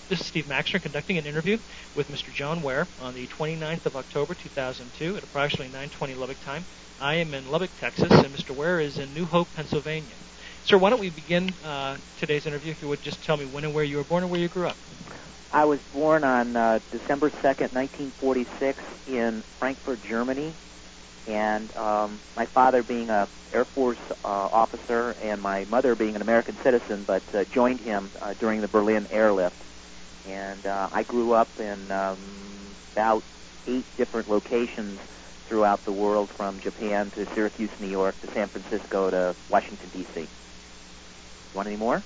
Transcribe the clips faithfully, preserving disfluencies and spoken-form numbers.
This is Steve Maxner conducting an interview with Mister John Ware on the twenty-ninth of October, two thousand two, at approximately nine twenty Lubbock time. I am in Lubbock, Texas, and Mister Ware is in New Hope, Pennsylvania. Sir, why don't we begin uh, today's interview, if you would just tell me when and where you were born and where you grew up. I was born on uh, December second, nineteen forty-six, in Frankfurt, Germany. And um, my father being a Air Force uh, officer and my mother being an American citizen, but uh, joined him uh, during the Berlin airlift. And uh, I grew up in um, about eight different locations throughout the world, from Japan to Syracuse, New York, to San Francisco to Washington, D C Want any more?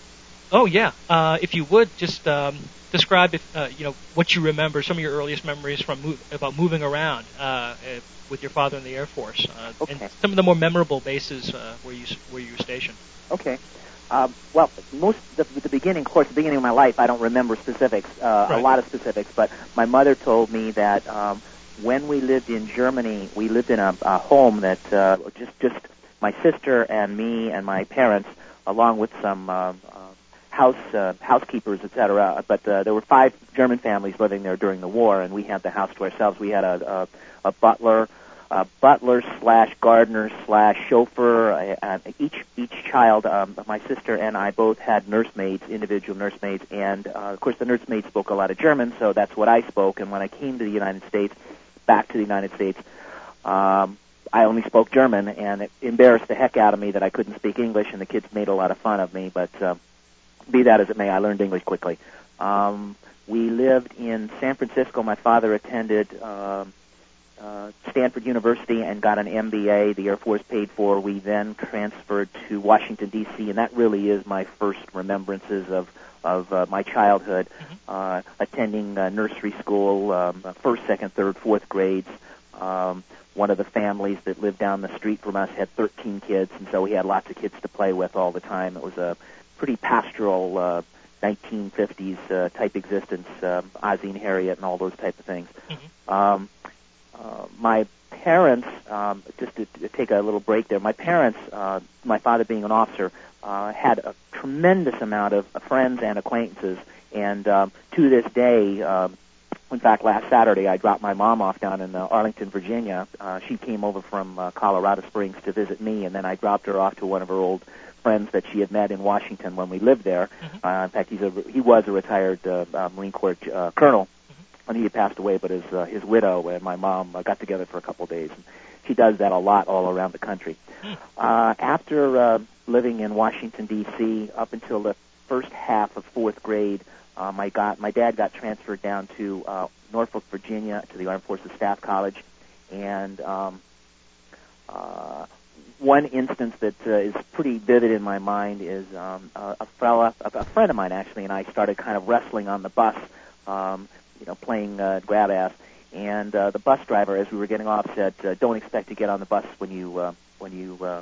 Oh, yeah. Uh, if you would, just um, describe if, uh, you know, what you remember, some of your earliest memories from move, about moving around uh, with your father in the Air Force, uh, okay. and some of the more memorable bases uh, where you where you were stationed. Okay. Uh, well, most the, the beginning, of course, the beginning of my life, I don't remember specifics, uh, right. a lot of specifics, but my mother told me that um, when we lived in Germany, we lived in a, a home that uh, just just my sister and me and my parents, along with some uh, uh, house uh, housekeepers, et cetera. But uh, there were five German families living there during the war, and we had the house to ourselves. We had a, a, a butler, a butler slash gardener slash chauffeur. Uh, each each child, um, my sister and I both had nursemaids, individual nursemaids, and uh, of course the nursemaids spoke a lot of German, so that's what I spoke. And when I came to the United States, back to the United States, um, I only spoke German, and it embarrassed the heck out of me that I couldn't speak English, and the kids made a lot of fun of me, but uh, be that as it may, I learned English quickly. Um, we lived in San Francisco. My father attended uh, uh, Stanford University and got an M B A. The Air Force paid for. We then transferred to Washington, D C, and that really is my first remembrances of, of uh, my childhood, uh, attending uh, nursery school, um, first, second, third, fourth grades. Um, one of the families that lived down the street from us had thirteen kids, and so we had lots of kids to play with all the time. It was a pretty pastoral uh, nineteen fifties uh, type existence, uh, Ozzie and Harriet and all those type of things. Mm-hmm. Um, uh, my parents, um, just to, to take a little break there, my parents, uh, my father being an officer, uh, had a tremendous amount of friends and acquaintances, and um, to this day, um, in fact, last Saturday I dropped my mom off down in uh, Arlington, Virginia. Uh, she came over from uh, Colorado Springs to visit me, and then I dropped her off to one of her old friends that she had met in Washington when we lived there. Mm-hmm. Uh, in fact, he's a, he was a retired uh, uh, Marine Corps uh, colonel, mm-hmm. and he had passed away, but his uh, his widow and my mom uh, got together for a couple of days. And she does that a lot all around the country. Mm. Uh, after uh, living in Washington, D C, up until the first half of fourth grade, uh, my, got, my dad got transferred down to uh, Norfolk, Virginia, to the Armed Forces Staff College, and um, uh, one instance that uh, is pretty vivid in my mind is um, a, a fella, a, a friend of mine actually, and I started kind of wrestling on the bus, um, you know, playing uh, grab ass. And uh, the bus driver, as we were getting off, said, uh, "Don't expect to get on the bus when you uh, when you uh,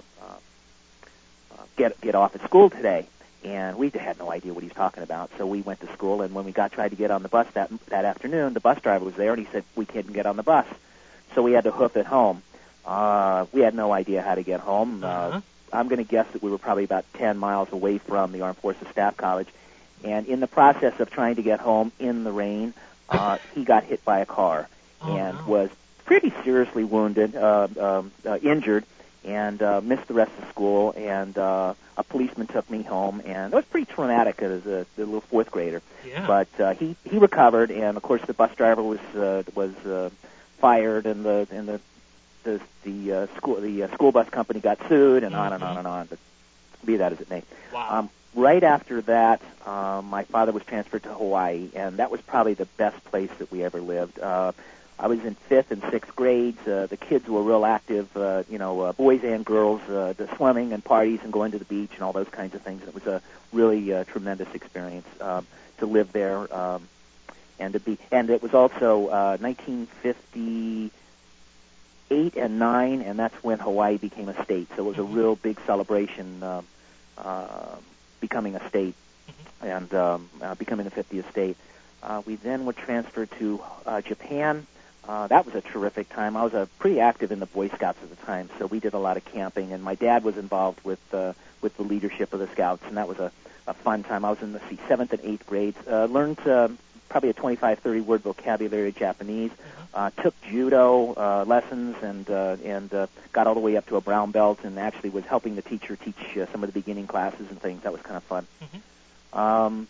uh, get get off at school today." And we had no idea what he was talking about, so we went to school. And when we got tried to get on the bus that that afternoon, the bus driver was there, and he said, "We can't get on the bus," so we had to hoof it home. Uh, we had no idea how to get home. Uh-huh. Uh, I'm going to guess that we were probably about ten miles away from the Armed Forces Staff College. And in the process of trying to get home in the rain, uh, he got hit by a car oh, and no. was pretty seriously wounded, uh, um, uh, injured, and uh, missed the rest of school. And uh, a policeman took me home, and it was pretty traumatic as a, a little fourth grader. Yeah. But uh, he he recovered, and of course the bus driver was uh, was uh, fired, and the and the the the uh, school the uh, school bus company got sued, and mm-hmm. on and on and on. But be that as it may. Wow. Um, right after that, um, my father was transferred to Hawaii, and that was probably the best place that we ever lived. Uh, I was in fifth and sixth grades. Uh, the kids were real active, uh, you know, uh, boys and girls, uh, the swimming and parties and going to the beach and all those kinds of things. And it was a really uh, tremendous experience um, to live there, um, and to be. And it was also uh, nineteen fifty. Eight and nine, and that's when Hawaii became a state. So it was a real big celebration, uh, uh, becoming a state and um, uh, becoming the fiftieth state. Uh, we then were transferred to uh, Japan. Uh, that was a terrific time. I was uh, pretty active in the Boy Scouts at the time, so we did a lot of camping. And my dad was involved with uh, with the leadership of the Scouts, and that was a a fun time. I was in the see, seventh and eighth grades. Uh, learned uh, probably a twenty-five, thirty word vocabulary of Japanese. Uh, took judo uh, lessons and uh, and uh, got all the way up to a brown belt, and actually was helping the teacher teach uh, some of the beginning classes and things. That was kind of fun. Mm-hmm. Um,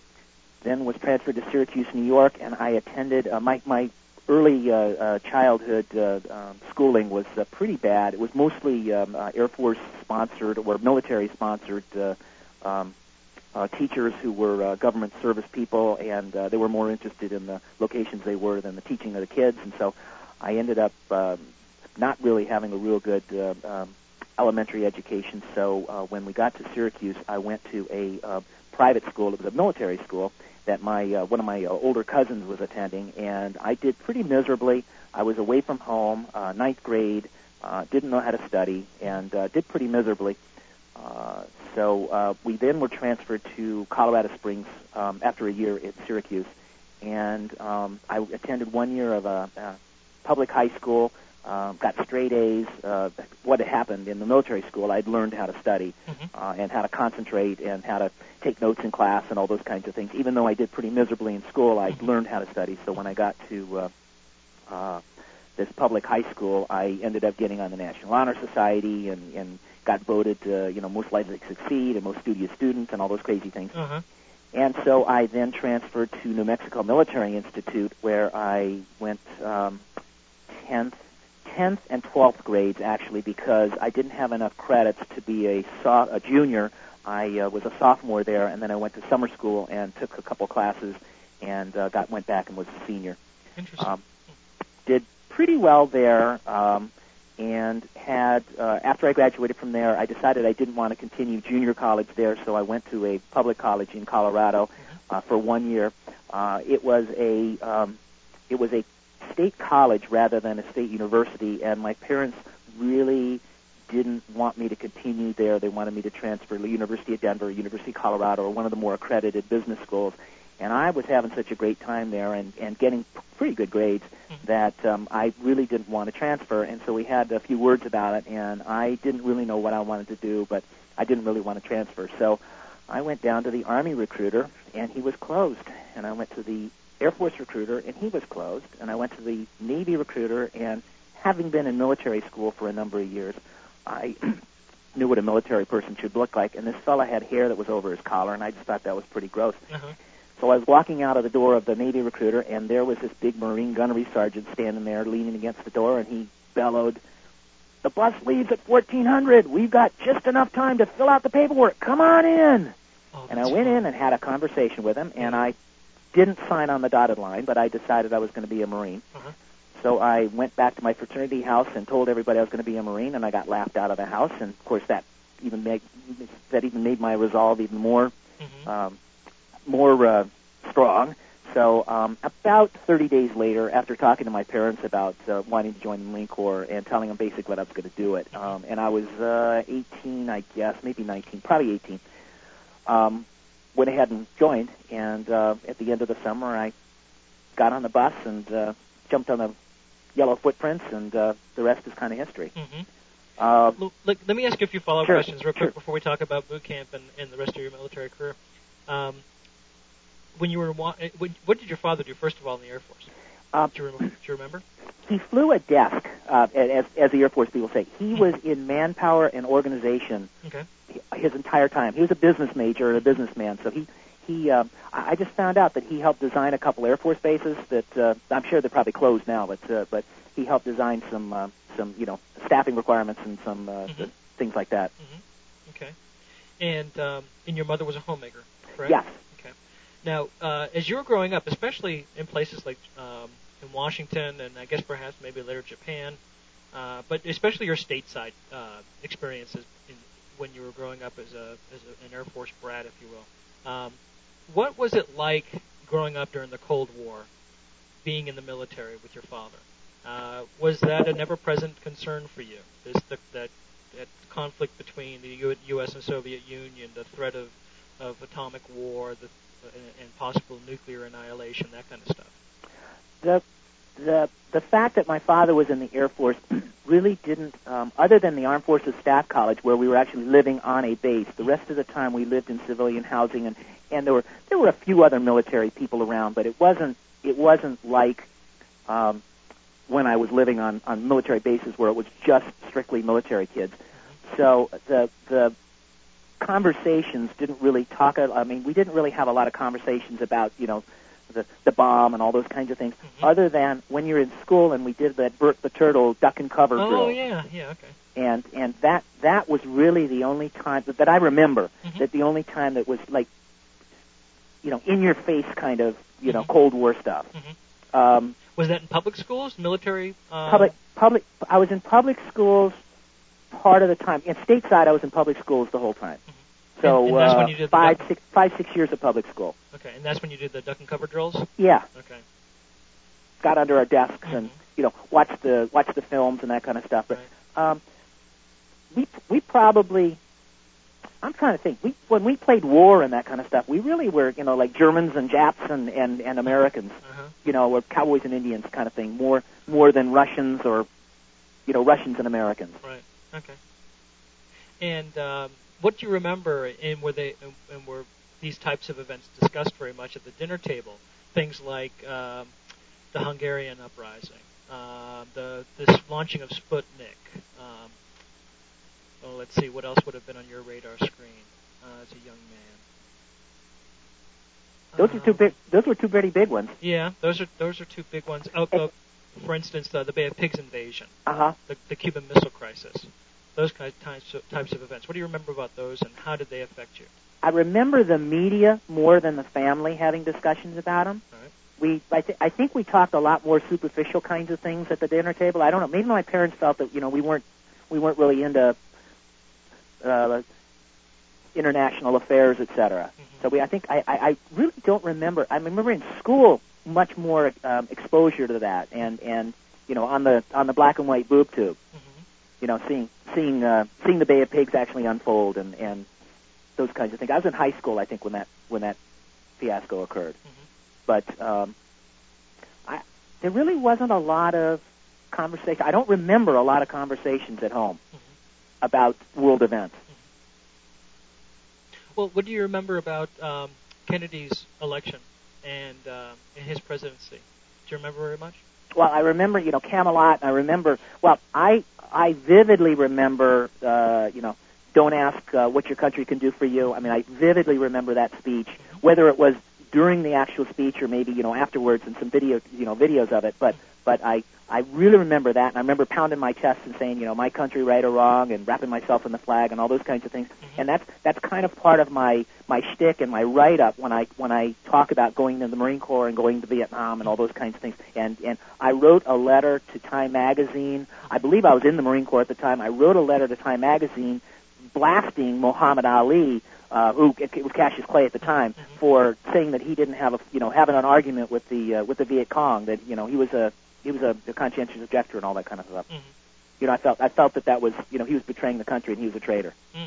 then was transferred to Syracuse, New York, and I attended uh, my my early uh, uh, childhood uh, um, schooling was uh, pretty bad. It was mostly um, uh, Air Force sponsored or military sponsored uh, um, uh, teachers who were uh, government service people, and uh, they were more interested in the locations they were than the teaching of the kids. And so I ended up um, not really having a real good uh, um, elementary education. So uh, when we got to Syracuse, I went to a uh, private school. It was a military school that my uh, one of my uh, older cousins was attending, and I did pretty miserably. I was away from home, uh, ninth grade, uh, didn't know how to study, and uh, did pretty miserably. Uh, so uh, we then were transferred to Colorado Springs um, after a year at Syracuse, and um, I attended one year of a, a public high school, uh, got straight A's. Uh, what had happened in the military school, I'd learned how to study mm-hmm. uh, and how to concentrate and how to take notes in class and all those kinds of things. Even though I did pretty miserably in school, I mm-hmm. learned how to study. So when I got to uh, uh, this public high school, I ended up getting on the National Honor Society and, and got voted, uh, you know, most likely to succeed and most studious student and all those crazy things. Uh-huh. And so I then transferred to New Mexico Military Institute, where I went um, tenth, tenth and twelfth grades, actually, because I didn't have enough credits to be a, so- a junior. I uh, was a sophomore there, and then I went to summer school and took a couple classes and uh, got went back and was a senior. Interesting. Um, did pretty well there, um, and had, uh, after I graduated from there, I decided I didn't want to continue junior college there, so I went to a public college in Colorado uh, for one year. Uh, it was a um, it was a state college rather than a state university, and my parents really didn't want me to continue there. They wanted me to transfer to the University of Denver, University of Colorado, or one of the more accredited business schools. And I was having such a great time there and, and getting pretty good grades that um, I really didn't want to transfer. And so we had a few words about it, and I didn't really know what I wanted to do, but I didn't really want to transfer. So I went down to the Army recruiter, and he was closed. And I went to the Air Force recruiter, and he was closed. And I went to the Navy recruiter, and having been in military school for a number of years, I knew what a military person should look like. And this fella had hair that was over his collar, and I just thought that was pretty gross. Uh-huh. So I was walking out of the door of the Navy recruiter, and there was this big Marine gunnery sergeant standing there leaning against the door, and he bellowed, "The bus leaves at fourteen hundred. We've got just enough time to fill out the paperwork. Come on in." Oh, and I went fun. in and had a conversation with him, and I didn't sign on the dotted line, but I decided I was going to be a Marine. Uh-huh. So I went back to my fraternity house and told everybody I was going to be a Marine, and I got laughed out of the house. And, of course, that even made, that even made my resolve even more mm-hmm. um, more uh, strong. So um, about thirty days later, after talking to my parents about uh, wanting to join the Marine Corps and telling them basically what I was going to do it, um, and I was uh, eighteen, I guess, maybe nineteen, probably eighteen, um, went ahead and joined. And uh, at the end of the summer, I got on the bus and uh, jumped on the yellow footprints, and uh, the rest is kind of history. Mm-hmm. Uh, Look, let me ask you a few follow-up sure, questions real quick sure. before we talk about boot camp and, and the rest of your military career. Um, when you were, what did your father do first of all in the Air Force? Uh, do, you remember, do you remember? He flew a desk, uh, as, as the Air Force people say. He mm-hmm. was in manpower and organization okay. his entire time. He was a business major and a businessman, so he he. Uh, I just found out that he helped design a couple Air Force bases that uh, I'm sure they're probably closed now, but uh, but he helped design some uh, some you know staffing requirements and some uh, mm-hmm. things like that. Mm-hmm. Okay, and um, and your mother was a homemaker, correct? Yes. Okay. Now, uh, as you were growing up, especially in places like um, in Washington and I guess perhaps maybe later Japan, uh, but especially your stateside uh, experiences in, when you were growing up as a as a, an Air Force brat, if you will. Um, what was it like growing up during the Cold War, being in the military with your father? Uh, was that an ever-present concern for you? This the, that that conflict between the U- U.S. and Soviet Union, the threat of, of atomic war, the, uh, and possible nuclear annihilation, that kind of stuff. The the the fact that my father was in the Air Force really didn't, um, other than the Armed Forces Staff College, where we were actually living on a base. The rest of the time we lived in civilian housing, and, and there were there were a few other military people around, but it wasn't it wasn't like um, when I was living on, on military bases where it was just strictly military kids. So the the conversations didn't really talk. I mean, we didn't really have a lot of conversations about you know. The, the bomb and all those kinds of things, mm-hmm. other than when you're in school and we did that Bert the Turtle duck and cover oh, drill. Oh, yeah, yeah, okay. And and that that was really the only time that, that I remember, mm-hmm. that the only time that was like, you know, in your face kind of, you mm-hmm. know, Cold War stuff. Mm-hmm. Um, was that in public schools, military? Uh... Public, public. I was in public schools part of the time. In stateside, I was in public schools the whole time. Mm-hmm. So and, and that's uh, when you did five, the... six, five, six years of public school. Okay, and that's when you did the duck and cover drills? Yeah. Okay. Got under our desks mm-hmm. and you know watched the watched the films and that kind of stuff. But right. um, we we probably I'm trying to think. We when we played war and that kind of stuff, we really were you know like Germans and Japs and and, and Americans. Uh-huh. You know, or cowboys and Indians kind of thing. More more than Russians or you know Russians and Americans. Right. Okay. And um, what do you remember? And were they and were these types of events discussed very much at the dinner table? Things like um, the Hungarian uprising, uh, the this launching of Sputnik. Um, well, let's see, what else would have been on your radar screen uh, as a young man? Those um, are two big. Those were two very big ones. Yeah, those are those are two big ones. Oh, oh, for instance, the, the Bay of Pigs invasion, uh-huh. the, the Cuban Missile Crisis, those kinds types of, types of events. What do you remember about those, and how did they affect you? I remember the media more than the family having discussions about them. All right. We, I, th- I think we talked a lot more superficial kinds of things at the dinner table. I don't know. Maybe my parents felt that you know we weren't we weren't really into uh, international affairs, et cetera. Mm-hmm. So we, I think I, I, I really don't remember. I remember in school much more um, exposure to that, and, and you know on the on the black and white boob tube, mm-hmm. you know seeing seeing uh, seeing the Bay of Pigs actually unfold and, and those kinds of things. I was in high school, I think, when that when that fiasco occurred. Mm-hmm. But um, I, there really wasn't a lot of conversation. I don't remember a lot of conversations at home mm-hmm. about world events. Mm-hmm. Well, what do you remember about um, Kennedy's election and, uh, and his presidency? Do you remember very much? Well, I remember, you know, Camelot. I remember. Well, I I vividly remember, uh, you know, don't ask uh, what your country can do for you. I mean, I vividly remember that speech, mm-hmm. whether it was during the actual speech or maybe, you know, afterwards and some video, you know, videos of it. But but I, I really remember that, and I remember pounding my chest and saying, you know, my country, right or wrong, and wrapping myself in the flag and all those kinds of things. Mm-hmm. And that's that's kind of part of my, my shtick and my write-up when I when I talk about going to the Marine Corps and going to Vietnam and all those kinds of things. And and I wrote a letter to Time Magazine. I believe I was in the Marine Corps at the time. I wrote a letter to Time Magazine blasting Muhammad Ali, uh, who it was Cassius Clay at the time, mm-hmm. for saying that he didn't have a, you know, having an argument with the uh, with the Viet Cong, that you know he was a he was a, a conscientious objector and all that kind of stuff. Mm-hmm. You know, I felt I felt that that was, you know, he was betraying the country and he was a traitor. Mm.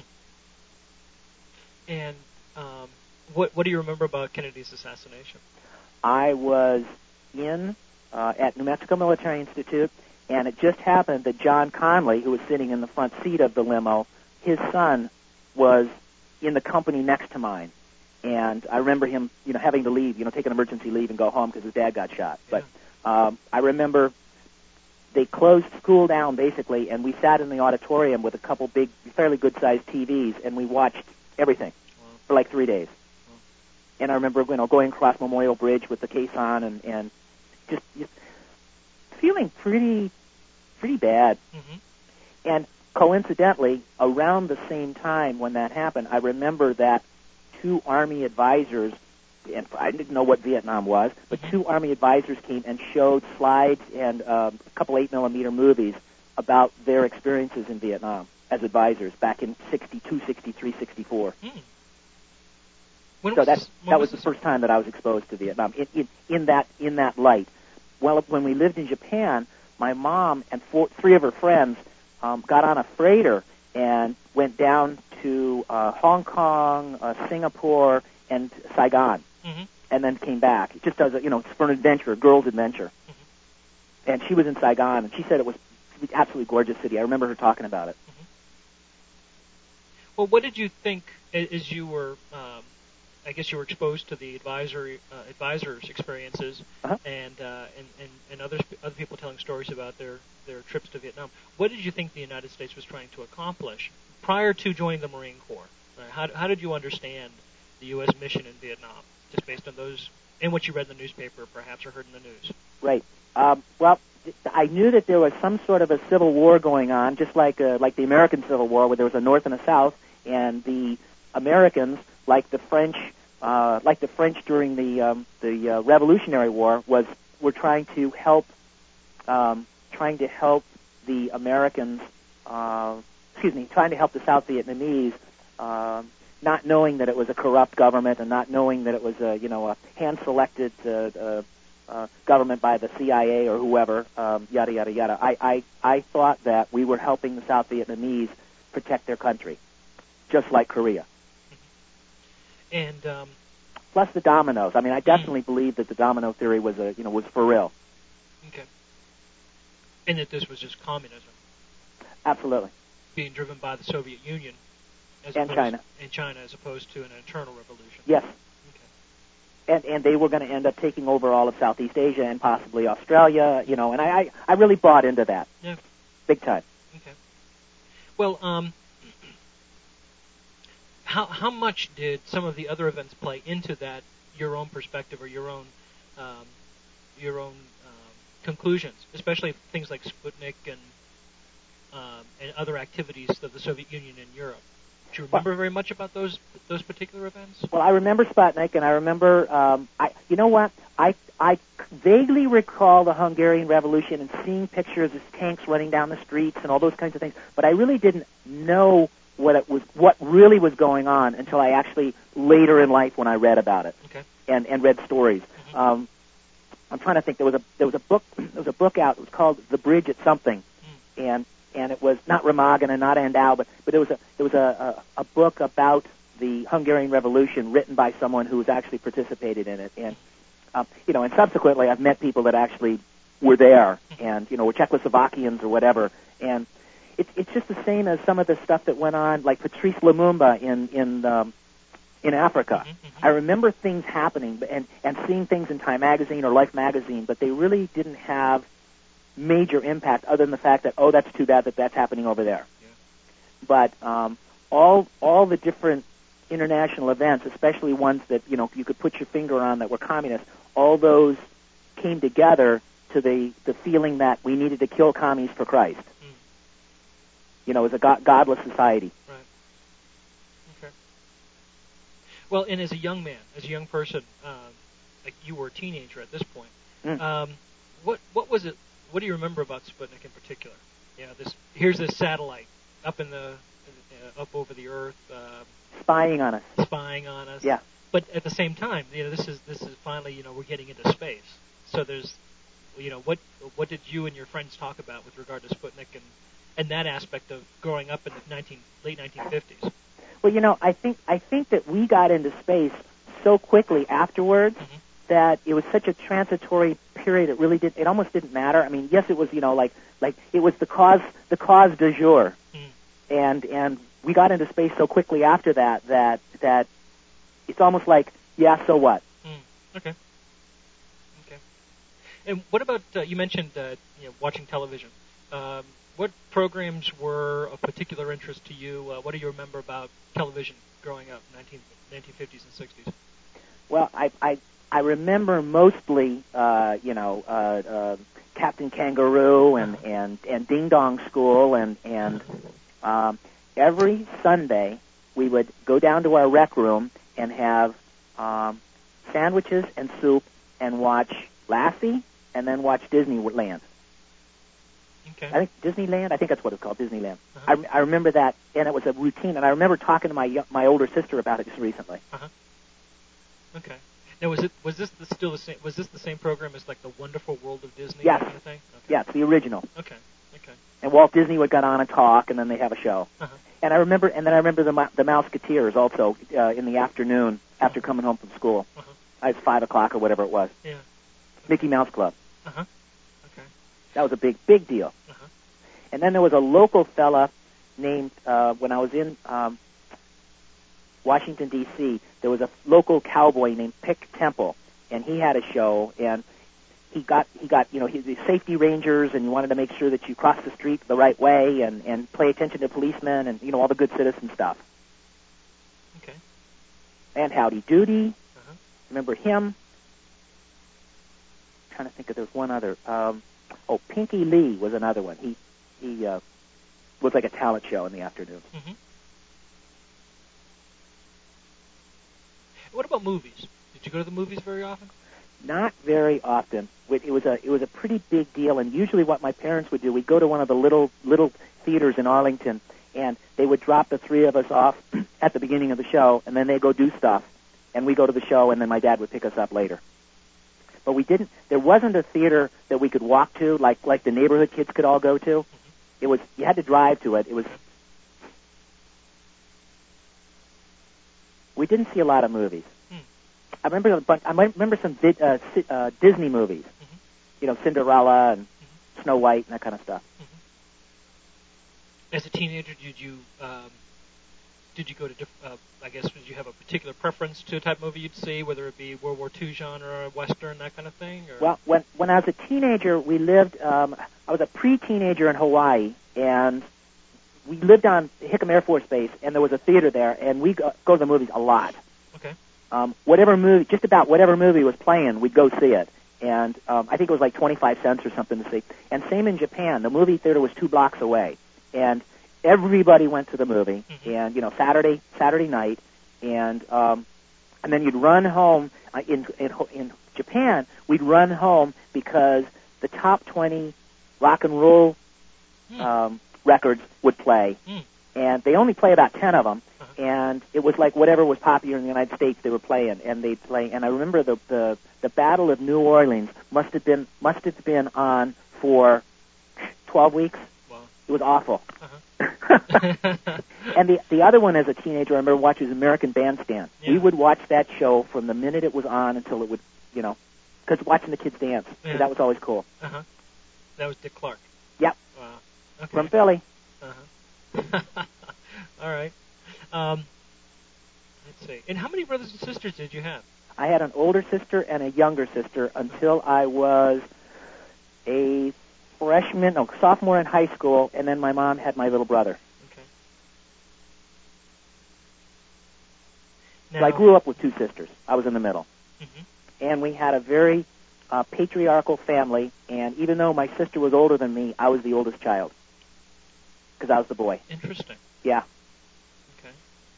And um, what what do you remember about Kennedy's assassination? I was in uh, at New Mexico Military Institute, and it just happened that John Conley, who was sitting in the front seat of the limo, his son was in the company next to mine, and I remember him, you know, having to leave, you know, take an emergency leave and go home because his dad got shot. Yeah. But um, I remember they closed school down basically, and we sat in the auditorium with a couple big, fairly good-sized T Vs, and we watched everything wow. for like three days. Wow. And I remember, you know, going across Memorial Bridge with the case on, and, and just, just feeling pretty, pretty bad. Mm-hmm. And coincidentally, around the same time when that happened, I remember that two Army advisors, and I didn't know what Vietnam was, but mm-hmm. two Army advisors came and showed slides and um, a couple eight millimeter movies about their experiences in Vietnam as advisors back in sixty-two, sixty-three, sixty-four. Mm. When so was that this, that was, was the first time that I was exposed to Vietnam in, in, in that in that light. Well, when we lived in Japan, my mom and four, three of her friends Um, got on a freighter and went down to uh, Hong Kong, uh, Singapore, and Saigon, mm-hmm. and then came back just as a, you know, for an adventure, a girl's adventure. Mm-hmm. and she was in Saigon, and she said it was an absolutely gorgeous city. I remember her talking about it. Mm-hmm. Well, what did you think as you were, um, I guess you were exposed to the advisory uh, advisors' experiences, uh-huh. and, uh, and and and other other people telling stories about their their trips to Vietnam? What did you think the United States was trying to accomplish prior to joining the Marine Corps? Right? How how did you understand the U S mission in Vietnam, just based on those and what you read in the newspaper, perhaps, or heard in the news? Right. Um, well, I knew that there was some sort of a civil war going on, just like uh, like the American Civil War, where there was a North and a South, and the Americans, like the French, uh, like the French during the um, the uh, Revolutionary War, was were trying to help, um, trying to help the Americans, uh, excuse me, trying to help the South Vietnamese, uh, not knowing that it was a corrupt government and not knowing that it was a you know a hand-selected uh, uh, uh, government by the C I A or whoever, um, yada yada yada. I, I I thought that we were helping the South Vietnamese protect their country, just like Korea. And um, plus the dominoes. I mean, I definitely mm. believe that the domino theory was a you know was for real. Okay. And that this was just communism. Absolutely. Being driven by the Soviet Union. As and opposed, China. And China, as opposed to an internal revolution. Yes. Okay. And and they were going to end up taking over all of Southeast Asia and possibly Australia, you know. And I I, I really bought into that. Yeah. Big time. Okay. Well, um. How how much did some of the other events play into that, your own perspective or your own um, your own um, conclusions, especially things like Sputnik and um, and other activities of the Soviet Union in Europe? Do you remember well, very much about those those particular events? Well, I remember Sputnik, and I remember um, I you know what I I vaguely recall the Hungarian Revolution and seeing pictures of tanks running down the streets and all those kinds of things, but I really didn't know what it was, what really was going on until I actually later in life when I read about it okay. and, and read stories. Mm-hmm. Um, I'm trying to think. There was a there was a book there was a book out. It was called The Bridge at Something, mm. and and it was not Remagen and not Andau, but but it was a it was a, a a book about the Hungarian Revolution written by someone who was actually participated in it, and um, you know, and subsequently I've met people that actually were there, and you know, were Czechoslovakians or whatever, and It's it's just the same as some of the stuff that went on, like Patrice Lumumba in in um, in Africa. Mm-hmm, mm-hmm. I remember things happening and and seeing things in Time Magazine or Life Magazine, but they really didn't have major impact other than the fact that oh, that's too bad that that's happening over there. Yeah. But um, all all the different international events, especially ones that you know you could put your finger on that were communist, all those came together to the the feeling that we needed to kill commies for Christ. You know, as a god- godless society. Right. Okay. Well, and as a young man, as a young person, um, like you were a teenager at this point, mm. um, what what was it? What do you remember about Sputnik in particular? You know, this here's this satellite up in the uh, up over the Earth, uh, spying on us, spying on us. Yeah. But at the same time, you know, this is this is finally, you know, we're getting into space. So there's, you know, what what did you and your friends talk about with regard to Sputnik and and that aspect of growing up in the nineteen, late nineteen fifties? Well, you know, I think I think that we got into space so quickly afterwards mm-hmm. that it was such a transitory period. It really did. It almost didn't matter. I mean, yes, it was. You know, like like it was the cause the cause du jour, mm. and and we got into space so quickly after that that that it's almost like yeah, so what? Mm. Okay. Okay. And what about uh, you mentioned uh, you know watching television? Um, What programs were of particular interest to you? Uh, what do you remember about television growing up in the nineteen fifties and sixties? Well, I I, I remember mostly, uh, you know, uh, uh, Captain Kangaroo and, uh-huh. and, and Ding Dong School, and and um, every Sunday we would go down to our rec room and have um, sandwiches and soup and watch Lassie and then watch Disneyland. Okay. I think Disneyland. I think that's what it's called, Disneyland. Uh-huh. I, I remember that, and it was a routine. And I remember talking to my my older sister about it just recently. Uh-huh. Okay. Now, was it was this the, still the same? Was this the same program as like the Wonderful World of Disney? Yes. Kind of thing? Okay. Yeah, it's the original. Okay. Okay. And Walt Disney would get on and talk, and then they have a show. Uh-huh. And I remember, and then I remember the the Mouseketeers also uh, in the afternoon after uh-huh. coming home from school. Uh-huh. It's five o'clock or whatever it was. Yeah. Okay. Mickey Mouse Club. Uh huh. Okay. That was a big, big deal. Uh-huh. And then there was a local fella named, uh, when I was in um, Washington, D C, there was a local cowboy named Pick Temple, and he had a show, and he got, he got, you know, his, his safety rangers, and he wanted to make sure that you cross the street the right way and, and pay attention to policemen and, you know, all the good citizen stuff. Okay. And Howdy Doody. Uh-huh. Remember him? I'm trying to think if there's one other. Um, oh, Pinky Lee was another one. He, he, uh, was like a talent show in the afternoon. Mm-hmm. What about movies? Did you go to the movies very often? Not very often. It was a it was a pretty big deal, and usually what my parents would do, we'd go to one of the little little theaters in Arlington, and they would drop the three of us off at the beginning of the show, and then they'd go do stuff, and we go to the show, and then my dad would pick us up later. But we didn't. There wasn't a theater that we could walk to, like like the neighborhood kids could all go to. Mm-hmm. It was you had to drive to it. It was. We didn't see a lot of movies. Hmm. I remember a bunch, I might remember some vid, uh, uh, Disney movies, mm-hmm. you know, Cinderella and mm-hmm. Snow White and that kind of stuff. Mm-hmm. As a teenager, did you um, did you go to? Diff- uh, I guess did you have a particular preference to a type of movie you'd see, whether it be World War Two genre, Western, that kind of thing? Or? Well, when when I was a teenager, we lived. Um, I was a pre-teenager in Hawaii, and we lived on Hickam Air Force Base, and there was a theater there, and we go, go to the movies a lot. Okay. Um, whatever movie, just about whatever movie was playing, we'd go see it. And um, I think it was like twenty-five cents or something to see. And same in Japan. The movie theater was two blocks away. And everybody went to the movie. Mm-hmm. And, you know, Saturday Saturday night. And um, and then you'd run home. Uh, in, in in Japan, we'd run home because the top twenty rock and roll mm. um, records would play. Mm. And they only play about ten of them. Uh-huh. And it was like whatever was popular in the United States they were playing, and they'd play. And I remember the the the Battle of New Orleans must have been must have been on for twelve weeks. Wow. It was awful. Uh-huh. And the the other one as a teenager, I remember watching was American Bandstand. Yeah. We would watch that show from the minute it was on until it would, you know, because watching the kids dance, yeah. So that was always cool. Uh huh. That was Dick Clark. Yep. Wow. Okay. From Philly. Uh huh. All right. Um, let's see. And how many brothers and sisters did you have? I had an older sister and a younger sister until I was a freshman, no, sophomore in high school, and then my mom had my little brother. Okay. Now, so I grew up with two sisters. I was in the middle. Mm-hmm. And we had a very uh, patriarchal family, and even though my sister was older than me, I was the oldest child because I was the boy. Interesting. Yeah. Okay.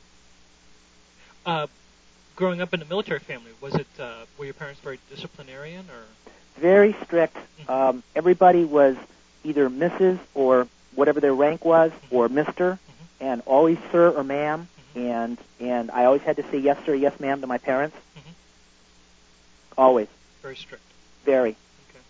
Uh, growing up in a military family, was it uh, were your parents very disciplinarian or? Very strict. Mm-hmm. Um, everybody was either Missus or whatever their rank was, mm-hmm. or Mister, mm-hmm. and always sir or ma'am. Mm-hmm. And and I always had to say yes sir, yes ma'am to my parents. Mm-hmm. Always. Very strict. Very. Okay.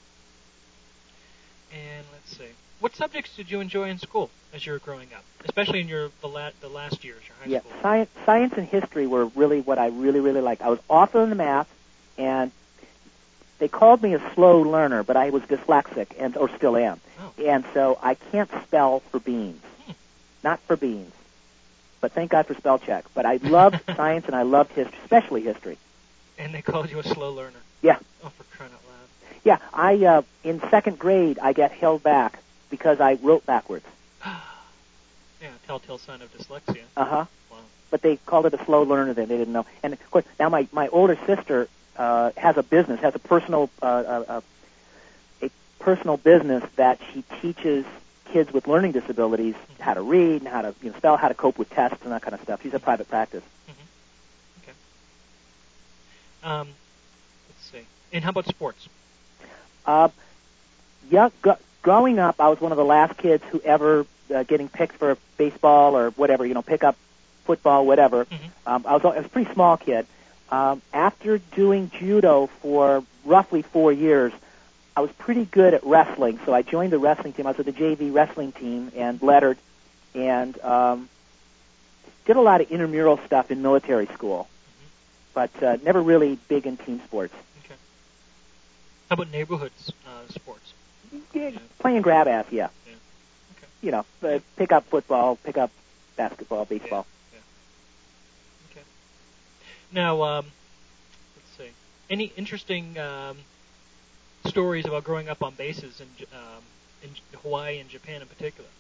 And let's see. What subjects did you enjoy in school as you were growing up, especially in your the, la- the last years, your high yeah, school? Yeah, science, science and history were really what I really, really liked. I was awful in the math, and they called me a slow learner, but I was dyslexic, and or still am. Oh. And so I can't spell for beans. Hmm. Not for beans. But thank God for spell check. But I loved science, and I loved history, especially history. And they called you a slow learner? Yeah. Oh, for crying out loud. Yeah, I uh, in second grade, I got held back because I wrote backwards. Yeah, telltale sign of dyslexia. Uh-huh. Wow. But they called it a slow learner then. They didn't know. And, of course, now my, my older sister uh, has a business, has a personal uh, uh, a personal business that she teaches kids with learning disabilities mm-hmm. how to read and how to you know, spell, how to cope with tests and that kind of stuff. She's a private practice. Mm-hmm. Okay. Um, let's see. And how about sports? Uh, yeah, go, growing up, I was one of the last kids who ever uh, getting picked for baseball or whatever, you know, pick up football, whatever. Mm-hmm. Um, I was I was a pretty small kid. Um, after doing judo for roughly four years, I was pretty good at wrestling, so I joined the wrestling team. I was with the J V wrestling team and lettered, and um, did a lot of intramural stuff in military school, mm-hmm. but uh, never really big in team sports. Okay. How about neighborhood uh, sports? yeah, playing grab ass, yeah. Yeah. Okay. You know, uh, pick up football, pick up basketball, baseball. Yeah. Yeah. Okay. Now, um, let's see. Any interesting um, stories about growing up on bases in, um, in Hawaii and Japan in particular?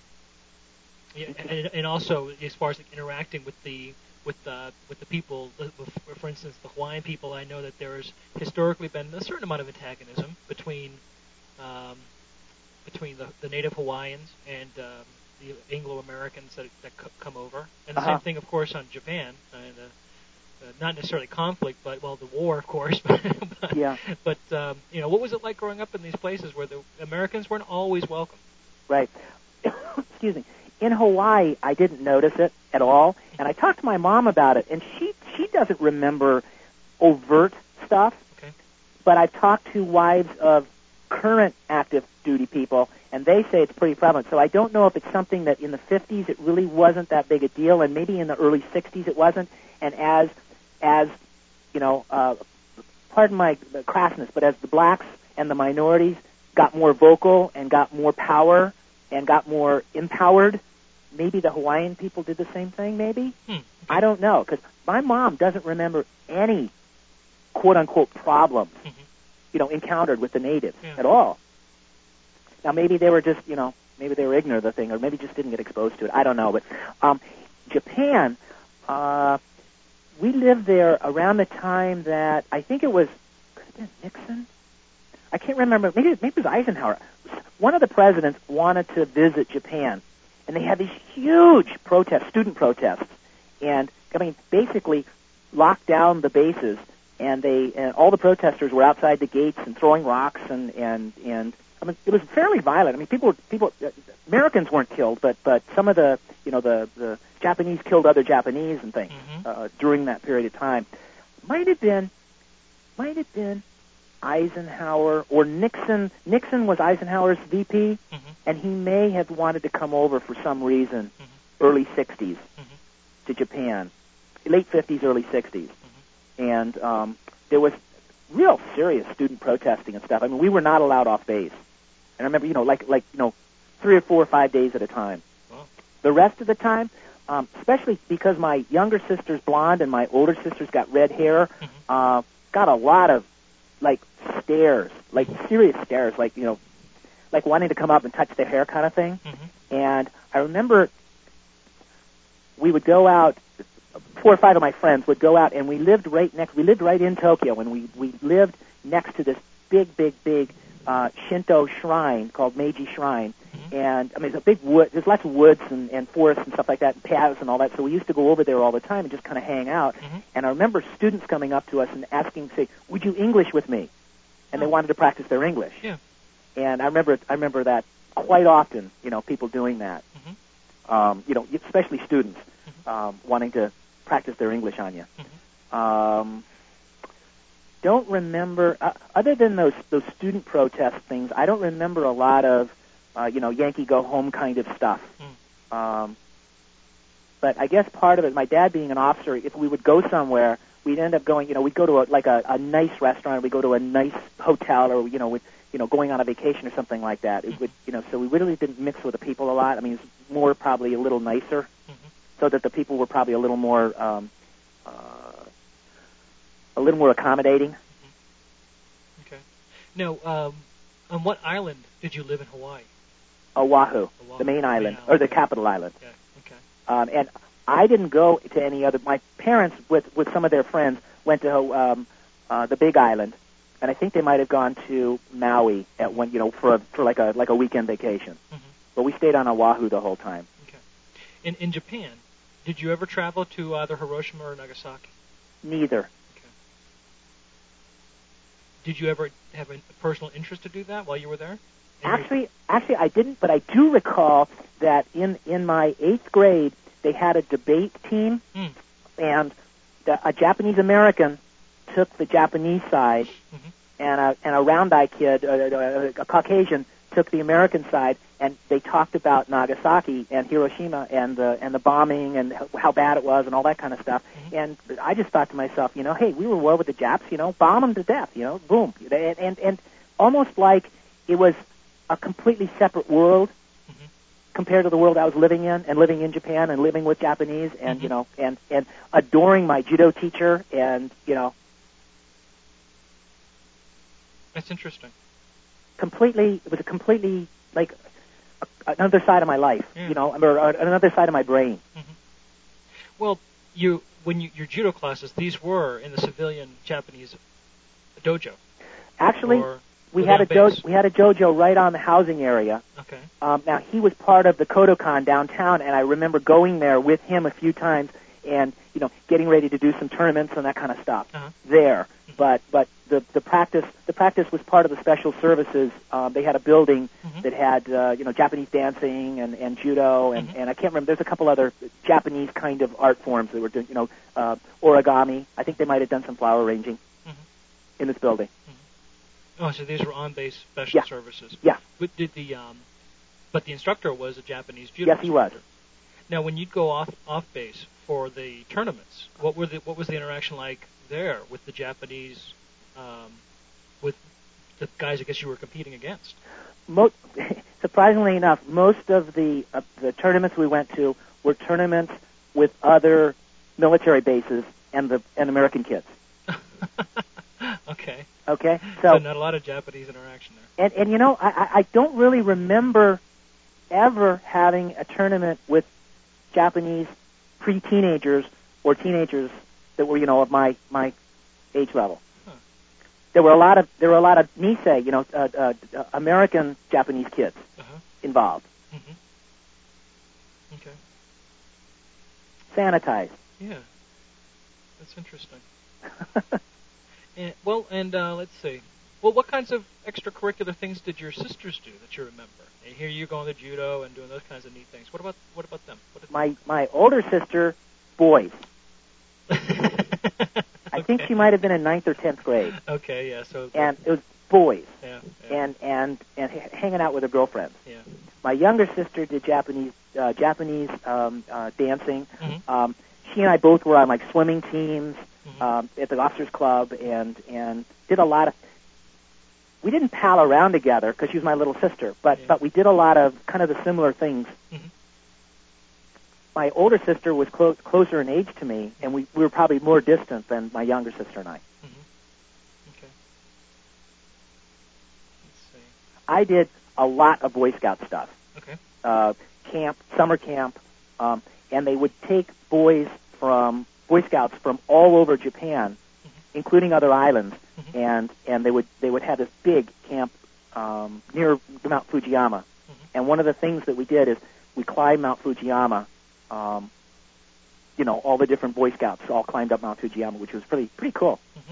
Yeah, and, and also as far as like, interacting with the with the with the people, for instance, the Hawaiian people. I know that there has historically been a certain amount of antagonism between um, between the, the native Hawaiians and um, the Anglo-Americans that, that c- come over, and the Uh-huh. same thing, of course, on Japan. And uh, uh, not necessarily conflict, but well, the war, of course. but Yeah. But um, you know, what was it like growing up in these places where the Americans weren't always welcome? Right. Excuse me. In Hawaii, I didn't notice it at all, and I talked to my mom about it, and she she doesn't remember overt stuff. Okay. But I've talked to wives of current active duty people, and they say it's pretty prevalent. So I don't know if it's something that in the fifties it really wasn't that big a deal, and maybe in the early sixties it wasn't. And as as you know, uh, pardon my crassness, but as the blacks and the minorities got more vocal and got more power and got more empowered, maybe the Hawaiian people did the same thing, maybe? Hmm. Okay. I don't know, because my mom doesn't remember any quote-unquote problems, Mm-hmm. you know, encountered with the natives Yeah. at all. Now, maybe they were just, you know, maybe they were ignorant of the thing, or maybe just didn't get exposed to it. I don't know, but um, Japan, uh, we lived there around the time that, I think it was, could it have been Nixon? I can't remember. Maybe, maybe it was Eisenhower. One of the presidents wanted to visit Japan, and they had these huge protests, student protests, and I mean, basically locked down the bases, and they and all the protesters were outside the gates and throwing rocks, and and and I mean, it was fairly violent. I mean, people people uh, Americans weren't killed, but but some of the you know the the Japanese killed other Japanese and things Mm-hmm. uh, during that period of time. Might have been, might have been. Eisenhower or Nixon. Nixon was Eisenhower's V P, Mm-hmm. and he may have wanted to come over for some reason, Mm-hmm. early sixties, Mm-hmm. to Japan, late fifties, early sixties. Mm-hmm. And um, there was real serious student protesting and stuff. I mean, we were not allowed off base. And I remember, you know, like, like you know, three or four or five days at a time. Wow. The rest of the time, um, especially because my younger sister's blonde and my older sister's got red hair, Mm-hmm. uh, got a lot of like stares, like serious stares, like, you know, like wanting to come up and touch their hair kind of thing. Mm-hmm. And I remember we would go out, four or five of my friends would go out, and we lived right next, we lived right in Tokyo, and we, we lived next to this big, big, big uh, Shinto shrine called Meiji Shrine. Mm-hmm. And, I mean, it's a big wood, there's lots of woods and, and forests and stuff like that, and paths and all that, so we used to go over there all the time and just kind of hang out. Mm-hmm. And I remember students coming up to us and asking, say, would you English with me? And they Oh. wanted to practice their English. Yeah. And I remember, I remember that quite often, you know, people doing that. Mm-hmm. Um, you know, especially students Mm-hmm. um, wanting to practice their English on you. Mm-hmm. Um, don't remember, uh, other than those those student protest things, I don't remember a lot of, uh, you know, Yankee go home kind of stuff. Mm. Um, but I guess part of it, my dad being an officer, if we would go somewhere, we'd end up going, you know, we'd go to a, like a, a nice restaurant, we'd go to a nice hotel, or, you know, with, you know, going on a vacation or something like that. It would, you know, so we really didn't mix with the people a lot. I mean, it's more probably a little nicer, Mm-hmm. so that the people were probably a little more, um, uh, a little more accommodating. Okay. Now, um, on what island did you live in Hawaii? Oahu, Oahu, the main island, main or the island. capital island. Yeah. Okay. Um, and I didn't go to any other. My parents, with with some of their friends, went to um, uh, the Big Island, and I think they might have gone to Maui at one, you know, for a, for like a like a weekend vacation. Mm-hmm. But we stayed on Oahu the whole time. Okay. In in Japan, did you ever travel to either Hiroshima or Nagasaki? Neither. Okay. Did you ever have a personal interest to do that while you were there? In your- Actually, actually, I didn't. But I do recall that in in my eighth grade, they had a debate team, Mm. and the, a Japanese American took the Japanese side, Mhm. and a and a round-eyed kid, a, a, a Caucasian, took the American side, and they talked about Nagasaki and Hiroshima and the and the bombing and how, how bad it was and all that kind of stuff. Mhm. And I just thought to myself, you know, hey, we were war with the Japs, you know, bomb them to death, you know, boom, and and, and almost like it was a completely separate world mm-hmm. compared to the world I was living in, and living in Japan, and living with Japanese, and mm-hmm. you know, and and adoring my judo teacher, and you know. That's interesting. Completely, it was a completely like a, another side of my life, yeah. you know, or another side of my brain. Mm-hmm. Well, you when you your judo classes, these were in the civilian Japanese dojo. Actually, or we had a dojo. We had a dojo right on the housing area. Okay. Um, now he was part of the Kodokan downtown, and I remember going there with him a few times, and you know, getting ready to do some tournaments and that kind of stuff uh-huh. there. Mm-hmm. But but the the practice the practice was part of the special services. Um, they had a building mm-hmm. that had uh, you know Japanese dancing and, and judo and, mm-hmm. and I can't remember. There's a couple other Japanese kind of art forms that were doing, you know, uh, origami. I think they might have done some flower arranging mm-hmm. in this building. Mm-hmm. Oh, so these were on-base special yeah. services. Yeah. But did the um, but the instructor was a Japanese judo Yes, he instructor. was. Now, when you'd go off off base for the tournaments, what were the what was the interaction like there with the Japanese, um, with the guys I guess you were competing against? Most, surprisingly enough, most of the uh, the tournaments we went to were tournaments with other military bases and the and American kids. Okay. Okay. So, so not a lot of Japanese interaction there. And and you know, I I don't really remember ever having a tournament with Japanese pre-teenagers or teenagers that were, you know, of my, my age level. Huh. There were a lot of there were a lot of Nisei, you know, uh, uh, uh, American Japanese kids uh-huh. involved. Mm-hmm. Okay. Sanitized. Yeah, that's interesting. and, well, and uh, let's see. Well, what kinds of extracurricular things did your sisters do that you remember? And here you going to judo and doing those kinds of neat things. What about what about them? What did my my older sister, boys. okay. I think she might have been in ninth or tenth grade. Okay, yeah. So and it was boys. Yeah, yeah. And and and h- hanging out with her girlfriends. Yeah. My younger sister did Japanese uh, Japanese um, uh, dancing. Mm-hmm. Um, she and I both were on like swimming teams mm-hmm. um, at the officers club, and and did a lot of. We didn't pal around together because she was my little sister, but, yeah. but we did a lot of kind of the similar things. Mm-hmm. My older sister was clo- closer in age to me, and we, we were probably more distant than my younger sister and I. Mm-hmm. Okay. Let's see. I did a lot of Boy Scout stuff. Okay. Uh, camp, summer camp, um, and they would take boys from Boy Scouts from all over Japan, mm-hmm. including other islands. Mm-hmm. And and they would they would have this big camp um, near Mount Fujiyama, mm-hmm. and one of the things that we did is we climbed Mount Fujiyama. Um, you know, all the different Boy Scouts all climbed up Mount Fujiyama, which was pretty pretty cool. Mm-hmm.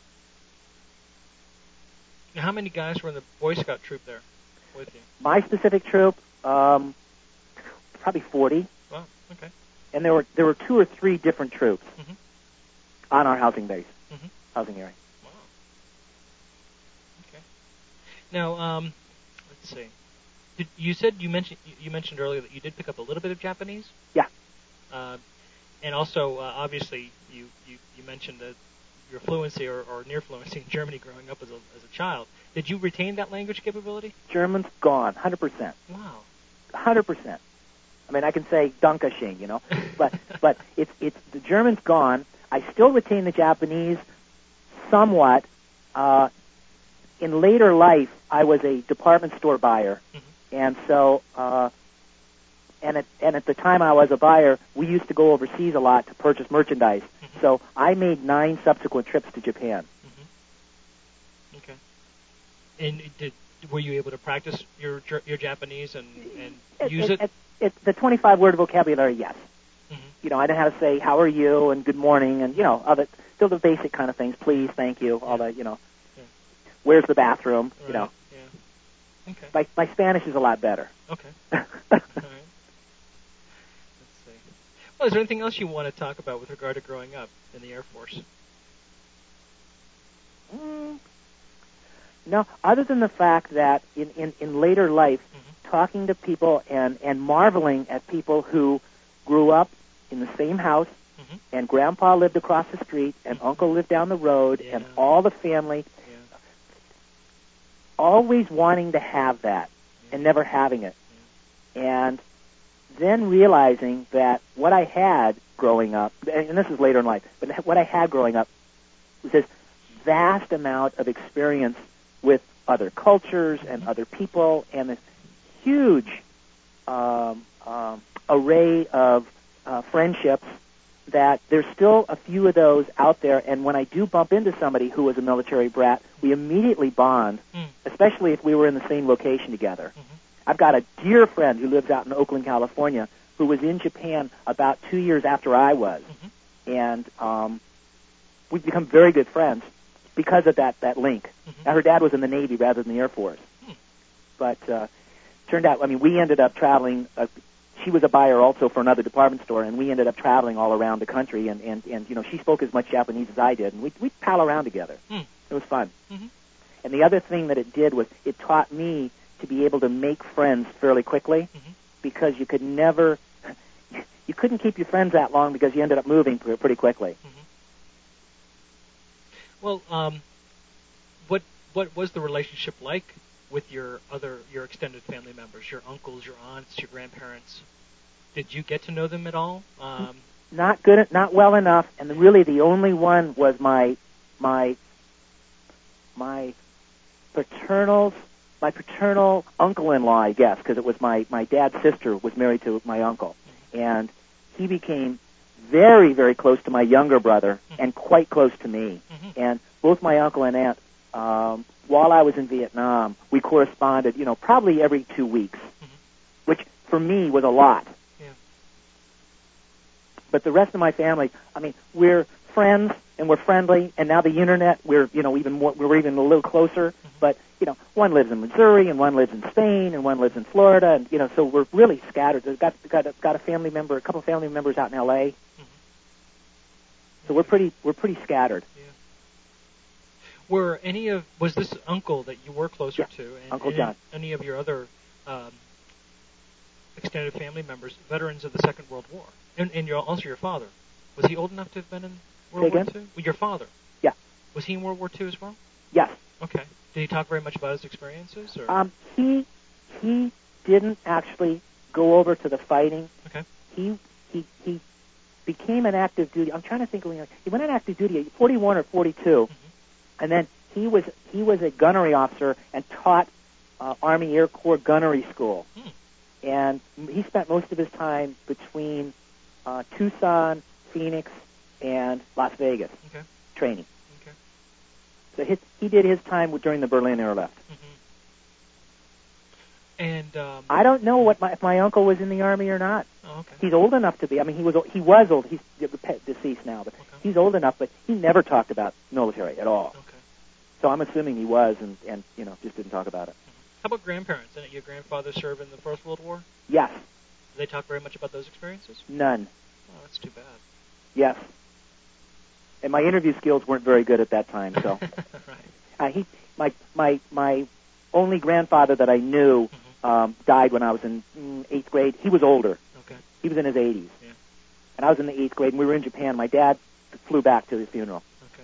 Now, how many guys were in the Boy Scout troop there with you? My specific troop, um, probably forty. Wow. Okay. And there were there were two or three different troops mm-hmm. on our housing base, mm-hmm. housing area. Now, um, let's see. Did, you said you mentioned you mentioned earlier that you did pick up a little bit of Japanese. Yeah. Uh, and also, uh, obviously, you, you, you mentioned that your fluency or, or near fluency in Germany growing up as a as a child. Did you retain that language capability? German's gone, one hundred percent. Wow. one hundred percent. I mean, I can say Dankeschön, you know, but but it's it's the German's gone. I still retain the Japanese somewhat. Uh, In later life, I was a department store buyer, mm-hmm. and so, uh, and at and at the time I was a buyer, we used to go overseas a lot to purchase merchandise. Mm-hmm. So I made nine subsequent trips to Japan. Mm-hmm. Okay. And did were you able to practice your your Japanese and, and it, use it? it? it, it the twenty-five word vocabulary, yes. Mm-hmm. You know, I know how to say how are you and good morning and you know other still the basic kind of things. Please, thank you, all that you know. Where's the bathroom? Right. You know. Yeah. Okay. My my Spanish is a lot better. Okay. All right. Let's see. Well, is there anything else you want to talk about with regard to growing up in the Air Force? Mm, no, other than the fact that in, in, in later life, mm-hmm. talking to people and, and marveling at people who grew up in the same house, mm-hmm. and Grandpa lived across the street, and mm-hmm. Uncle lived down the road, yeah. and all the family, always wanting to have that. and never having it. And then realizing that what I had growing up, and this is later in life, but what I had growing up was this vast amount of experience with other cultures and other people, and this huge um, um, array of uh, friendships that there's still a few of those out there. And when I do bump into somebody who was a military brat, we immediately bond, mm. especially if we were in the same location together. Mm-hmm. I've got a dear friend who lives out in Oakland, California, who was in Japan about two years after I was. Mm-hmm. And um, we've become very good friends because of that, that link. Mm-hmm. Now, her dad was in the Navy rather than the Air Force. Mm. But uh, turned out, I mean, we ended up traveling. Uh, she was a buyer also for another department store, and we ended up traveling all around the country. And, and, and you know, she spoke as much Japanese as I did, and we we pal around together. Mm. It was fun. Mm-hmm. And the other thing that it did was it taught me to be able to make friends fairly quickly, mm-hmm. because you could never, you couldn't keep your friends that long because you ended up moving pretty quickly. Mm-hmm. Well, um, what what was the relationship like with your other your extended family members, your uncles, your aunts, your grandparents? Did you get to know them at all? Um, not good, not well enough, and really the only one was my my my paternal my paternal uncle-in-law, I guess, because it was my my dad's sister was married to my uncle, mm-hmm. and he became very, very close to my younger brother, mm-hmm. and quite close to me. Mm-hmm. And both my uncle and aunt, um, while I was in Vietnam, we corresponded, you know, probably every two weeks, mm-hmm. which for me was a lot. Yeah. But the rest of my family, I mean, we're friends and we're friendly, and now the internet, we're, you know, even more, we're even a little closer. Mm-hmm. But you know, one lives in Missouri, and one lives in Spain, and one lives in Florida, and you know, so we're really scattered. We've got got a, got a family member, a couple of family members out in L A. Mm-hmm. So we're pretty we're pretty scattered. Yeah. Were any of was this uncle that you were closer yeah. to, and, Uncle and John, any of your other um, extended family members, veterans of the Second World War, and, and your, also your father, was he old enough to have been in World War Two? Well, your father, yeah, was he in World War Two as well? Yes. Okay. Did he talk very much about his experiences? Or? Um, he he didn't actually go over to the fighting. Okay. He he he became an active duty. I'm trying to think of when he went on active duty at forty-one or forty-two, mm-hmm. and then he was he was a gunnery officer and taught uh, Army Air Corps gunnery school. Mm. And he spent most of his time between uh, Tucson, Phoenix, and Las Vegas, okay. training. Okay. So his, he did his time during the Berlin airlift. Mm-hmm. And um, I don't know what my, if my uncle was in the Army or not. Oh, okay. He's old enough to be. I mean, he was he was old. He's deceased now, but okay. he's old enough. But he never talked about military at all. Okay. So I'm assuming he was, and, and you know, just didn't talk about it. Mm-hmm. How about grandparents? Didn't your grandfather serve in the First World War? Yes. Did they talk very much about those experiences? None. Oh, that's too bad. Yes. And my interview skills weren't very good at that time, so. Right. Uh, he, my, my, my only grandfather that I knew mm-hmm. um, died when I was in mm, eighth grade. He was older. Okay. He was in his eighties. Yeah. And I was in the eighth grade, and we were in Japan. My dad flew back to his funeral. Okay.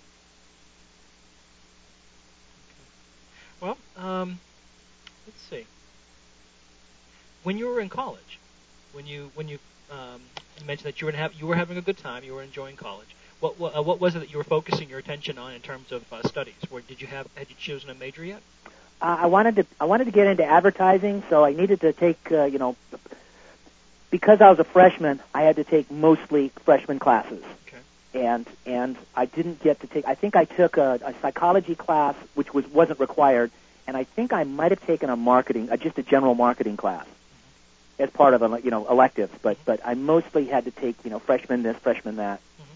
Okay. Well, um, let's see. When you were in college, when you when you um, you mentioned that you were have, you were having a good time, you were enjoying college. What what, uh, what was it that you were focusing your attention on in terms of uh, studies? Or did you have had you chosen a major yet? Uh, I wanted to I wanted to get into advertising, so I needed to take uh, you know because I was a freshman, I had to take mostly freshman classes. Okay. And and I didn't get to take. I think I took a, a psychology class, which was wasn't required, and I think I might have taken a marketing, uh, just a general marketing class, mm-hmm. as part of a, you know electives. But but I mostly had to take you know freshman this, freshman that. Mm-hmm.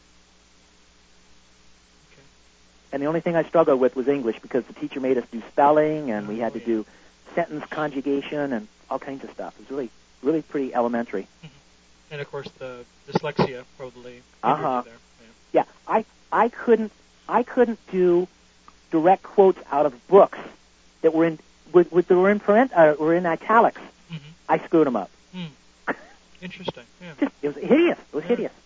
Okay. And the only thing I struggled with was English because the teacher made us do spelling, and oh, we had to yeah. do sentence conjugation and all kinds of stuff. It was really really pretty elementary. Mm-hmm. And of course, the dyslexia probably. Uh-huh. There. Yeah. yeah, I I couldn't I couldn't do direct quotes out of books that were in with, with that were in parent uh, were in italics. Mm-hmm. I screwed them up. Mm. Interesting. Yeah. Just, it was hideous. It was yeah. hideous.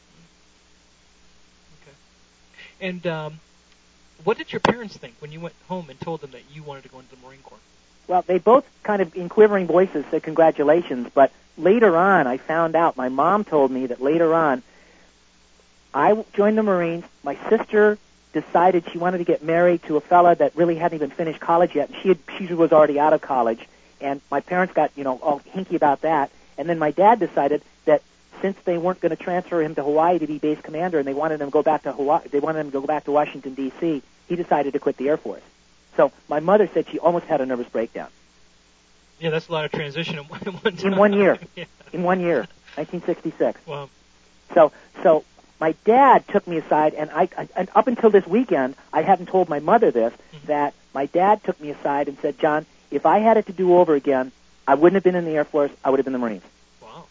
Okay. And um, what did your parents think when you went home and told them that you wanted to go into the Marine Corps? Well, they both kind of, in quivering voices, said congratulations, but later on I found out, my mom told me that later on, I joined the Marines, my sister decided she wanted to get married to a fella that really hadn't even finished college yet, and she, had, she was already out of college, and my parents got, you know, all hinky about that, and then my dad decided that since they weren't going to transfer him to Hawaii to be base commander, and they wanted him to go back to Hawaii, they wanted him to go back to Washington, D C, he decided to quit the Air Force. So my mother said she almost had a nervous breakdown. Yeah, that's a lot of transition in one, in one time. In one year. Yeah. In one year, nineteen sixty-six. Wow. So, so my dad took me aside, and I, I, and up until this weekend, I hadn't told my mother this, mm-hmm. that my dad took me aside and said, John, if I had it to do over again, I wouldn't have been in the Air Force, I would have been in the Marines. Wow.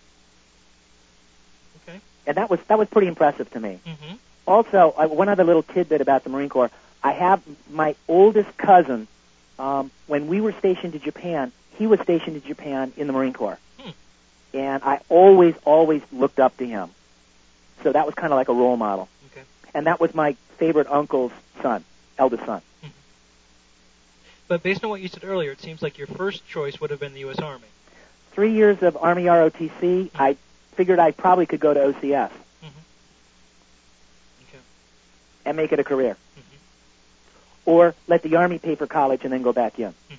Okay. And that was, that was pretty impressive to me. Mm-hmm. Also, I, one other little tidbit about the Marine Corps, I have my oldest cousin, um, when we were stationed in Japan, he was stationed in Japan in the Marine Corps. Hmm. And I always, always looked up to him. So that was kind of like a role model. Okay. And that was my favorite uncle's son, eldest son. Mm-hmm. But based on what you said earlier, it seems like your first choice would have been the U S Army. Three years of Army R O T C, mm-hmm. I figured I probably could go to O C S. Mm-hmm. Okay. And make it a career. Mm-hmm. Or let the Army pay for college and then go back in. Mm-hmm.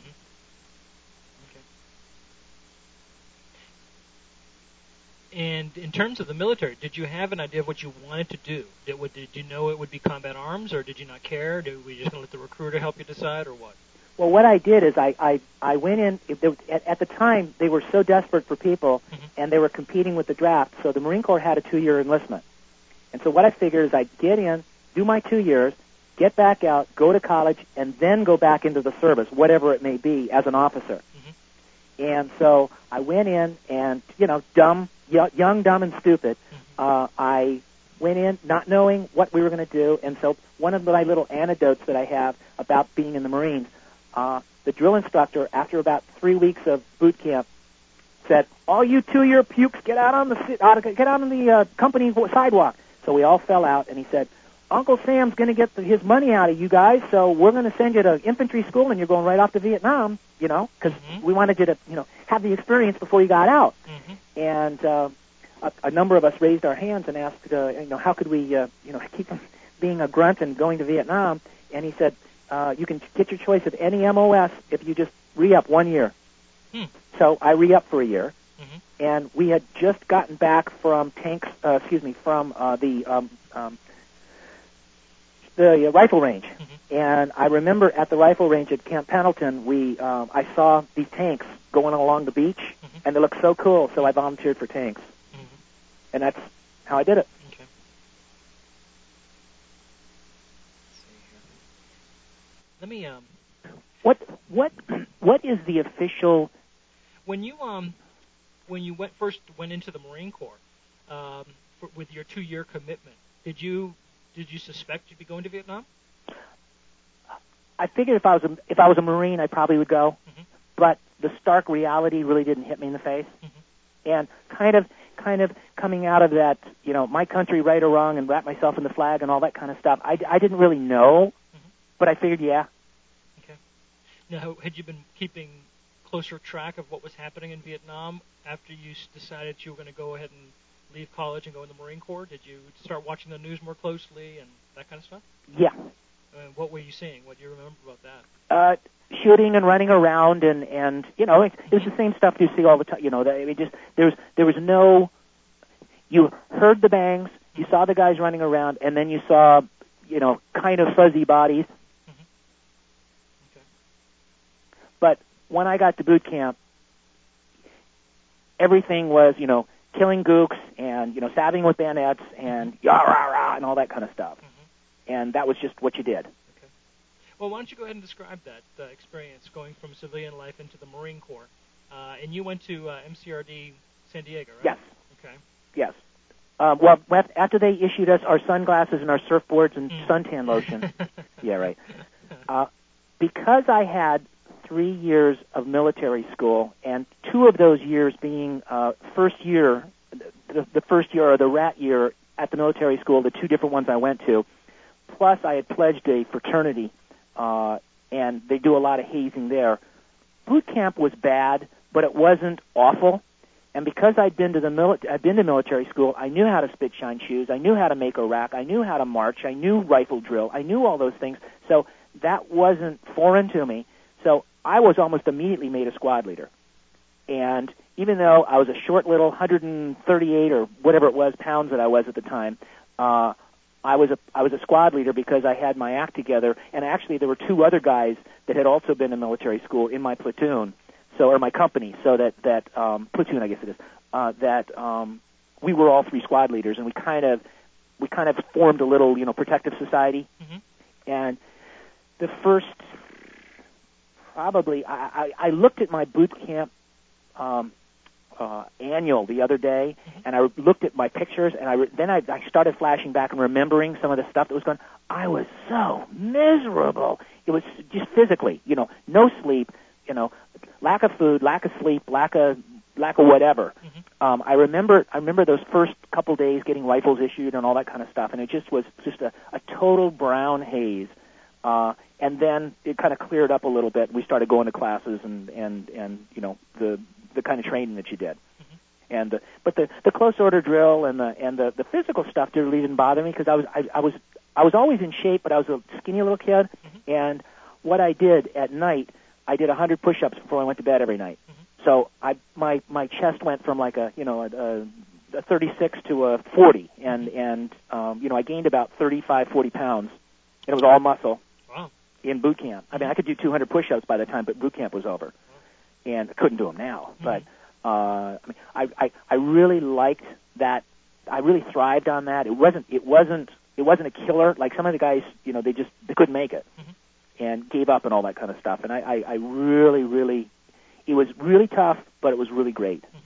And in terms of the military, did you have an idea of what you wanted to do? Did, what, did you know it would be combat arms, or did you not care? Did we just going to let the recruiter help you decide, or what? Well, what I did is I, I, I went in, if there, at, at the time, they were so desperate for people, mm-hmm. and they were competing with the draft, so the Marine Corps had a two-year enlistment. And so what I figured is I'd get in, do my two years, get back out, go to college, and then go back into the service, whatever it may be, as an officer. Mm-hmm. And so I went in, and, you know, dumb, young, dumb, and stupid, uh, I went in not knowing what we were going to do, and so one of my little anecdotes that I have about being in the Marines, uh, the drill instructor, after about three weeks of boot camp, said, all you two-year pukes, get out on the get out on the uh, company sidewalk. So we all fell out, and he said, Uncle Sam's going to get the, his money out of you guys, so we're going to send you to infantry school, and you're going right off to Vietnam, you know, because mm-hmm. we wanted you to, you know, have the experience before you got out. Mm-hmm. And uh, a, a number of us raised our hands and asked, uh, you know, how could we, uh, you know, keep from being a grunt and going to Vietnam? And he said, uh, you can get your choice of any M O S if you just re-up one year. Hmm. So I re-up for a year, mm-hmm. and we had just gotten back from tanks, uh, excuse me, from uh, the um, um, the uh, rifle range. Mm-hmm. And I remember at the rifle range at Camp Pendleton, we um, I saw these tanks going along the beach, mm-hmm. and they looked so cool, so I volunteered for tanks. Mm-hmm. And that's how I did it. Okay. Let me um. What what what is the official? When you um, when you went first went into the Marine Corps, um, for, with your two-year commitment, did you did you suspect you'd be going to Vietnam? I figured if I was a, if I was a Marine, I probably would go, mm-hmm. but the stark reality really didn't hit me in the face, mm-hmm. and kind of kind of coming out of that, you know, my country, right or wrong, and wrap myself in the flag and all that kind of stuff. I, I didn't really know, mm-hmm. but I figured, yeah. Okay. Now, had you been keeping closer track of what was happening in Vietnam after you decided you were going to go ahead and leave college and go in the Marine Corps? Did you start watching the news more closely and that kind of stuff? Yeah. Uh, what were you seeing? What do you remember about that? Uh, shooting and running around, and, and you know, it, it was the same stuff you see all the time. You know, I mean, just there was there was no. You heard the bangs, you saw the guys running around, and then you saw, you know, kind of fuzzy bodies. Mm-hmm. Okay. But when I got to boot camp, everything was, you know, killing gooks and, you know, stabbing with bayonets and yah rah rah and all that kind of stuff. Mm-hmm. And that was just what you did. Okay. Well, why don't you go ahead and describe that uh, experience going from civilian life into the Marine Corps? Uh, and you went to uh, M C R D San Diego, right? Yes. Okay. Yes. Um, well, after they issued us our sunglasses and our surfboards and mm. suntan lotion. Yeah, right. Uh, because I had three years of military school, and two of those years being uh, first year, the, the first year or the rat year at the military school, the two different ones I went to, plus I had pledged a fraternity, uh, and they do a lot of hazing there. boot camp was bad, but it wasn't awful. And because I'd been to the mili- I'd been to military school, I knew how to spit shine shoes. I knew how to make a rack. I knew how to march. I knew rifle drill. I knew all those things. So that wasn't foreign to me. So I was almost immediately made a squad leader. And even though I was a short little one hundred thirty-eight or whatever it was pounds that I was at the time, uh, I was a I was a squad leader because I had my act together. And actually, there were two other guys that had also been in military school in my platoon. So, or my company, so that, that um, platoon, I guess it is, uh, that um, we were all three squad leaders, and we kind of we kind of formed a little, you know, protective society. Mm-hmm. And the first, probably, I, I, I looked at my boot camp um, uh, annual the other day, mm-hmm. and I looked at my pictures, and I re- then I, I started flashing back and remembering some of the stuff that was going. I was so miserable. It was just physically, you know, no sleep, you know. Lack of food, lack of sleep, lack of lack of whatever. Mm-hmm. Um, I remember I remember those first couple days getting rifles issued and all that kind of stuff, and it just was just a, a total brown haze. Uh, and then it kind of cleared up a little bit. We started going to classes and and and you know the the kind of training that you did. Mm-hmm. And the, but the the close order drill and the and the, the physical stuff didn't really bother me because I was I, I was I was always in shape, but I was a skinny little kid. Mm-hmm. And what I did at night, I did one hundred push-ups before I went to bed every night. Mm-hmm. So I my my chest went from like a you know a, a thirty-six to a forty, and and um, you know I gained about thirty-five, forty pounds. It was all muscle. Wow. In boot camp. I mean, I could do two hundred push-ups by the time, but boot camp was over, Wow. and I couldn't do them now. Mm-hmm. But uh, I mean, I, I I really liked that. I really thrived on that. It wasn't it wasn't it wasn't a killer like some of the guys. You know, they just they couldn't make it. Mm-hmm. And gave up and all that kind of stuff. And I, I, I really, really, it was really tough, but it was really great. Mm-hmm.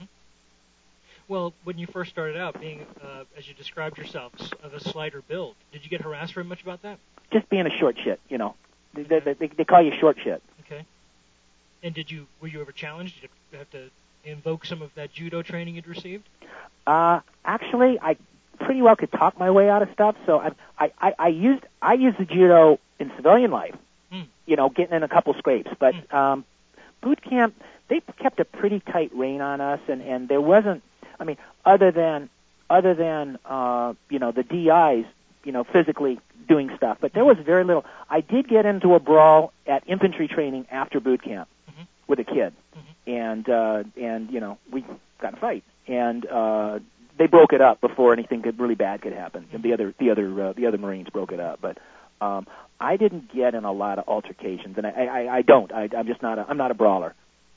Well, when you first started out, being, uh, as you described yourself, of a slighter build, did you get harassed very much about that? Just being a short shit, you know. Okay. They, they, they call you short shit. Okay. And did you, were you ever challenged? Did you have to invoke some of that judo training you'd received? Uh, actually, I pretty well could talk my way out of stuff. So I, I, I, I used, I used the judo in civilian life. Mm. You know, getting in a couple scrapes. But mm. um, boot camp, they kept a pretty tight rein on us, and, and there wasn't. I mean, other than other than uh, you know the D Is, you know, physically doing stuff. But there was very little. I did get into a brawl at infantry training after boot camp mm-hmm. with a kid, mm-hmm. and uh, and you know we got in a fight, and uh, they broke it up before anything could, really bad could happen. Mm-hmm. And the other the other uh, the other Marines broke it up, but. Um, I didn't get in a lot of altercations, and I, I, I don't. I, I'm just not. A, I'm not a brawler.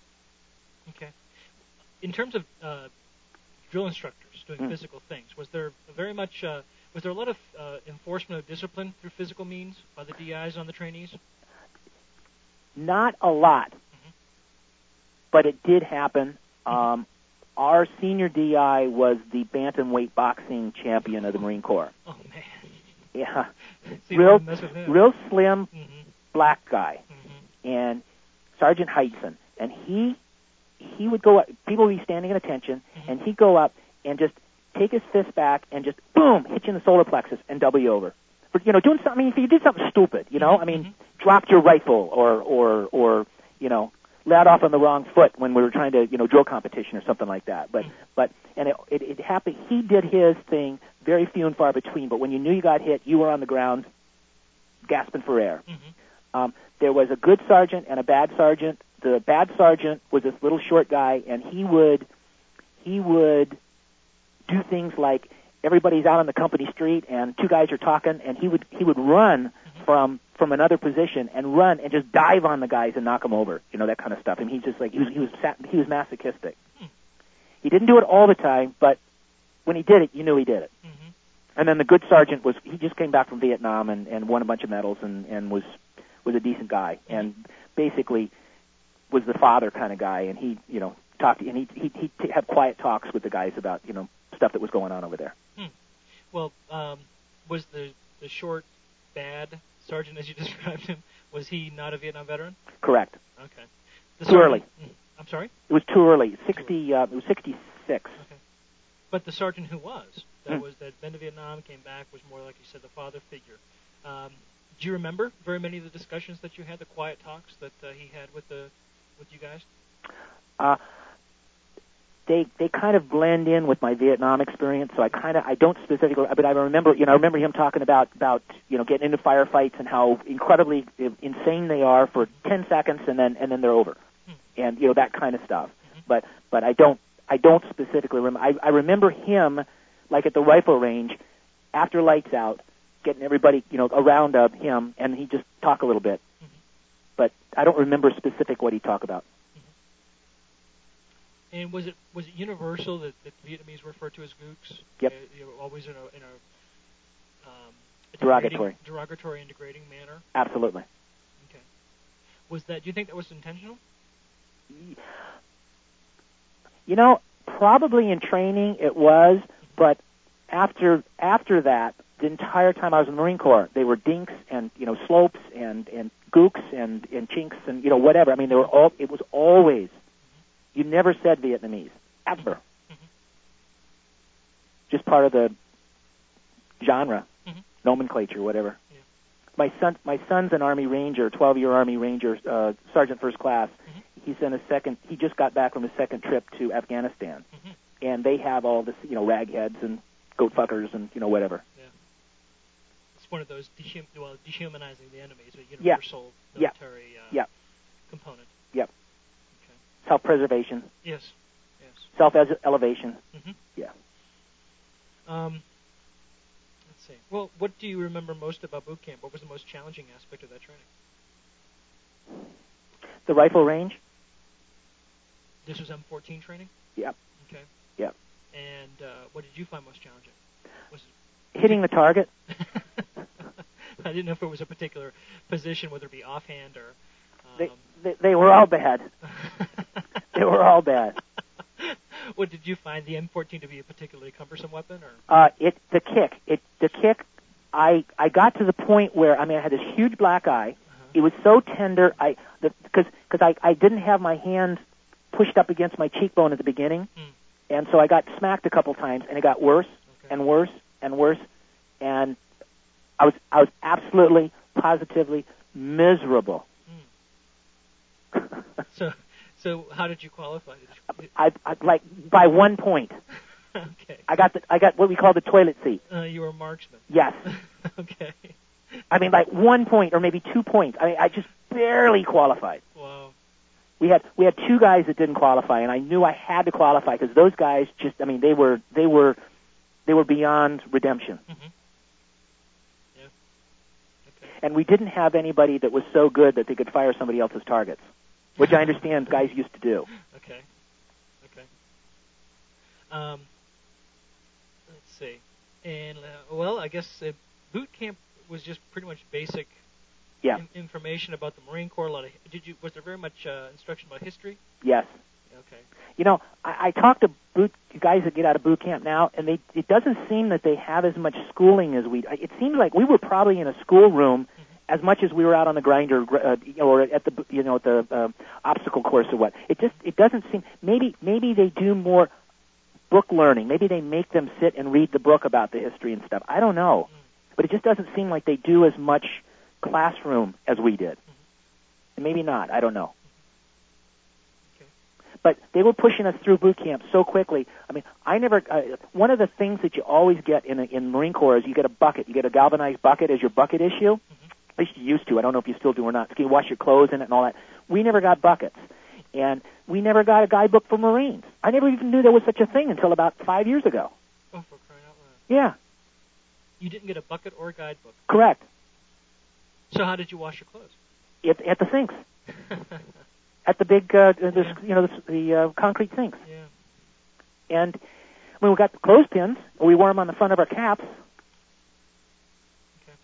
Okay. In terms of uh, drill instructors doing mm. physical things, was there very much? Uh, was there a lot of uh, enforcement of discipline through physical means by the D Is on the trainees? Not a lot, mm-hmm. but it did happen. Um, our senior D I was the bantamweight boxing champion of the Marine Corps. Oh man. Yeah, so real, real slim mm-hmm. black guy, mm-hmm. and Sergeant Heitzen, and he he would go up. People would be standing at attention, mm-hmm. and he'd go up and just take his fist back and just boom, hit you in the solar plexus and double you over. For you know, doing something. I mean, if you did something stupid, you know, mm-hmm. I mean, mm-hmm. dropped your rifle or or or you know, let off on the wrong foot when we were trying to you know drill competition or something like that. But mm-hmm. but and it, it it happened. He did his thing. Very few and far between, but when you knew you got hit, you were on the ground gasping for air. Mm-hmm. Um, there was a good sergeant and a bad sergeant. The bad sergeant was this little short guy, and he would he would do things like everybody's out on the company street, and two guys are talking, and he would he would run mm-hmm. from from another position and run and just dive on the guys and knock them over, you know, that kind of stuff. And he just like he was he was he was masochistic. Mm-hmm. He didn't do it all the time, but when he did it, you knew he did it. Mm-hmm. And then the good sergeant was, he just came back from Vietnam and, and won a bunch of medals and, and was was a decent guy. Mm-hmm. And basically was the father kind of guy. And he, you know, talked, and he, he, he'd t- have quiet talks with the guys about, you know, stuff that was going on over there. Hmm. Well, um, was the, the short, bad sergeant, as you described him, was he not a Vietnam veteran? Correct. Okay. The too early. Mm, I'm sorry? It was too early. Sixty. Uh, it was sixty-six. Okay. But the sergeant who was, that mm. was that been to Vietnam, came back, was more like you said, the father figure. Um, do you remember very many of the discussions that you had, the quiet talks that uh, he had with the with you guys? Uh, they they kind of blend in with my Vietnam experience. So I kind of I don't specifically, but I remember you know I remember him talking about about you know getting into firefights and how incredibly insane they are for ten seconds and then and then they're over, hmm. and you know that kind of stuff. Mm-hmm. But but I don't I don't specifically remember. I, I remember him like at the rifle range after lights out, getting everybody you know around uh, him, and he just talk a little bit. Mm-hmm. But I don't remember specific what he talked about. And was it was it universal that, that Vietnamese were referred to as gooks? Yep. Uh, you know, always in a in a, um, a derogatory, derogatory and degrading manner. Absolutely. Okay. Was that? Do you think that was intentional? You know, probably in training it was, but after after that, the entire time I was in the Marine Corps, they were dinks and you know slopes and and gooks and and chinks and you know whatever. I mean, they were all. It was always. You never said Vietnamese, ever. Mm-hmm. Just part of the genre, mm-hmm. nomenclature, whatever. Yeah. My son, my son's an Army Ranger, twelve-year Army Ranger, uh, Sergeant First Class. Mm-hmm. He's in a second. He just got back from his second trip to Afghanistan, mm-hmm. and they have all this, you know, ragheads and goat fuckers and you know whatever. Yeah. It's one of those dehum- well, dehumanizing the enemy is a yeah. universal military yeah. Uh, yeah. component. Yep. Self-preservation. Yes. Yes. Self-elevation. Mm-hmm. Yeah. Um, let's see. Well, what do you remember most about boot camp? What was the most challenging aspect of that training? The rifle range. This was M fourteen training? Yep. Okay. Yep. And uh, what did you find most challenging? Was it hitting the target? I didn't know if it was a particular position, whether it be offhand or... Um... They, they, they were all bad. They were all bad. What did you find the M fourteen to be a particularly cumbersome weapon, or? Uh, it the kick. It the kick. I I got to the point where I mean I had this huge black eye. Uh-huh. It was so tender. I because because I I didn't have my hand pushed up against my cheekbone at the beginning, mm. and so I got smacked a couple times, and it got worse okay. and worse and worse, and I was I was absolutely positively miserable. Mm. so. So how did you qualify? Did you... I, I like by one point. Okay. I got the I got what we call the toilet seat. Uh, you were a marksman. Yes. Okay. I mean, like one point or maybe two points. I mean, I just barely qualified. Wow. We had we had two guys that didn't qualify, and I knew I had to qualify because those guys just I mean they were they were they were beyond redemption. Mm-hmm. Yeah. Okay. And we didn't have anybody that was so good that they could fire somebody else's targets. Which I understand guys used to do. Okay. Okay. Um, let's see. And, uh, well, I guess uh, boot camp was just pretty much basic yeah. in- information about the Marine Corps. A lot of, did you, was there very much uh, instruction about history? Yes. Okay. You know, I, I talk to boot guys that get out of boot camp now, and they it doesn't seem that they have as much schooling as we. It seems like we were probably in a schoolroom mm-hmm. as much as we were out on the grinder, uh, or at the you know at the uh, obstacle course or what. It just it doesn't seem. Maybe maybe they do more book learning. Maybe they make them sit and read the book about the history and stuff. I don't know, mm-hmm. but it just doesn't seem like they do as much classroom as we did. Mm-hmm. Maybe not. I don't know. But they were pushing us through boot camp so quickly. I mean, I never. Uh, one of the things that you always get in a, in Marine Corps is you get a bucket. You get a galvanized bucket as your bucket issue. Mm-hmm. At least you used to. I don't know if you still do or not. So you wash your clothes in it and all that. We never got buckets, and we never got a guidebook for Marines. I never even knew there was such a thing until about five years ago. Oh, for crying out loud! Yeah. You didn't get a bucket or a guidebook. Correct. So how did you wash your clothes? At, at the sinks. At the big, uh, the, yeah. you know, the, the uh, concrete sinks. Yeah. And when we got the clothespins, we wore them on the front of our caps. Okay.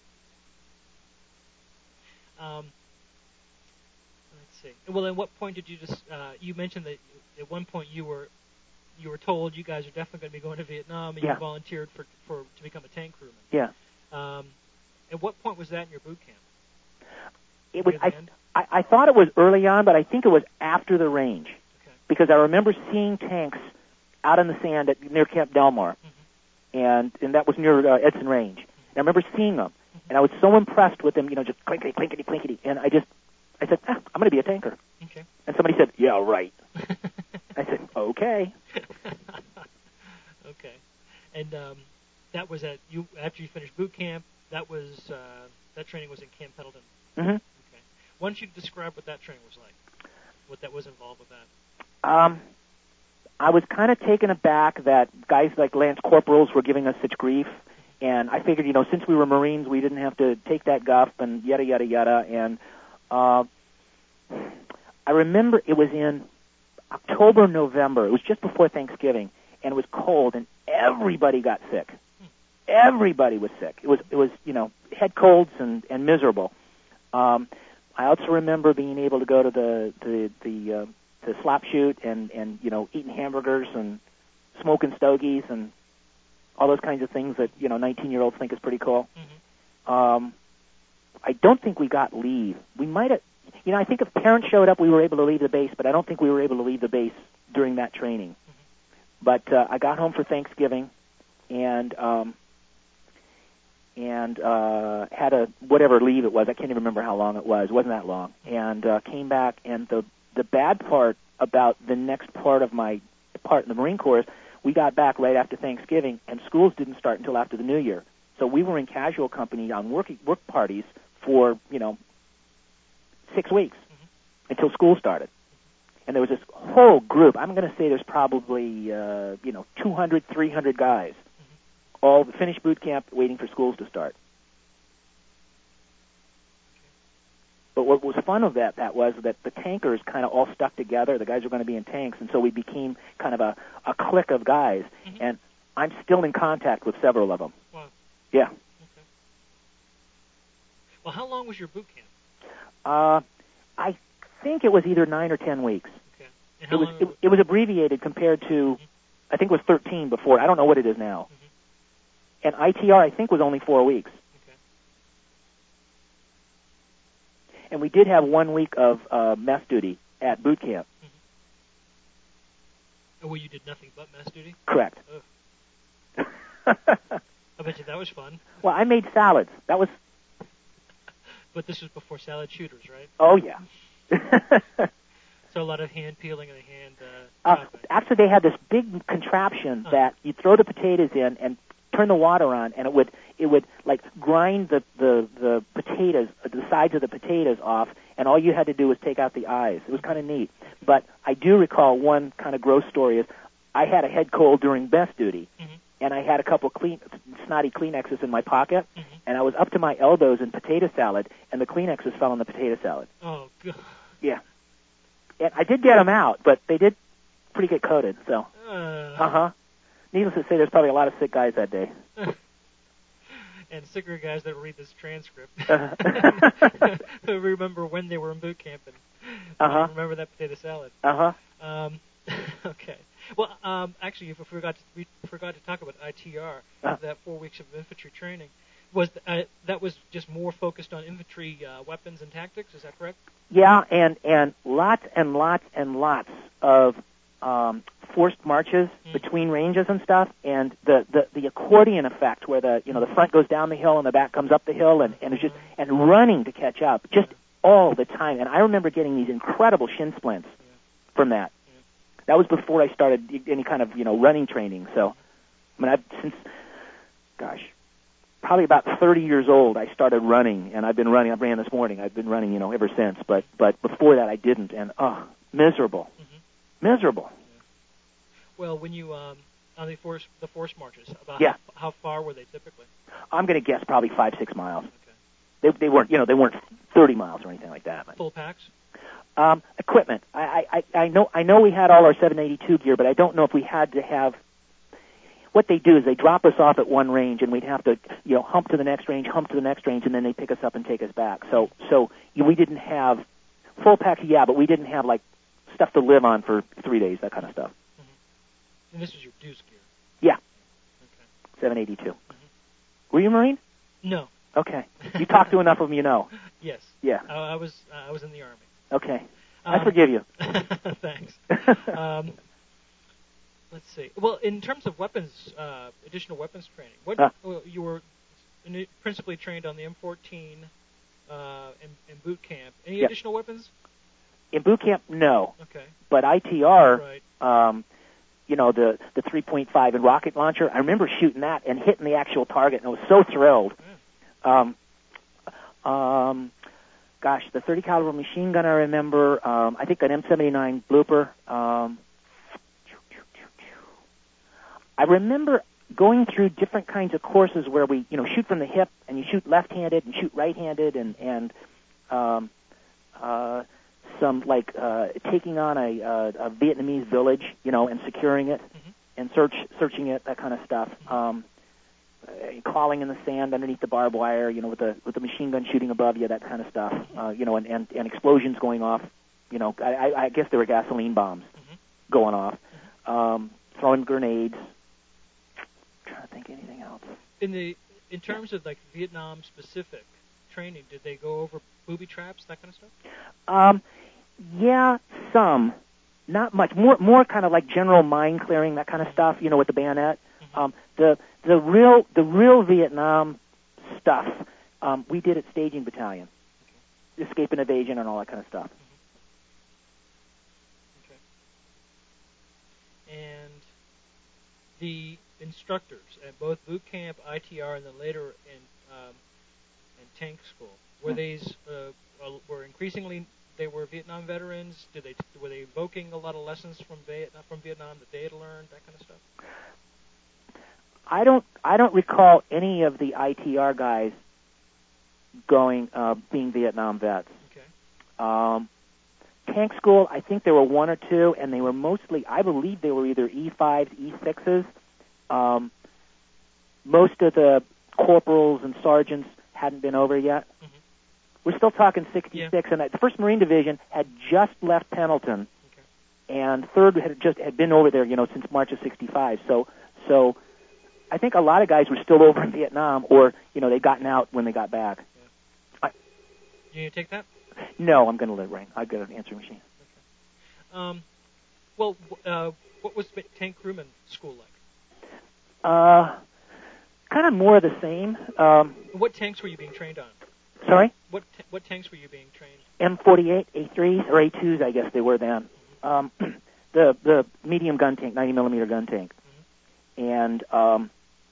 Um, let's see. Well, at what point did you just? Uh, you mentioned that at one point you were you were told you guys are definitely going to be going to Vietnam, and yeah. you volunteered for for to become a tank crewman. Yeah. Um, at what point was that in your boot camp? It was. I, I, I thought it was early on, but I think it was after the range, okay. because I remember seeing tanks out in the sand at, near Camp Delmar, mm-hmm. and and that was near uh, Edson Range. Mm-hmm. And I remember seeing them, mm-hmm. and I was so impressed with them, you know, just clinkety, clinkety, clinkety, and I just, I said, ah, I'm going to be a tanker. Okay. And so somebody said, "Yeah, right." I said, "Okay." Okay. And um, that was at you after you finished boot camp. That was uh, that training was in Camp Pendleton. Mm-hmm. Okay. Why don't you describe what that training was like? What that was involved with that? Um, I was kind of taken aback that guys like Lance Corporals were giving us such grief, and I figured, you know, since we were Marines, we didn't have to take that guff and yada yada yada. And uh, I remember it was in October, November. It was just before Thanksgiving, and it was cold, and everybody got sick. Everybody was sick. It was, it was, you know, head colds and, and miserable. Um, I also remember being able to go to the the the, uh, the slap shoot and, and you know eating hamburgers and smoking stogies and all those kinds of things that you know nineteen year olds think is pretty cool. Mm-hmm. Um, I don't think we got leave. We might have, you know, I think if parents showed up, we were able to leave the base, but I don't think we were able to leave the base during that training. Mm-hmm. But uh, I got home for Thanksgiving and. Um, and uh, had a whatever leave it was. I can't even remember how long it was. It wasn't that long. And uh, came back, and the the bad part about the next part of my part in the Marine Corps is we got back right after Thanksgiving, and schools didn't start until after the New Year. So we were in casual company on work work parties for, you know, six weeks mm-hmm. until school started. And there was this whole group. I'm going to say there's probably, uh, you know, two hundred, three hundred guys. All finished boot camp, waiting for schools to start. But what was fun of that, that was that the tankers kind of all stuck together. The guys were going to be in tanks, and so we became kind of a, a clique of guys. Mm-hmm. And I'm still in contact with several of them. Wow. Yeah. Okay. Well, how long was your boot camp? Uh, I think it was either nine or ten weeks. Okay. And how it was long it, it was abbreviated compared to, mm-hmm. I think it was thirteen before. I don't know what it is now. Mm-hmm. And I T R, I think, was only four weeks. Okay. And we did have one week of uh, mess duty at boot camp. Mm-hmm. Oh, well, you did nothing but mess duty? Correct. I bet you that was fun. Well, I made salads. That was... But this was before salad shooters, right? Oh, yeah. So a lot of hand peeling and hand uh, uh, chopping. Actually, they had this big contraption huh. that you throw the potatoes in and turn the water on, and it would it would like grind the, the the potatoes, the sides of the potatoes off, and all you had to do was take out the eyes. It was kind of neat. But I do recall one kind of gross story is I had a head cold during mess duty, mm-hmm. and I had a couple clean snotty Kleenexes in my pocket, mm-hmm. and I was up to my elbows in potato salad, and the Kleenexes fell on the potato salad. Oh God. Yeah. And I did get them out, but they did pretty get coated. So. Uh Uh huh. Needless to say, there's probably a lot of sick guys that day. And sicker guys that read this transcript uh-huh. who remember when they were in boot camp and uh-huh. remember that potato salad. Uh huh. Um, okay. Well, um, actually, if we forgot to, we forgot to talk about I T R, uh-huh. that four weeks of infantry training, was uh, that was just more focused on infantry uh, weapons and tactics. Is that correct? Yeah, and and lots and lots and lots of um, forced marches mm. between ranges and stuff, and the, the, the accordion effect where the you know the front goes down the hill and the back comes up the hill, and, and it's just and running to catch up just yeah. all the time. And I remember getting these incredible shin splints yeah. from that. Yeah. That was before I started any kind of you know running training. So I mean, I've since gosh. probably about thirty years old, I started running, and I've been running. I ran this morning. I've been running, you know, ever since. But but before that, I didn't, and oh, miserable, mm-hmm. miserable. Yeah. Well, when you um, on the force the force marches, about yeah. how, how far were they typically? I'm going to guess probably five six miles. Okay. They they weren't you know they weren't thirty miles or anything like that. But. Full packs. Um, equipment. I, I I know I know we had all our seven eighty-two gear, but I don't know if we had to have. What they do is they drop us off at one range, and we'd have to, you know, hump to the next range, hump to the next range, and then they pick us up and take us back. So, so we didn't have full packs, yeah, but we didn't have like stuff to live on for three days, that kind of stuff. Mm-hmm. And this is your deuce gear. Yeah. Okay. seven eighty-two. Mm-hmm. Were you a Marine? No. Okay. You talked to enough of them, you know. Yes. Yeah. Uh, I was uh, I was in the Army. Okay. Um, I forgive you. Thanks. um, Let's see. Well, in terms of weapons, uh, additional weapons training, what uh, well, you were principally trained on the M fourteen uh, in, in boot camp. Any yeah. additional weapons? In boot camp, no. Okay. But I T R, Right. um, you know, the the three point five and rocket launcher. I remember shooting that and hitting the actual target, and I was so thrilled. Yeah. Um, um, gosh, the thirty caliber machine gun. I remember. Um, I think an M seventy-nine blooper. Um, I remember going through different kinds of courses where we, you know, shoot from the hip, and you shoot left-handed and shoot right-handed, and and um, uh, some like uh, taking on a, a, a Vietnamese village, you know, and securing it, Mm-hmm. and search searching it, that kind of stuff. Um, uh, crawling in the sand underneath the barbed wire, you know, with the with the machine gun shooting above you, that kind of stuff. Uh, you know, and, and, and explosions going off. You know, I, I I guess there were gasoline bombs Mm-hmm. going off. Um, throwing grenades. Trying to think of anything else. In the in terms of like Vietnam specific training, did they go over booby traps, that kind of stuff? Um, yeah, some, not much. More, more kind of like general mine clearing, that kind of stuff. You know, with the bayonet. Mm-hmm. Um, the the real the real Vietnam stuff um, we did at Staging Battalion, okay. Escape and evasion and all that kind of stuff. Mm-hmm. Okay. And the instructors at both boot camp, I T R, and then later in um, in tank school, were these uh, uh, were increasingly they were Vietnam veterans? Did they were they evoking a lot of lessons from Vietnam from Vietnam that they had learned, that kind of stuff? I don't I don't recall any of the I T R guys going uh, being Vietnam vets. Okay. Um, tank school, I think there were one or two, and they were mostly, I believe they were either E fives, E sixes. Um, most of the corporals and sergeants hadn't been over yet. Mm-hmm. We're still talking sixty-six, yeah. and the First Marine Division had just left Pendleton, okay. and Third had just had been over there, you know, since March of sixty-five. So, so I think a lot of guys were still over in Vietnam, or you know, they'd gotten out when they got back. Yeah. I, you need to take that? No, I'm going to let it ring. I've got an answering machine. Okay. Um, well, uh, what was tank crewman school like? Uh, kind of more of the same. Um, what tanks were you being trained on? Sorry? What t- what tanks were you being trained? M forty-eight, A threes, or A twos, I guess they were then. Mm-hmm. Um, the the medium gun tank, ninety millimeter gun tank. Mm-hmm. And um,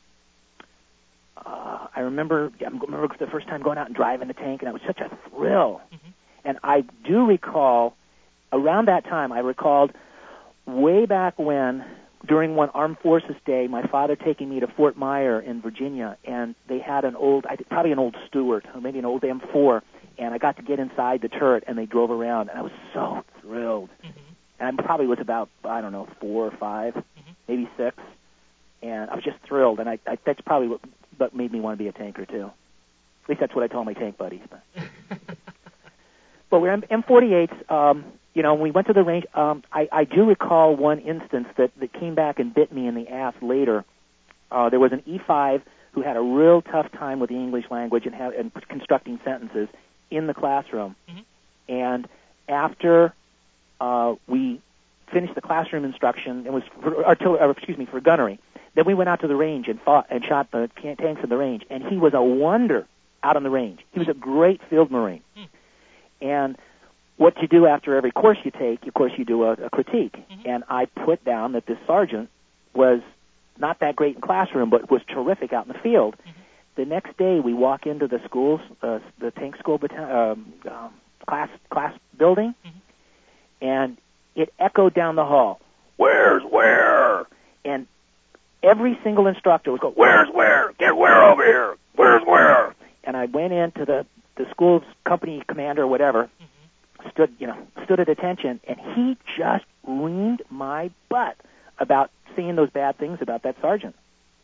uh, I remember I remember the first time going out and driving the tank, and it was such a thrill. Mm-hmm. And I do recall, around that time, I recalled way back when, during one Armed Forces Day, my father taking me to Fort Myer in Virginia, and they had an old, I think probably an old Stewart, or maybe an old M four, and I got to get inside the turret, and they drove around, and I was so thrilled. Mm-hmm. And I probably was about, I don't know, four or five, mm-hmm. maybe six, and I was just thrilled, and I, I that's probably what, what made me want to be a tanker, too. At least that's what I told my tank buddies. But, but we're M forty-eights, um, you know, when we went to the range, um, I, I do recall one instance that, that came back and bit me in the ass later. Uh, there was an E five who had a real tough time with the English language and, have, and constructing sentences in the classroom. Mm-hmm. And after uh, we finished the classroom instruction, it was for artillery, or excuse me, for gunnery. Then we went out to the range and fought and shot the tanks in the range. And he was a wonder out on the range. He was a great field marine. Mm. And what you do after every course you take, of course, you do a, a critique. Mm-hmm. And I put down that this sergeant was not that great in classroom, but was terrific out in the field. Mm-hmm. The next day, we walk into the schools, uh, the tank school bata- um, um, class class building, mm-hmm. and it echoed down the hall, "Where's where?" And every single instructor was going, "Where's where? Get where over here? Where's where?" And I went into the the school's company commander or whatever, mm-hmm. stood you know stood at attention, and he just reamed my butt about seeing those bad things about that sergeant.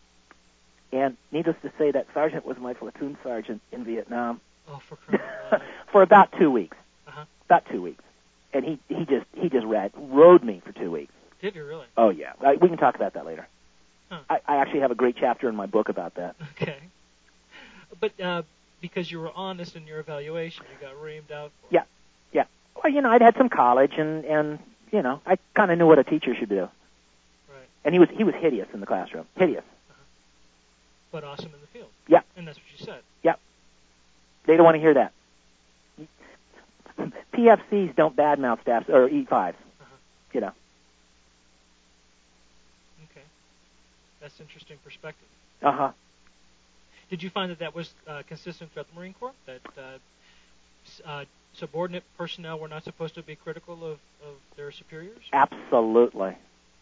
And needless to say, that sergeant was my platoon sergeant in Vietnam. Oh, for crying out loud. For about two weeks. Uh-huh. About two weeks. And he, he just he just rad, rode me for two weeks. Did you really? Oh, yeah. I, we can talk about that later. Huh. I, I actually have a great chapter in my book about that. Okay. But uh, because you were honest in your evaluation, you got reamed out for Yeah. Yeah. Well, you know, I'd had some college, and, and you know, I kind of knew what a teacher should do. Right. And he was he was hideous in the classroom. Hideous. Uh-huh. But awesome in the field. Yeah. And that's what you said. Yeah. They don't want to hear that. T F Cs don't badmouth staffs, or E fives, Uh-huh. you know. Okay. That's interesting perspective. Uh-huh. Did you find that that was uh, consistent throughout the Marine Corps, that uh, s- uh, subordinate personnel were not supposed to be critical of, of their superiors? Absolutely.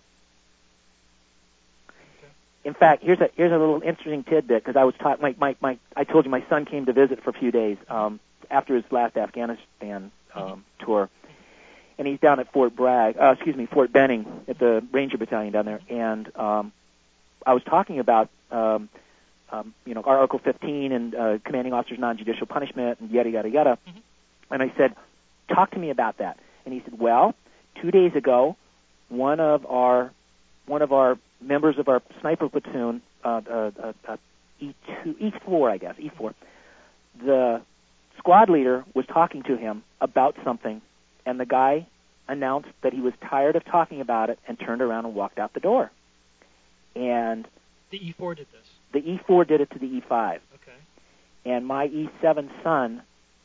Okay. In fact, here's a here's a little interesting tidbit, because I was taught, my, my, my, I told you my son came to visit for a few days um, after his last Afghanistan um, Mm-hmm. tour, and he's down at Fort Bragg, uh, excuse me, Fort Benning at the Ranger Battalion down there, and um, I was talking about, um, um, you know, Article fifteen and uh, commanding officers non-judicial punishment and yada, yada, yada, Mm-hmm. and I said, talk to me about that. And he said, well, two days ago, one of our one of our members of our sniper platoon, uh, uh, uh, uh, E two, E four, I guess, E four, the squad leader was talking to him about something, and the guy announced that he was tired of talking about it and turned around and walked out the door. And The E four did this. the E four did it to the E five. Okay. And my E seven son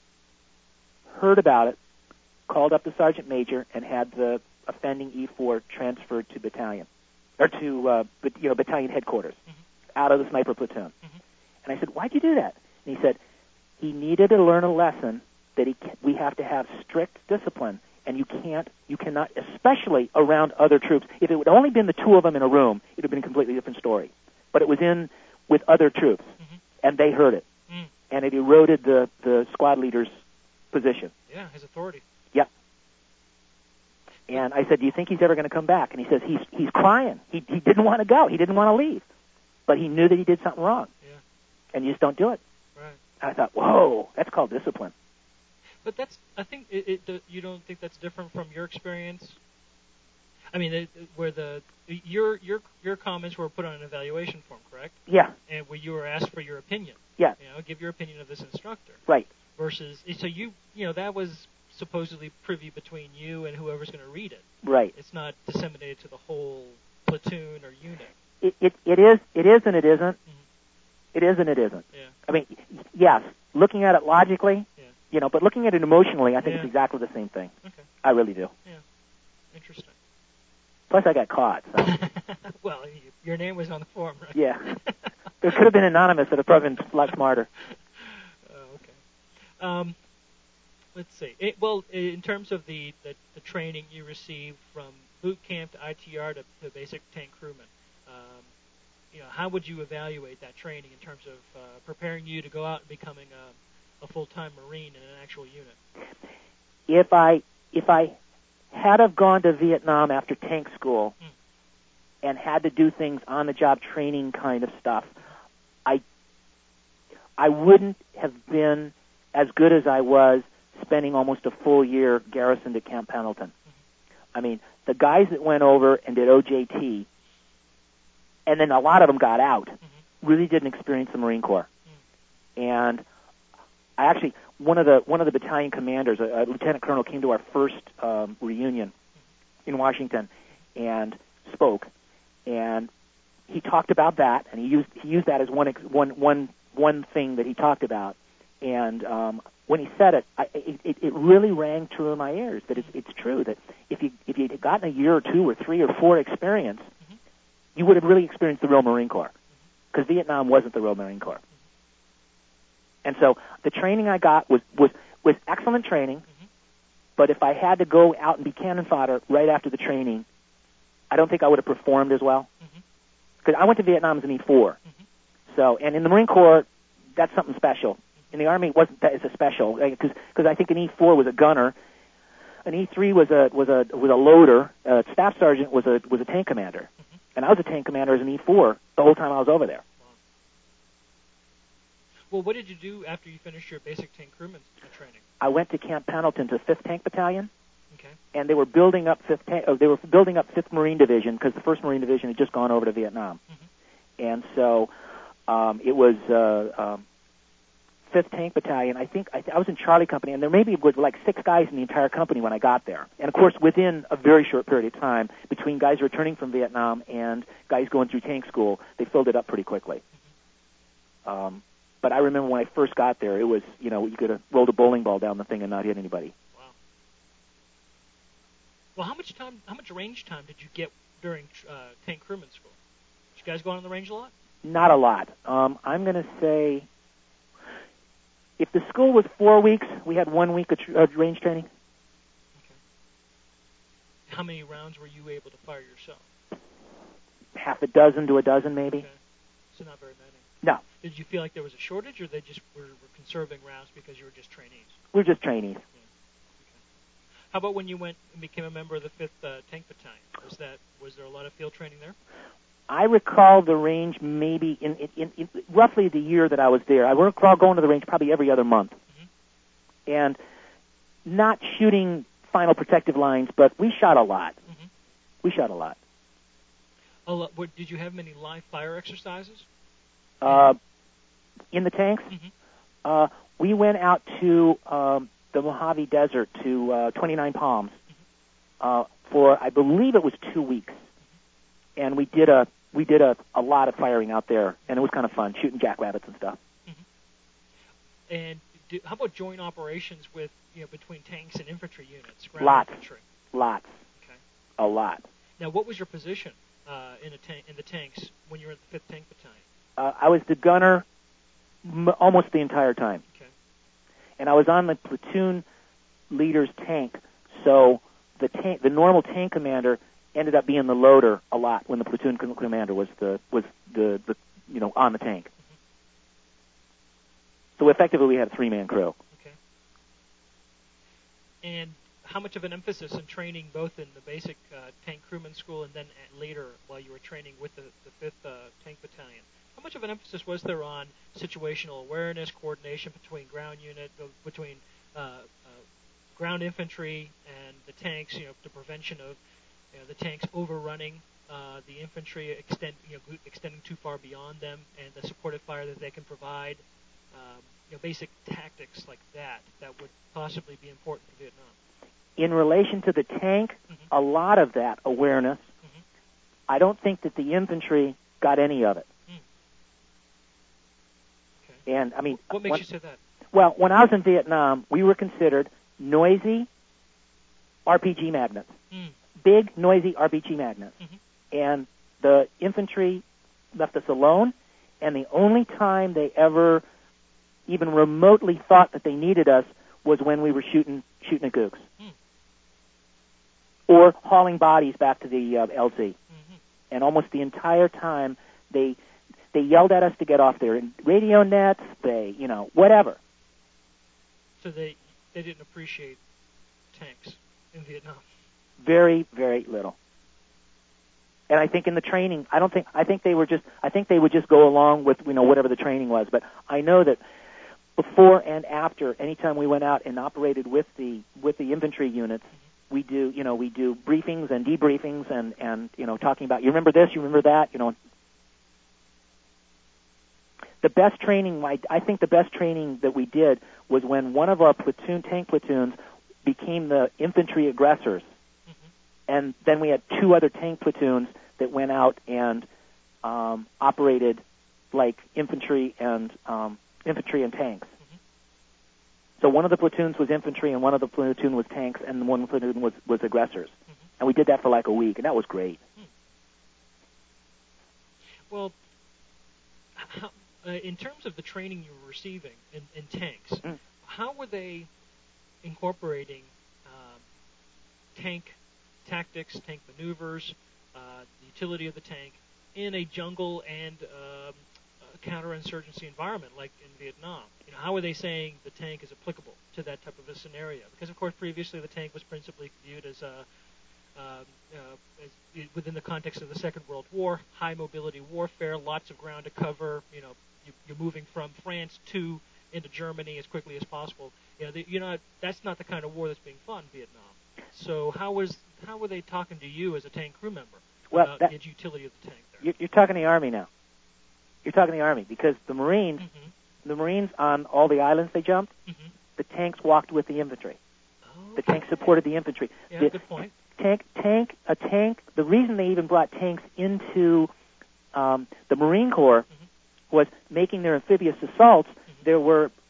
heard about it, called up the sergeant major, and had the offending E four transferred to battalion, or to uh, but, you know battalion headquarters, Mm-hmm. out of the sniper platoon. Mm-hmm. And I said, why'd you do that? And he said, he needed to learn a lesson that he ca- we have to have strict discipline, and you can't, you cannot, especially around other troops. If it would only been the two of them in a room, it would have been a completely different story. But it was in with other troops, Mm-hmm. and they heard it, Mm. and it eroded the, the squad leader's position. Yeah, his authority. Yep. And I said, do you think he's ever going to come back? And he says, he's he's crying. He he didn't want to go. He didn't want to leave. But he knew that he did something wrong. Yeah. And you just don't do it. Right. And I thought, whoa, that's called discipline. But that's, I think, it, it, the, you don't think that's different from your experience? I mean, it, where the your your your comments were put on an evaluation form, correct? Yeah, And where you were asked for your opinion. yeah, You know, give your opinion of this instructor. right. Versus, so you, you know, that was supposedly privy between you and whoever's going to read it. Right. It's not disseminated to the whole platoon or unit. It it, it is it is and it isn't. Mm-hmm. It is and it isn't. Yeah. I mean, yes, looking at it logically, Yeah. you know, but looking at it emotionally, I think Yeah. it's exactly the same thing. Okay. I really do. Yeah. Interesting. Plus, I got caught. So. Well, you, your name was on the form, right? Yeah. It could have been anonymous. It would have probably been a lot smarter. Oh, okay. Um, let's see. It, well, in terms of the, the, the training you received from boot camp to I T R to, to basic tank crewman, um, you know, how would you evaluate that training in terms of uh, preparing you to go out and becoming a, a full-time Marine in an actual unit? If I if I had have gone to Vietnam after tank school Mm. and had to do things on the job training kind of stuff, I I wouldn't have been as good as I was spending almost a full year garrisoned at Camp Pendleton. Mm-hmm. I mean, the guys that went over and did O J T, and then a lot of them got out, mm-hmm. really didn't experience the Marine Corps. Mm. And I actually, one of the one of the battalion commanders, a, a lieutenant colonel, came to our first um, reunion in Washington and spoke, and he talked about that, and he used he used that as one ex- one one one thing that he talked about. And um, when he said it, I, it, it, it really rang true in my ears that it's, it's true that if you if you had gotten a year or two or three or four experience, mm-hmm. you would have really experienced the real Marine Corps, because mm-hmm. Vietnam wasn't the real Marine Corps. Mm-hmm. And so the training I got was was, was excellent training, mm-hmm. but if I had to go out and be cannon fodder right after the training, I don't think I would have performed as well. Because mm-hmm. I went to Vietnam as an E four, mm-hmm. so and in the Marine Corps, that's something special. In the Army, it wasn't that it's a special, because because I think an E four was a gunner, an E three was a was a was a loader, a staff sergeant was a was a tank commander, mm-hmm. and I was a tank commander as an E four the whole time I was over there. Wow. Well, what did you do after you finished your basic tank crewman training? I went to Camp Pendleton to fifth Tank Battalion, okay. and they were building up fifth tank, oh, they were building up fifth Marine Division, because the first Marine Division had just gone over to Vietnam, mm-hmm. and so um, it was. Uh, um, fifth Tank Battalion, I think I, th- I was in Charlie Company, and there maybe was like six guys in the entire company when I got there. And, of course, within a very short period of time, between guys returning from Vietnam and guys going through tank school, they filled it up pretty quickly. Mm-hmm. Um, but I remember when I first got there, it was, you know, you could have rolled a bowling ball down the thing and not hit anybody. Wow. Well, how much time, how much range time did you get during uh, tank crewman school? Did you guys go out on the range a lot? Not a lot. Um, I'm going to say, if the school was four weeks, we had one week of tr- uh, range training. Okay. How many rounds were you able to fire yourself? Half a dozen to a dozen, maybe. Okay. So not very many. No. Did you feel like there was a shortage, or they just were, were conserving rounds because you were just trainees? We're just trainees. Yeah. Okay. How about when you went and became a member of the fifth uh, Tank Battalion? Was that was there a lot of field training there? I recall the range maybe in, in, in, in roughly the year that I was there. I recall going to the range probably every other month. Mm-hmm. And not shooting final protective lines, but we shot a lot. Mm-hmm. We shot a lot. A lot. What, did you have many live fire exercises? Uh, in the tanks? Mm-hmm. Uh, we went out to um, the Mojave Desert, to uh, twenty-nine Palms, mm-hmm. uh, for, I believe it was two weeks. Mm-hmm. And we did a we did a, a lot of firing out there, and it was kind of fun, shooting jackrabbits and stuff. Mm-hmm. And do, how about joint operations with, you know, between tanks and infantry units? Ground Lots. Infantry? Lots. Okay. A lot. Now, what was your position uh, in, a ta- in the tanks when you were in the fifth Tank Battalion? Uh, I was the gunner m- almost the entire time. Okay. And I was on the platoon leader's tank, so the tank, the normal tank commander ended up being the loader a lot when the platoon commander was the was the, the you know on the tank. Mm-hmm. So effectively, we had a three-man crew. Okay. And how much of an emphasis in training, both in the basic uh, tank crewman school and then at later while you were training with the, the fifth uh, Tank Battalion, how much of an emphasis was there on situational awareness, coordination between ground unit, between uh, uh, ground infantry and the tanks, you know, the prevention of you know, the tanks overrunning uh, the infantry, extend, you know, extending too far beyond them, and the supportive fire that they can provide, um, you know, basic tactics like that that would possibly be important for Vietnam. In relation to the tank, mm-hmm. a lot of that awareness, mm-hmm. I don't think that the infantry got any of it. Mm. Okay. And, I mean... What makes when, you say that? Well, when I was in Vietnam, we were considered noisy R P G magnets. Mm. Big, noisy R P G magnets. Mm-hmm. And the infantry left us alone, and the only time they ever even remotely thought that they needed us was when we were shooting shooting at gooks. Mm. Or hauling bodies back to the uh, L Z. Mm-hmm. And almost the entire time, they they yelled at us to get off their radio nets, they, you know, whatever. So they they didn't appreciate tanks in Vietnam? Very, very little. And I think in the training, I don't think, I think they were just, I think they would just go along with, you know, whatever the training was. But I know that before and after, anytime we went out and operated with the, with the infantry units, mm-hmm. we do, you know, we do briefings and debriefings and, and, you know, talking about, you remember this, you remember that, you know. The best training, I, I think the best training that we did was when one of our platoon, tank platoons became the infantry aggressors. And then we had two other tank platoons that went out and um, operated like infantry and um, infantry and tanks. Mm-hmm. So one of the platoons was infantry, and one of the platoon was tanks, and one platoon was, was aggressors. Mm-hmm. And we did that for like a week, and that was great. Hmm. Well, how, uh, in terms of the training you were receiving in, in tanks, mm. how were they incorporating um, tank tactics, tank maneuvers, uh, the utility of the tank in a jungle and um, a counterinsurgency environment like in Vietnam? You know, how are they saying the tank is applicable to that type of a scenario? Because, of course, previously the tank was principally viewed as a um, uh, as, within the context of the Second World War, high mobility warfare, lots of ground to cover. You know, you, you're moving from France to into Germany as quickly as possible. You know, the, you know that's not the kind of war that's being fought in Vietnam. So how was how were they talking to you as a tank crew member well, about that, the utility of the tank there? You're, you're talking the Army now. You're talking the Army because the Marines, mm-hmm. the Marines on all the islands they jumped, mm-hmm. the tanks walked with the infantry. Oh, the tanks supported the infantry. Yeah, the, good point. Tank, tank, a tank. The reason they even brought tanks into um, the Marine Corps mm-hmm. was making their amphibious assaults. Mm-hmm. There were impl-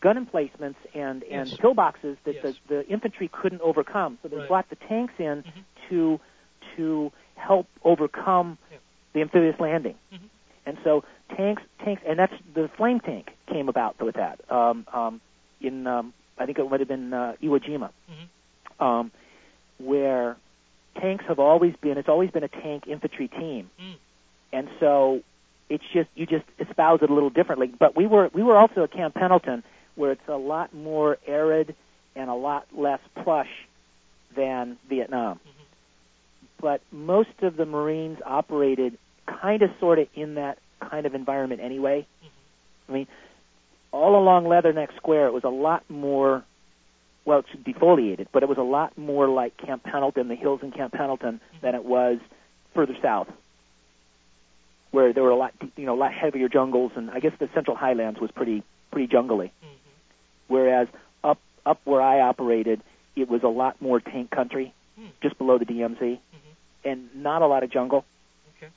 gun emplacements and, and yes. pillboxes that yes. the, the infantry couldn't overcome. So they right. brought the tanks in mm-hmm. to to help overcome yeah. the amphibious landing. Mm-hmm. And so tanks, tanks, and that's the flame tank came about with that. Um, um, in um, I think it would have been uh, Iwo Jima, mm-hmm. um, where tanks have always been. It's always been a tank infantry team, mm. and so it's just you just espouse it a little differently. But we were we were also at Camp Pendleton, where it's a lot more arid and a lot less plush than Vietnam. Mm-hmm. But most of the Marines operated kind of sort of in that kind of environment anyway. Mm-hmm. I mean, all along Leatherneck Square, it was a lot more, well, it's defoliated, but it was a lot more like Camp Pendleton, the hills in Camp Pendleton, mm-hmm. than it was further south, where there were a lot, you know, a lot heavier jungles, and I guess the Central Highlands was pretty, pretty jungly. Mm-hmm. Whereas up, up where I operated, it was a lot more tank country, mm. just below the D M Z, mm-hmm. and not a lot of jungle. Okay.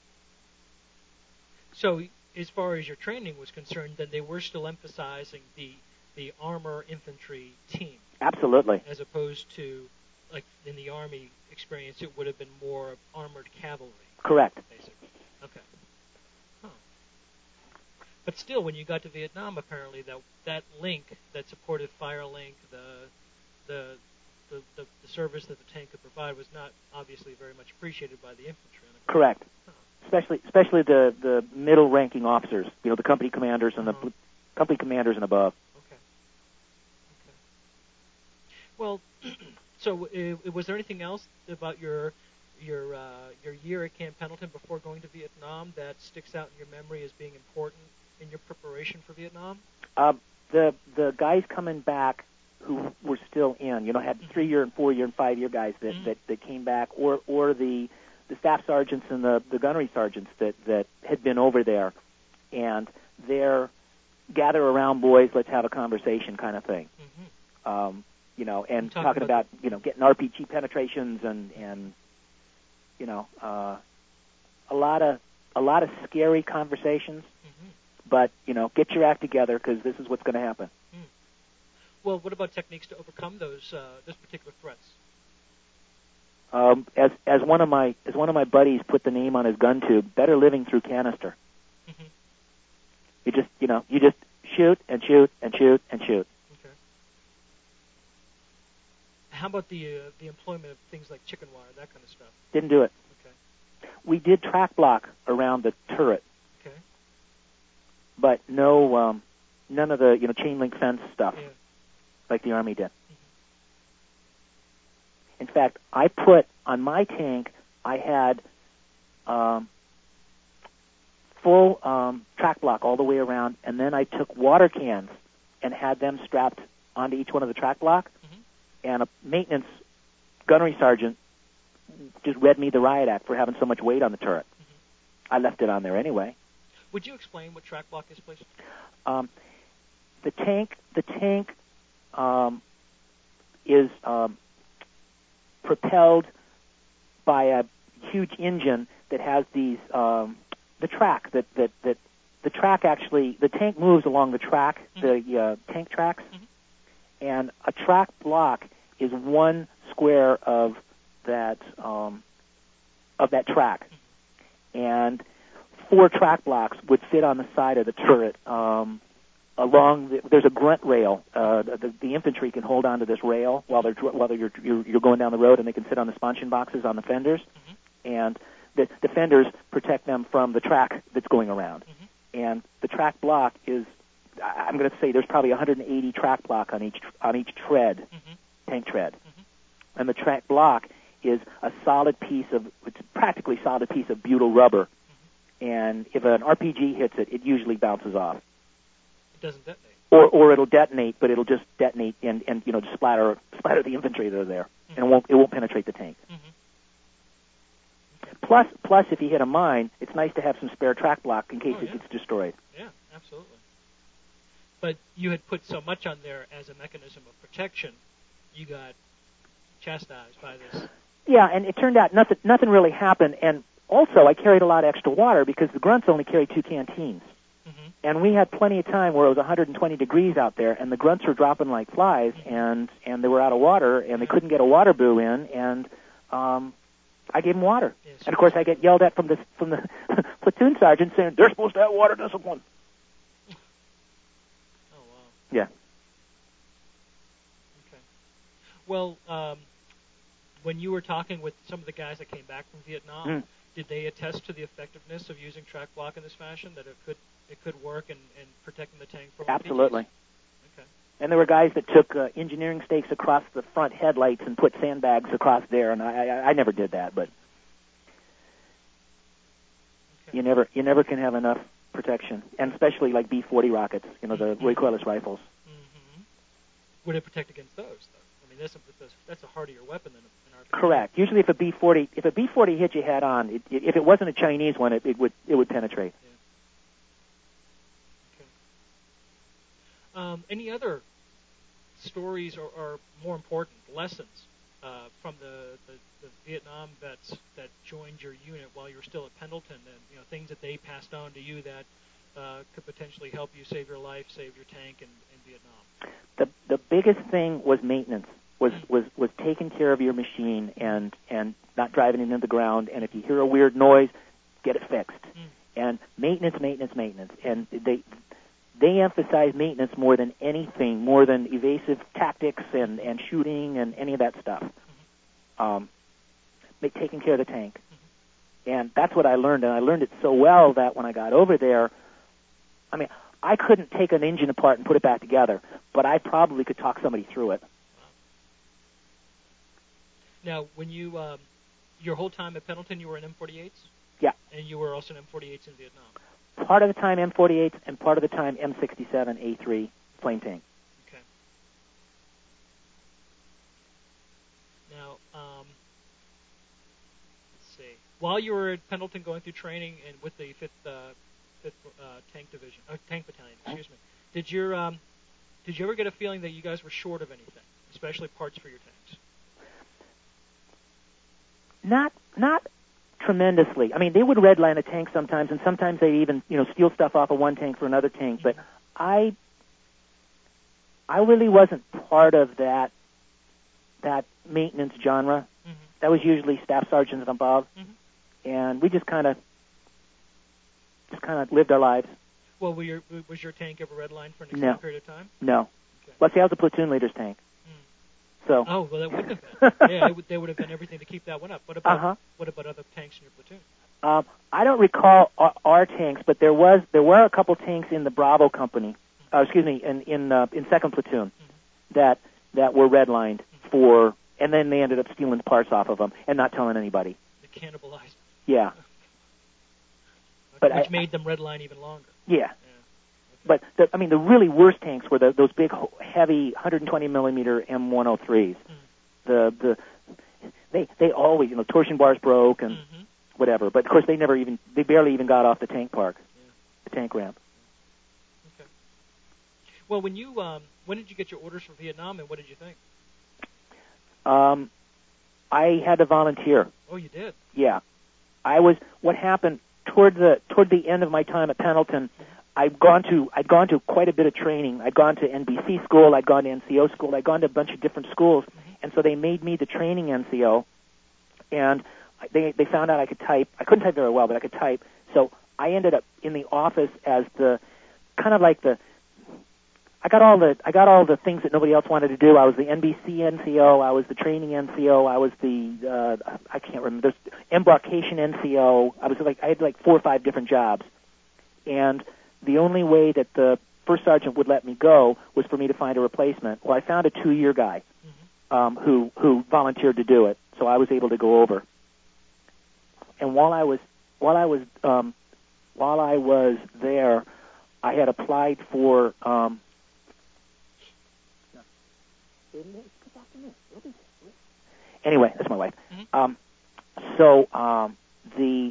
So, as far as your training was concerned, then they were still emphasizing the the armor infantry team. Absolutely. As opposed to, like in the Army experience, it would have been more armored cavalry. Correct. Basically. Okay. Huh. But still, when you got to Vietnam, apparently that that link that supported Firelink, the the the, the the service that the tank could provide, was not obviously very much appreciated by the infantry. Correct. Huh. Especially, especially the, the middle-ranking officers, you know, the company commanders and uh-huh. the company commanders and above. Okay. Okay. Well, so uh, was there anything else about your your uh, your year at Camp Pendleton before going to Vietnam that sticks out in your memory as being important in your preparation for Vietnam? Uh, the the guys coming back who were still in, you know, had mm-hmm. three-year and four-year and five-year guys that, mm-hmm. that, that came back, or or the the staff sergeants and the, the gunnery sergeants that, that had been over there, and they're gather around, boys, let's have a conversation kind of thing. Mm-hmm. Um, you know, and talking, talking about, about, you know, getting R P G penetrations and, and you know, uh, a lot of a lot of scary conversations, mm-hmm. but, you know, get your act together because this is what's going to happen. Mm. Well, what about techniques to overcome those uh, those particular threats? Um, as as one of my as one of my buddies put the name on his gun tube, better living through canister. Mm-hmm. You just you know you just shoot and shoot and shoot and shoot. Okay. How about the uh, the employment of things like chicken wire, that kind of stuff? Didn't do it. Okay. We did track block around the turret. Okay. But no, um, none of the you know chain link fence stuff, yeah. like the Army did. In fact, I put on my tank, I had um, full um, track block all the way around, and then I took water cans and had them strapped onto each one of the track block, mm-hmm. and a maintenance gunnery sergeant just read me the riot act for having so much weight on the turret. Mm-hmm. I left it on there anyway. Would you explain what track block is, please? Um, the tank, the tank um, is... Um, propelled by a huge engine that has these um, the track that, that, that the track actually the tank moves along the track, mm-hmm. the uh, tank tracks, mm-hmm. and a track block is one square of that um, of that track, mm-hmm. and four track blocks would fit on the side of the turret. Um, Along, the, there's a grunt rail. Uh, the, the infantry can hold onto this rail while they're while you're, you're you're going down the road, and they can sit on the sponsion boxes on the fenders, mm-hmm. and the, the fenders protect them from the track that's going around. Mm-hmm. And the track block is, I'm going to say, there's probably one hundred eighty track block on each on each tread, mm-hmm. tank tread, mm-hmm. and the track block is a solid piece of, it's practically solid piece of butyl rubber, mm-hmm. and if an R P G hits it, it usually bounces off. Doesn't detonate. Or or it'll detonate, but it'll just detonate and, and you know just splatter splatter the infantry that are there, mm-hmm. and it won't it won't penetrate the tank. Mm-hmm. Okay. Plus plus if you hit a mine, it's nice to have some spare track block in case oh, it yeah. gets destroyed. Yeah, absolutely. But you had put so much on there as a mechanism of protection, you got chastised by this. Yeah, and it turned out nothing nothing really happened, and also I carried a lot of extra water because the grunts only carried two canteens. Mm-hmm. And we had plenty of time where it was one hundred twenty degrees out there, and the grunts were dropping like flies, Mm-hmm. and and they were out of water, and they Yeah. couldn't get a water boo in, and um, I gave them water. Yeah, and of course, I get yelled at from the from the platoon sergeant saying they're supposed to have water discipline. Oh, wow. Yeah. Okay. Well, um, when you were talking with some of the guys that came back from Vietnam, Mm. did they attest to the effectiveness of using track block in this fashion, that it could it could work in, in protecting the tank from Absolutely. R P Gs? Okay. And there were guys that took uh, engineering stakes across the front headlights and put sandbags across there, and I, I, I never did that, but Okay. you never you never can have enough protection, and especially like B forty rockets, you know, the Mhm. recoilless rifles. Mm-hmm. Would it protect against those, though? I mean, that's a, that's a, that's a hardier weapon than an R P G. Correct. Usually, if a B forty if a B forty hit you head on, it, it, if it wasn't a Chinese one, it, it would it would penetrate. Yeah. Okay. Um, any other stories or, or more important lessons uh, from the, the, the Vietnam vets that joined your unit while you were still at Pendleton, and you know things that they passed on to you that uh, could potentially help you save your life, save your tank in, in Vietnam? The the biggest thing was maintenance. Was, was was taking care of your machine and and not driving it into the ground. And if you hear a weird noise, get it fixed. Mm. And maintenance, maintenance, maintenance. And they they emphasize maintenance more than anything, more than evasive tactics and, and shooting and any of that stuff. Mm-hmm. Um, make, taking care of the tank. Mm-hmm. And that's what I learned. And I learned it so well that when I got over there, I mean, I couldn't take an engine apart and put it back together, but I probably could talk somebody through it. Now, when you um, your whole time at Pendleton, you were in M forty-eights? Yeah. And you were also in M forty-eights in Vietnam? Part of the time M forty-eights and part of the time M sixty-seven A three flame tank. Okay. Now, um, let's see. While you were at Pendleton going through training and with the fifth, uh, fifth uh, Tank Division, uh, Tank Battalion, excuse me, did your um, did you ever get a feeling that you guys were short of anything, especially parts for your tanks? Not not tremendously. I mean, they would redline a tank sometimes, and sometimes they'd even you know steal stuff off of one tank for another tank. But I I really wasn't part of that that maintenance genre. Mm-hmm. That was usually staff sergeants and above, Mm-hmm. and we just kind of just kind of lived our lives. Well, were your, was your tank ever redlined for an extended No. period of time? No. Okay. Let's see, I was a platoon leader's tank. So. Oh, well, that wouldn't have been. Yeah, it would, they would have done everything to keep that one up. What about Uh-huh. what about other tanks in your platoon? Um, I don't recall our, our tanks, but there was there were a couple tanks in the Bravo company. Uh, excuse me, in in uh, in second platoon Mm-hmm. that that were redlined for, and then they ended up stealing parts off of them and not telling anybody. The cannibalized. Yeah. But Which I- made them redline even longer. Yeah. Yeah. But the, I mean, the really worst tanks were the, those big, heavy, one hundred twenty millimeter M one oh threes. Mm. The the they they always, you know, torsion bars broke and Mm-hmm. whatever. But of course, they never even they barely even got off the tank park, Yeah. the tank ramp. Okay. Well, when you um, when did you get your orders for Vietnam, and what did you think? Um, I had to volunteer. Oh, you did. Yeah, I was. What happened toward the toward the end of my time at Pendleton, I'd gone to I'd gone to quite a bit of training. I'd gone to N B C school, I'd gone to N C O school, I'd gone to a bunch of different schools, Mm-hmm. and so they made me the training N C O. And they they found out I could type. I couldn't type very well, but I could type. So I ended up in the office as the kind of like the. I got all the I got all the things that nobody else wanted to do. I was the N B C N C O. I was the training N C O. I was the uh, I can't remember. There's embarkation N C O. I was like I had like four or five different jobs, and the only way that the first sergeant would let me go was for me to find a replacement. Well, I found a two-year guy Mm-hmm. um, who who volunteered to do it, so I was able to go over. And while I was while I was um, while I was there, I had applied for. Um, Anyway, that's my wife. Mm-hmm. Um, so um, the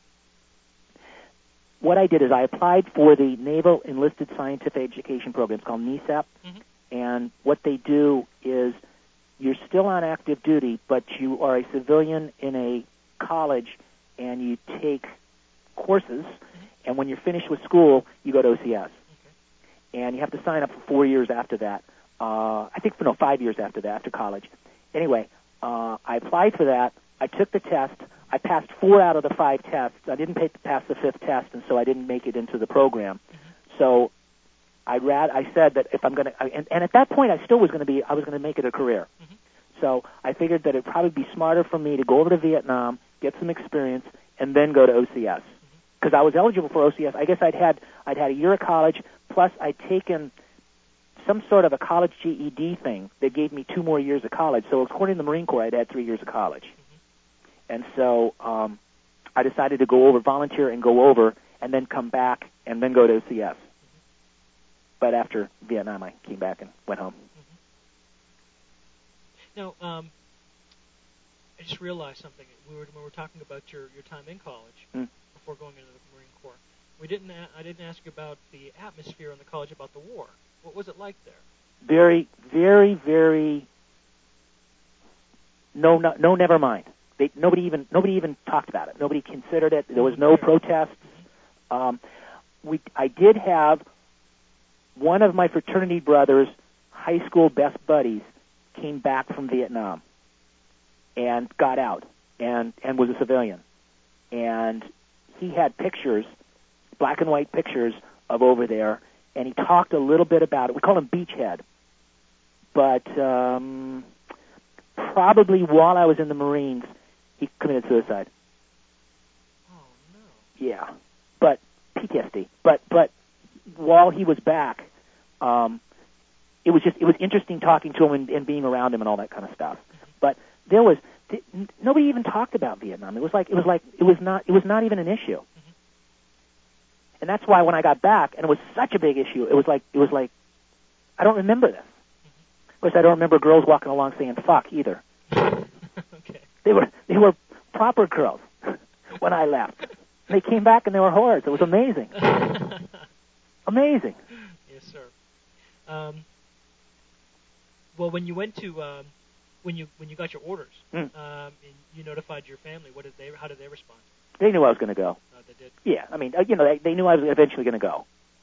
what I did is I applied for the Naval Enlisted Scientific Education Program. It's called N E S A P. Mm-hmm. And what they do is you're still on active duty, but you are a civilian in a college, and you take courses, And when you're finished with school, you go to O C S. Okay. And you have to sign up for four years after that. Uh, I think, for no, five years after that, after college. Anyway, uh, I applied for that. I took the test. I passed four out of the five tests. I didn't pay, pass the fifth test, and so I didn't make it into the program. Mm-hmm. So I rad, I said that if I'm going to, and, and at that point I still was going to be, I was going to make it a career. Mm-hmm. So I figured that it'd probably be smarter for me to go over to Vietnam, get some experience, and then go to O C S. Because mm-hmm. I was eligible for O C S. I guess I'd had, I'd had a year of college, plus I'd taken some sort of a college G E D thing that gave me two more years of college. So according to the Marine Corps, I'd had three years of college. Mm-hmm. And so um, I decided to go over, volunteer and go over, and then come back, and then go to O C S. Mm-hmm. But after Vietnam, I came back and went home. Mm-hmm. Now, um, I just realized something. We were, when we were talking about your, your time in college, mm. before going into the Marine Corps, we didn't. A- I didn't ask you about the atmosphere in the college, about the war. What was it like there? Very, very, very. No, no, no. Never mind. They, nobody even, nobody even talked about it. Nobody considered it. There was no protests. Mm-hmm. Um, we, I did have one of my fraternity brothers' high school best buddies came back from Vietnam and got out and and was a civilian, and he had pictures, black and white pictures of over there. And he talked a little bit about it. We called him Beachhead. But um, probably while I was in the Marines, he committed suicide. Oh, no. Yeah. But P T S D. But but while he was back, um, it was just it was interesting talking to him and, and being around him and all that kind of stuff. Mm-hmm. But there was th- nobody even talked about Vietnam. It was like it was like it was not it was not even an issue. And that's why when I got back, and it was such a big issue, it was like, it was like, I don't remember this. Mm-hmm. Of course, I don't remember girls walking along saying "fuck" either. Okay. They were they were proper girls when I left. And they came back and they were whores. It was amazing. Amazing. Yes, sir. Um, well, when you went to um, when you when you got your orders, mm. um, and you notified your family, what did they? How did they respond? They knew I was going to go. Oh, they did? Yeah, I mean, you know, they, they knew I was eventually going to go.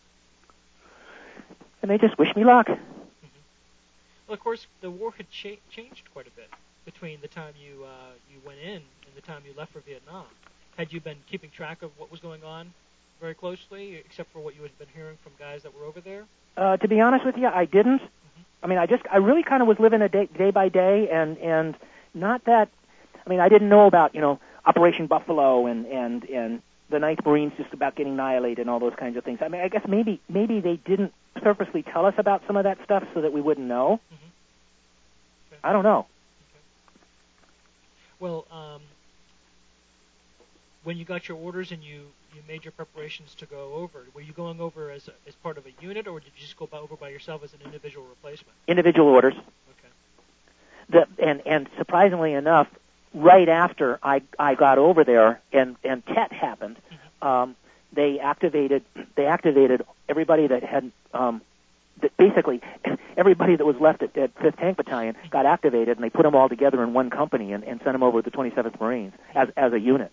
And they just wished me luck. Mm-hmm. Well, of course, the war had cha- changed quite a bit between the time you uh, you went in and the time you left for Vietnam. Had you been keeping track of what was going on very closely, except for what you had been hearing from guys that were over there? Uh, to be honest with you, I didn't. Mm-hmm. I mean, I just, I really kind of was living a day, day by day, and, and not that, I mean, I didn't know about, you know, Operation Buffalo and, and, and the ninth Marines just about getting annihilated and all those kinds of things. I mean, I guess maybe maybe they didn't purposely tell us about some of that stuff so that we wouldn't know. Mm-hmm. Okay. I don't know. Okay. Well, um, when you got your orders and you, you made your preparations to go over, were you going over as a, as part of a unit, or did you just go by, over by yourself as an individual replacement? Individual orders. Okay. The, and, and surprisingly enough, right after I, I got over there and, and Tet happened, mm-hmm. um, they activated they activated everybody that had um, that basically everybody that was left at, at fifth Tank Battalion mm-hmm. got activated, and they put them all together in one company and, and sent them over to the twenty-seventh Marines as as a unit.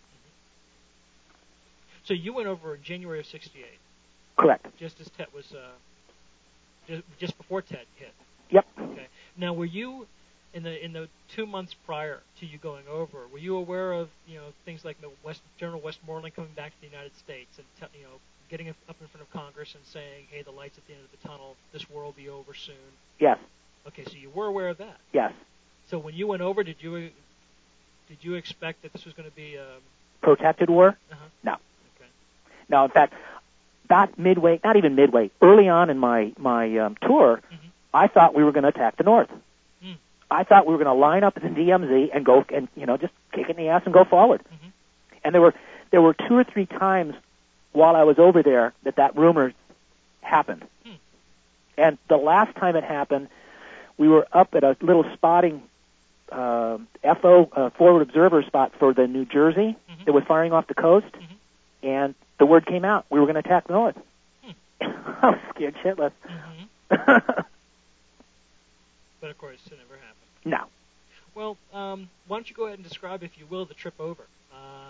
So you went over in January of sixty-eight. Correct. Just as Tet was, uh, just, just before Tet hit. Yep. Okay. Now, were you in the in the two months prior to you going over, were you aware of, you know, things like the West, General Westmoreland coming back to the United States and te- you know getting up in front of Congress and saying, "Hey, the light's at the end of the tunnel. This war will be over soon"? Yes. Okay, so you were aware of that. Yes. So when you went over, did you did you expect that this was going to be a protracted war? Uh-huh. No. Okay. No, in fact, not midway, not even midway. Early on in my my um, tour, mm-hmm. I thought we were going to attack the North. Mm. I thought we were going to line up in the D M Z and go and you know just kick it in the ass and go forward. Mm-hmm. And there were there were two or three times while I was over there that that rumor happened. Mm. And the last time it happened, we were up at a little spotting uh, F O uh, forward observer spot for the New Jersey mm-hmm. that was firing off the coast, mm-hmm. and the word came out we were going to attack the North. Mm. I was scared shitless. Mm-hmm. But of course, it never happened. No. Well, um, why don't you go ahead and describe, if you will, the trip over? Uh,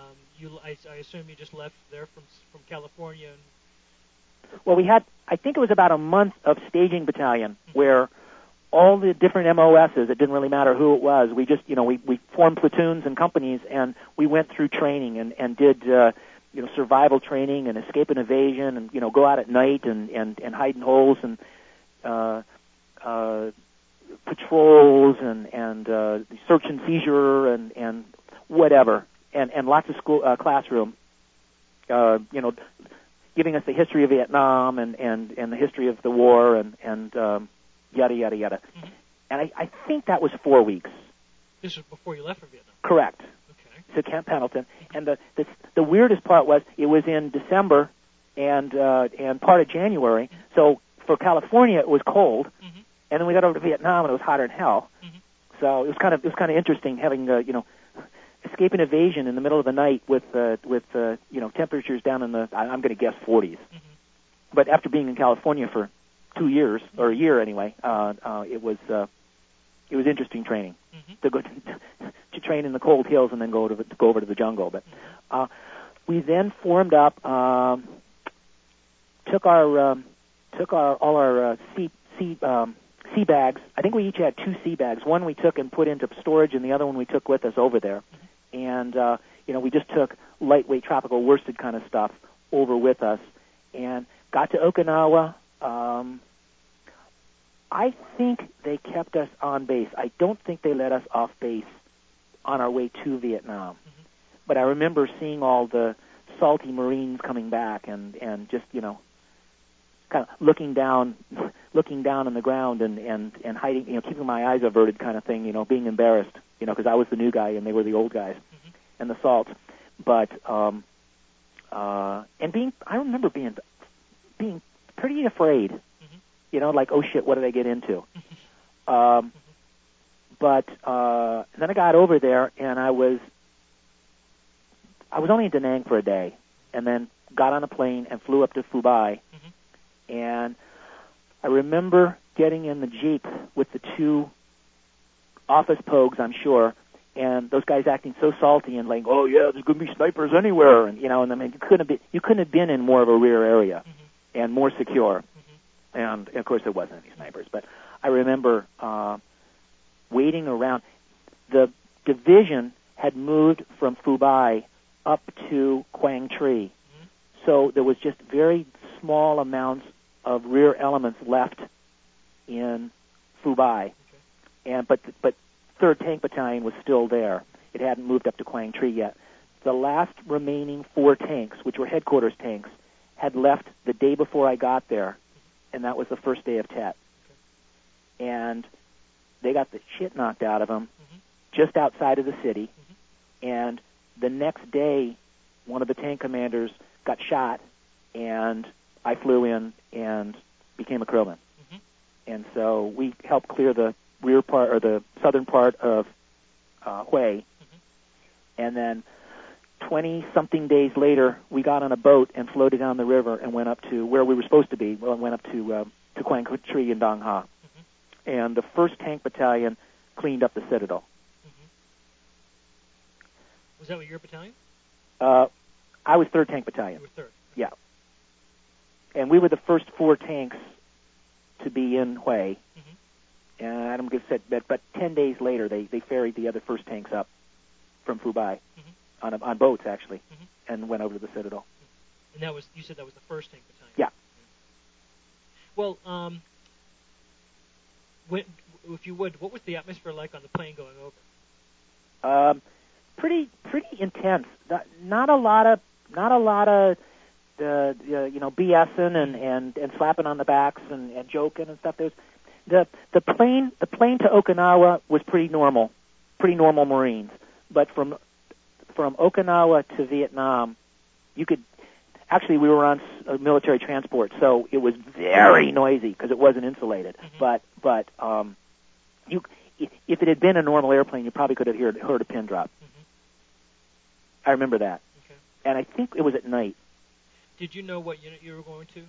you, I, I assume you just left there from from California. And... Well, we had, I think it was about a month of staging battalion mm-hmm. where all the different M O Ss, it didn't really matter who it was. We just, you know, we, we formed platoons and companies, and we went through training and, and did, uh, you know, survival training and escape and evasion and, you know, go out at night and, and, and hide in holes and uh, uh, patrols and, and uh, search and seizure and, and whatever, and, and lots of school uh, classroom, uh, you know, giving us the history of Vietnam and, and, and the history of the war and, and um, yada, yada, yada. Mm-hmm. And I, I think that was four weeks. This was before you left for Vietnam? Correct. Okay. To Camp Pendleton. And the, the the weirdest part was it was in December and uh, and part of January. Mm-hmm. So for California it was cold, mm-hmm. and then we got over to Vietnam and it was hotter than hell. Mm-hmm. So it was kind of it was kind of interesting having uh, you know escape and evasion in the middle of the night with uh, with uh, you know temperatures down in the I'm going to guess forties. Mm-hmm. But after being in California for two years or a year anyway, uh, uh, it was uh, it was interesting training mm-hmm. to go to, to train in the cold hills and then go to, the, to go over to the jungle. But uh, we then formed up, um, took our um, took our all our uh, sea sea um, sea bags. I think we each had two sea bags. One we took and put into storage, and the other one we took with us over there. Mm-hmm. And uh, you know, we just took lightweight tropical worsted kind of stuff over with us, and got to Okinawa. Um, I think they kept us on base. I don't think they let us off base on our way to Vietnam. Mm-hmm. But I remember seeing all the salty Marines coming back and, and just, you know, kind of looking down looking down on the ground and, and, and hiding, you know, keeping my eyes averted kind of thing, you know, being embarrassed, you know, because I was the new guy and they were the old guys mm-hmm. and the salt. But, um, uh, and being, I remember being, being pretty afraid. You know, like, oh, shit, what did I get into? um, but uh, then I got over there, and I was I was only in Da Nang for a day, and then got on a plane and flew up to Phu Bai. Mm-hmm. And I remember getting in the Jeep with the two office pogues, I'm sure, and those guys acting so salty and like, oh, yeah, there's going to be snipers anywhere. And, you know, and I mean, you couldn't have been, you couldn't have been in more of a rear area mm-hmm. and more secure. And, of course, there wasn't any snipers. But I remember uh, waiting around. The division had moved from Phu Bai up to Quang Tri. Mm-hmm. So there was just very small amounts of rear elements left in Phu Bai. Okay. And but but third Tank Battalion was still there. It hadn't moved up to Quang Tri yet. The last remaining four tanks, which were headquarters tanks, had left the day before I got there. And that was the first day of Tet. Okay. And they got the shit knocked out of them mm-hmm. just outside of the city. Mm-hmm. And the next day, one of the tank commanders got shot, and I flew in and became a crewman. Mm-hmm. And so we helped clear the rear part, or the southern part of uh, Hue. Mm-hmm. And then twenty-something days later, we got on a boat and floated down the river and went up to where we were supposed to be. Well, went up to uh, to Quang Tri and Dong Ha. Mm-hmm. And the first Tank Battalion cleaned up the Citadel. Mm-hmm. Was that what your battalion? Uh, I was third Tank Battalion. You were third. Yeah. And we were the first four tanks to be in Hue. Mm-hmm. And Adam said that, but ten days later, they, they ferried the other first tanks up from Phu Bai. Mm-hmm. On, a, on boats, actually, mm-hmm. and went over to the Citadel. And that was, you said that was the first Tank Battalion? Yeah. yeah. Well, um, when, if you would, what was the atmosphere like on the plane going over? Um, pretty, pretty intense. Not, not a lot of, not a lot of, uh, uh, you know, BSing and, and, and slapping on the backs and, and joking and stuff. There was, the the plane, the plane to Okinawa was pretty normal, pretty normal Marines, but from From Okinawa to Vietnam, you could actually we were on a military transport, so it was very noisy because it wasn't insulated. Mm-hmm. But but um, you if it had been a normal airplane, you probably could have heard, heard a pin drop. Mm-hmm. I remember that, okay. And I think it was at night. Did you know what unit you were going to?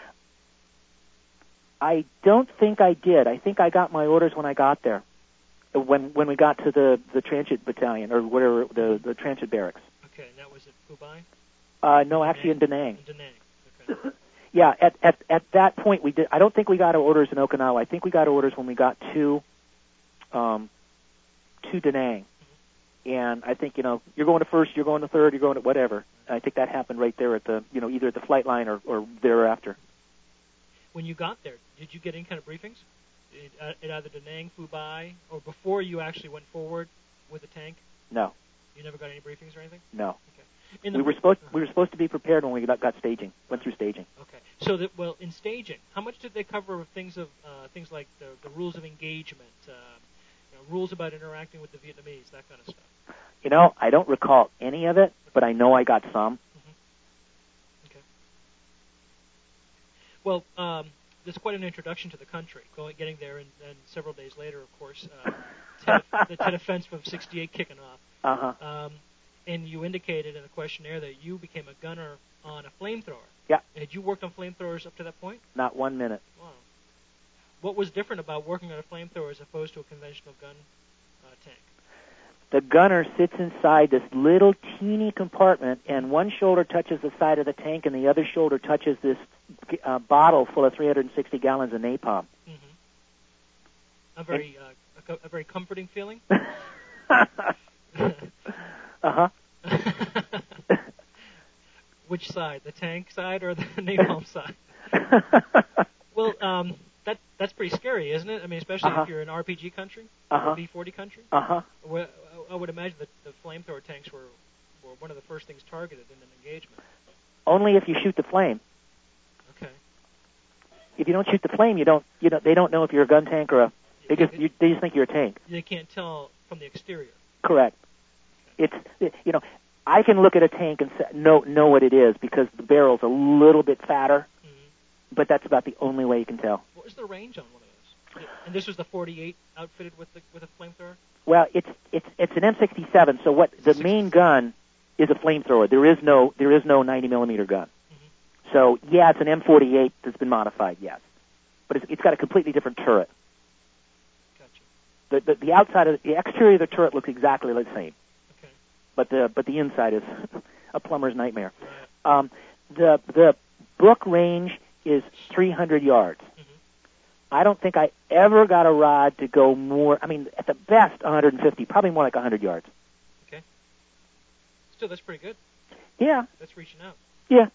I don't think I did. I think I got my orders when I got there. When when we got to the, the transit battalion or whatever the, the transit barracks. Okay, and that was at Phu-Bai? Uh, no, actually in Da Nang. In Da Nang, okay. Yeah, at, at at that point we did. I don't think we got our orders in Okinawa. I think we got orders when we got to um, to Da Nang. Mm-hmm. And I think, you know, you're going to first, you're going to third, you're going to whatever. And I think that happened right there at the, you know, either at the flight line or, or thereafter. When you got there, did you get any kind of briefings? At, at either Da Nang, Phu-Bai, or before you actually went forward with the tank? No. You never got any briefings or anything? No. Okay. In the we were supposed we were supposed to be prepared when we got, got staging. Went through staging. Okay. So that, well, in staging, how much did they cover of things of uh, things like the, the rules of engagement, um, you know, rules about interacting with the Vietnamese, that kind of stuff? You know, I don't recall any of it, but I know I got some. Mm-hmm. Okay. Well, um, there's quite an introduction to the country. Going, getting there, and, and several days later, of course, uh, Tet, the Tet Offense from sixty-eight kicking off. Uh huh. Um, And you indicated in the questionnaire that you became a gunner on a flamethrower. Yeah. Had you worked on flamethrowers up to that point? Not one minute. Wow. What was different about working on a flamethrower as opposed to a conventional gun uh, tank? The gunner sits inside this little teeny compartment, and one shoulder touches the side of the tank, and the other shoulder touches this uh, bottle full of three hundred sixty gallons of napalm. Mm-hmm. A very, uh, a, a very comforting feeling. Uh-huh. Which side, the tank side or the napalm side? Well, um, that that's pretty scary, isn't it? I mean, especially uh-huh. if you're an R P G country, uh-huh. or B forty country. Uh-huh. Well, I would imagine that the flamethrower tanks were, were one of the first things targeted in an engagement. Only if you shoot the flame. Okay. If you don't shoot the flame, you don't. You know, they don't know if you're a gun tank or a. They just you, they just think you're a tank. They can't tell from the exterior. Correct. It's, you know, I can look at a tank and say, know, know what it is because the barrel's a little bit fatter, mm-hmm. but that's about the only way you can tell. What was the range on one of those? And this was the forty-eight outfitted with the with a flamethrower? Well, it's it's it's an M sixty-seven, so what the main gun is a flamethrower. There is no there is no ninety millimeter gun. Mm-hmm. So, yeah, it's an M forty-eight that's been modified, yes. But it's, it's got a completely different turret. Gotcha. The, the the outside of the, the exterior of the turret looks exactly the same. But the but the inside is a plumber's nightmare. Right. Um, the the book range is three hundred yards. Mm-hmm. I don't think I ever got a rod to go more. I mean, at the best, one hundred fifty, probably more like one hundred yards. Okay. Still, that's pretty good. Yeah. That's reaching out. Yeah.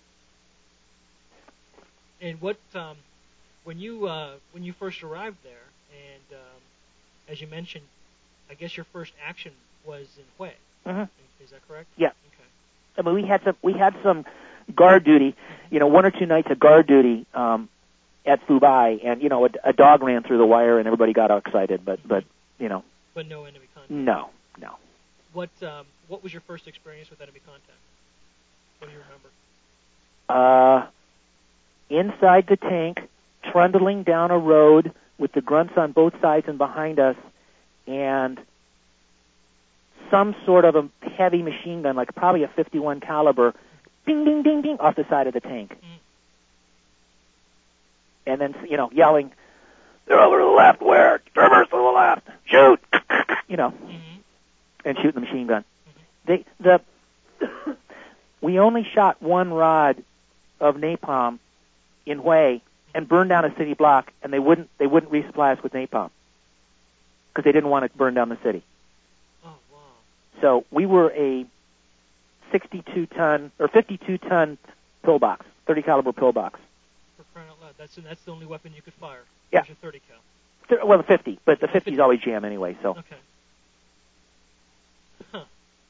And what um, when you uh, when you first arrived there, and um, as you mentioned, I guess your first action was in Hue. Mm-hmm. Is that correct? Yeah. Okay. I mean, we had some we had some guard duty, you know, one or two nights of guard duty um, at Phu-Bai, and you know, a, a dog ran through the wire, and everybody got all excited. But but you know. But no enemy contact. No, no. What um, what was your first experience with enemy contact? What do you remember? Uh, inside the tank, trundling down a road with the grunts on both sides and behind us, and some sort of a heavy machine gun, like probably a fifty-one caliber, ding, ding, ding, ding, off the side of the tank. Mm. And then, you know, yelling, they're over to the left, where? Traverse to the left, shoot, you know, mm-hmm. and shooting the machine gun. Mm-hmm. They, the, we only shot one rod of napalm in Hue and burned down a city block, and they wouldn't, they wouldn't resupply us with napalm because they didn't want to burn down the city. So we were a sixty-two ton or fifty-two ton pillbox, thirty caliber pillbox. For crying out loud, that's that's the only weapon you could fire. Yeah. Your thirty cal. Th- well, the fifty, but the fifty is always jam anyway. So. Okay. Huh.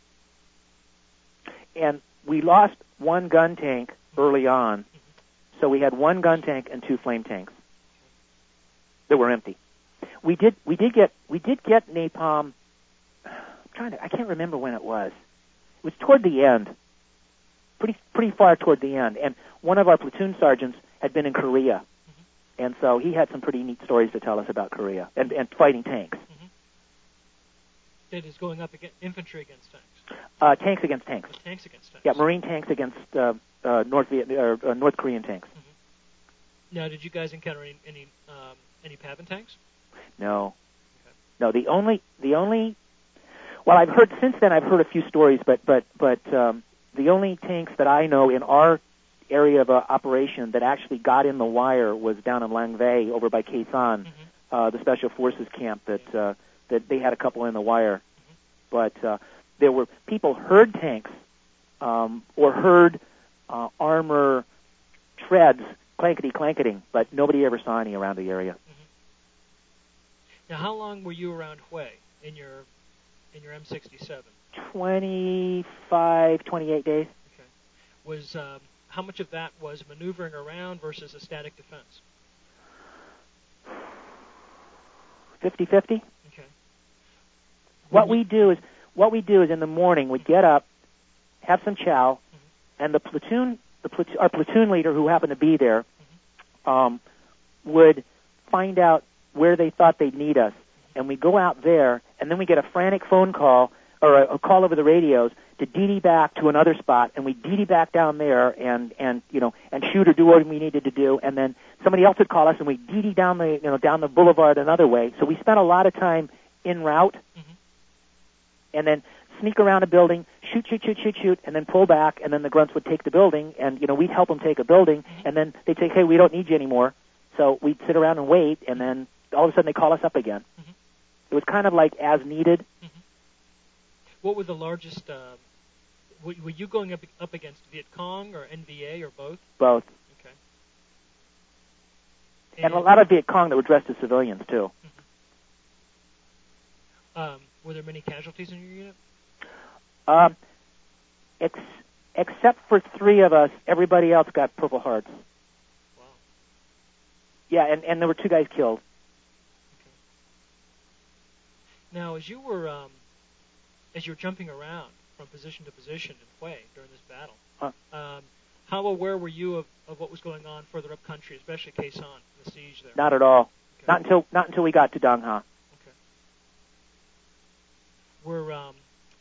And we lost one gun tank early on, mm-hmm. so we had one gun tank and two flame tanks that were empty. We did we did get we did get napalm. Trying to, I can't remember when it was. It was toward the end, pretty pretty far toward the end. And one of our platoon sergeants had been in Korea, mm-hmm. and so he had some pretty neat stories to tell us about Korea and, and fighting tanks. Mm-hmm. It is going up against infantry against tanks. Uh, tanks against tanks. Oh, tanks against tanks. Yeah, Marine tanks against uh, uh, North Viet or uh, North Korean tanks. Mm-hmm. Now, did you guys encounter any any, um, any P A V N tanks? No. Okay. No. The only the only Well, I've heard since then. I've heard a few stories, but but but um, the only tanks that I know in our area of uh, operation that actually got in the wire was down in Langvay over by Quezon, mm-hmm. uh, the Special Forces camp. That uh, that they had a couple in the wire, mm-hmm. but uh, there were people heard tanks um, or heard uh, armor treads clankety clanketing, but nobody ever saw any around the area. Mm-hmm. Now, how long were you around Hue in your in your M sixty-seven? twenty-five, twenty-eight days. Okay. Was um, how much of that was maneuvering around versus a static defense? fifty-fifty. Okay. What we do is what we do is in the morning we get up, have some chow, mm-hmm. and the platoon, the platoon, our platoon leader who happened to be there, mm-hmm. um, would find out where they thought they'd need us, and we go out there, and then we get a frantic phone call or a, a call over the radios to D D back to another spot, and we D D back down there and and you know and shoot or do what we needed to do, and then somebody else would call us, and we D D down the you know down the boulevard another way. So we spent a lot of time en route, mm-hmm. and then sneak around a building, shoot, shoot, shoot, shoot, shoot, and then pull back, and then the grunts would take the building, and you know we'd help them take a building, mm-hmm. and then they'd say, hey, we don't need you anymore. So we'd sit around and wait, and then all of a sudden they call us up again. Mm-hmm. It was kind of like as needed. Mm-hmm. What were the largest? Uh, were, were you going up up against Viet Cong or N V A or both? Both. Okay. And, and a lot of Viet Cong that were dressed as civilians too. Mm-hmm. Um, were there many casualties in your unit? Um, ex- except for three of us, everybody else got Purple Hearts. Wow. Yeah, and, and there were two guys killed. Okay. Now, as you were um, as you were jumping around from position to position in Hue during this battle, huh. um, how aware were you of, of what was going on further up country, especially Quezon, the siege there? Not at all. Okay. Not until not until we got to Dong Ha. Okay. Were um,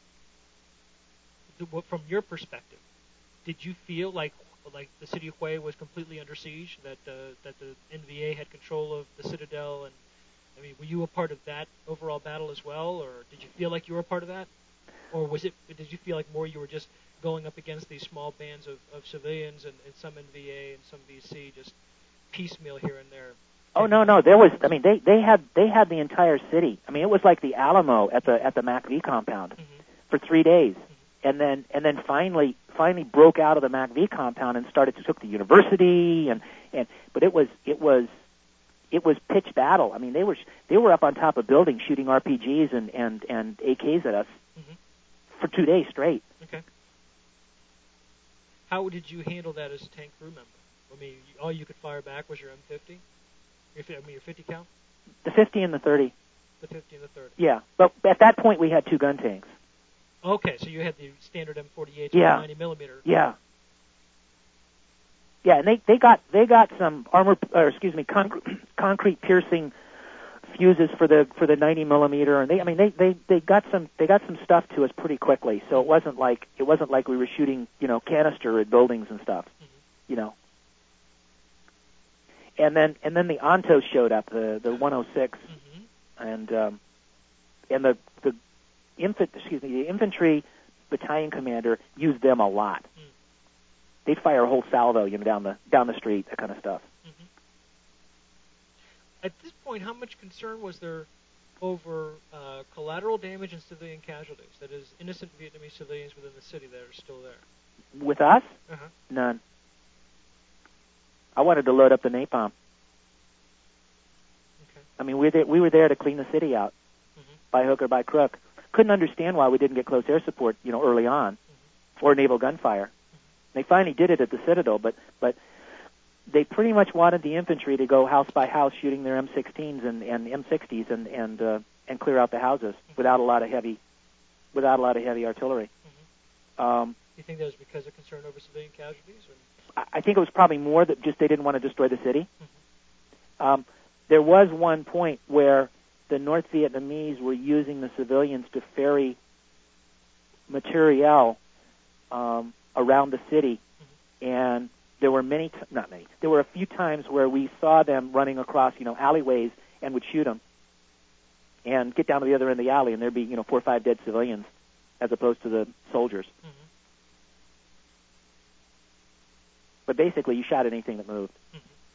th- from your perspective, did you feel like like the city of Hue was completely under siege? That uh, that the N V A had control of the citadel, and I mean, were you a part of that overall battle as well, or did you feel like you were a part of that, or was it? Did you feel like more you were just going up against these small bands of, of civilians and, and some N V A and some V C, just piecemeal here and there? Oh no, no, there was. I mean, they they had they had the entire city. I mean, it was like the Alamo at the at the MACV compound mm-hmm. for three days, mm-hmm. and then and then finally finally broke out of the MACV compound and started to took the university and and but it was it was. It was pitch battle. I mean, they were they were up on top of buildings shooting R P Gs and, and, and A Ks at us mm-hmm. for two days straight. Okay. How did you handle that as a tank crew member? I mean, all you could fire back was your M fifty? Your, I mean, your fifty cal? The fifty and the thirty. The fifty and the thirty. Yeah, but at that point we had two gun tanks. Okay, so you had the standard M forty-eight yeah. ninety millimeter. Yeah. Yeah, and they, they got they got some armor, or excuse me, concrete, concrete piercing fuses for the for the ninety millimeter, and they I mean they, they, they got some they got some stuff to us pretty quickly. So it wasn't like it wasn't like we were shooting you know canister at buildings and stuff, mm-hmm. you know. And then and then the Ontos showed up, the the one oh six, mm-hmm. and um, and the the infant excuse me the infantry battalion commander used them a lot. Mm. They'd fire a whole salvo, you know, down the down the street, that kind of stuff. Mm-hmm. At this point, how much concern was there over uh, collateral damage and civilian casualties? That is, innocent Vietnamese civilians within the city that are still there. With us? Uh-huh. None. I wanted to load up the napalm. Okay. I mean, we were there, we were there to clean the city out, mm-hmm. by hook or by crook. Couldn't understand why we didn't get close air support, you know, early on, mm-hmm. or naval gunfire. They finally did it at the Citadel, but but they pretty much wanted the infantry to go house by house shooting their M sixteens and, and M sixties and and uh, and clear out the houses mm-hmm. without a lot of heavy without a lot of heavy artillery. Mm-hmm. Um, Do you think that was because of concern over civilian casualties? Or? I, I think it was probably more that just they didn't want to destroy the city. Mm-hmm. Um, there was one point where the North Vietnamese were using the civilians to ferry materiel um, around the city, mm-hmm. and there were many, t- not many, there were a few times where we saw them running across, you know, alleyways and would shoot them. and get down to the other end of the alley, and there'd be, you know, four or five dead civilians as opposed to the soldiers. Mm-hmm. But basically, you shot at anything that moved. Mm-hmm.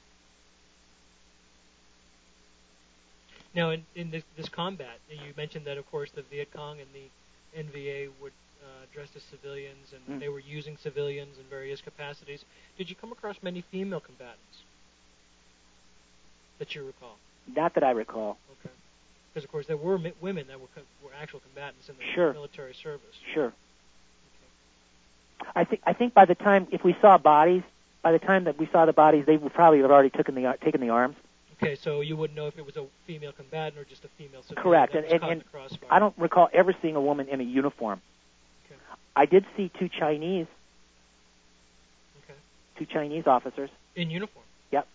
Now, in, in this, this combat, you mentioned that, of course, the Viet Cong and the N V A would uh, dress as civilians, and Mm. they were using civilians in various capacities. Did you come across many female combatants that you recall? Not that I recall. Okay. Because, of course, there were mi- women that were co- were actual combatants in the Sure. military service. Sure. Okay. I think I think by the time, if we saw bodies, by the time that we saw the bodies, they would probably have already taken the taken the arms. Okay, so you wouldn't know if it was a female combatant or just a female civilian. Correct, that and, was and, caught in and the crossfire. I don't recall ever seeing a woman in a uniform. Okay. I did see two Chinese, Okay. two Chinese officers. In uniform. Yep.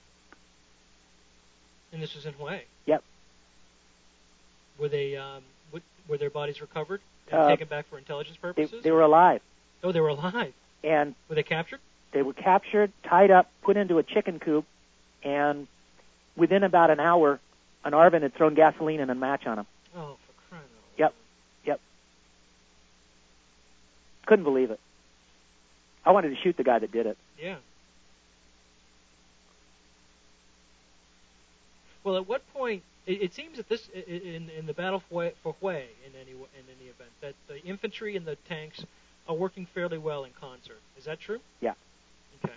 And this was in Hue. Yep. Were they um, w- were their bodies recovered and Uh, taken back for intelligence They, purposes? they were alive, Oh, they were alive. and Were they captured? they were captured, tied up, put into a chicken coop, and within about an hour, an Arvin had thrown gasoline and a match on them. Oh, for crying out loud. Yep. Yep. Couldn't believe it. I wanted to shoot the guy that did it. Yeah. Well, at what point? It, it seems that this, i- in in the battle for for Hue, in any in any event, that the infantry and the tanks are working fairly well in concert. Is that true? Yeah. Okay.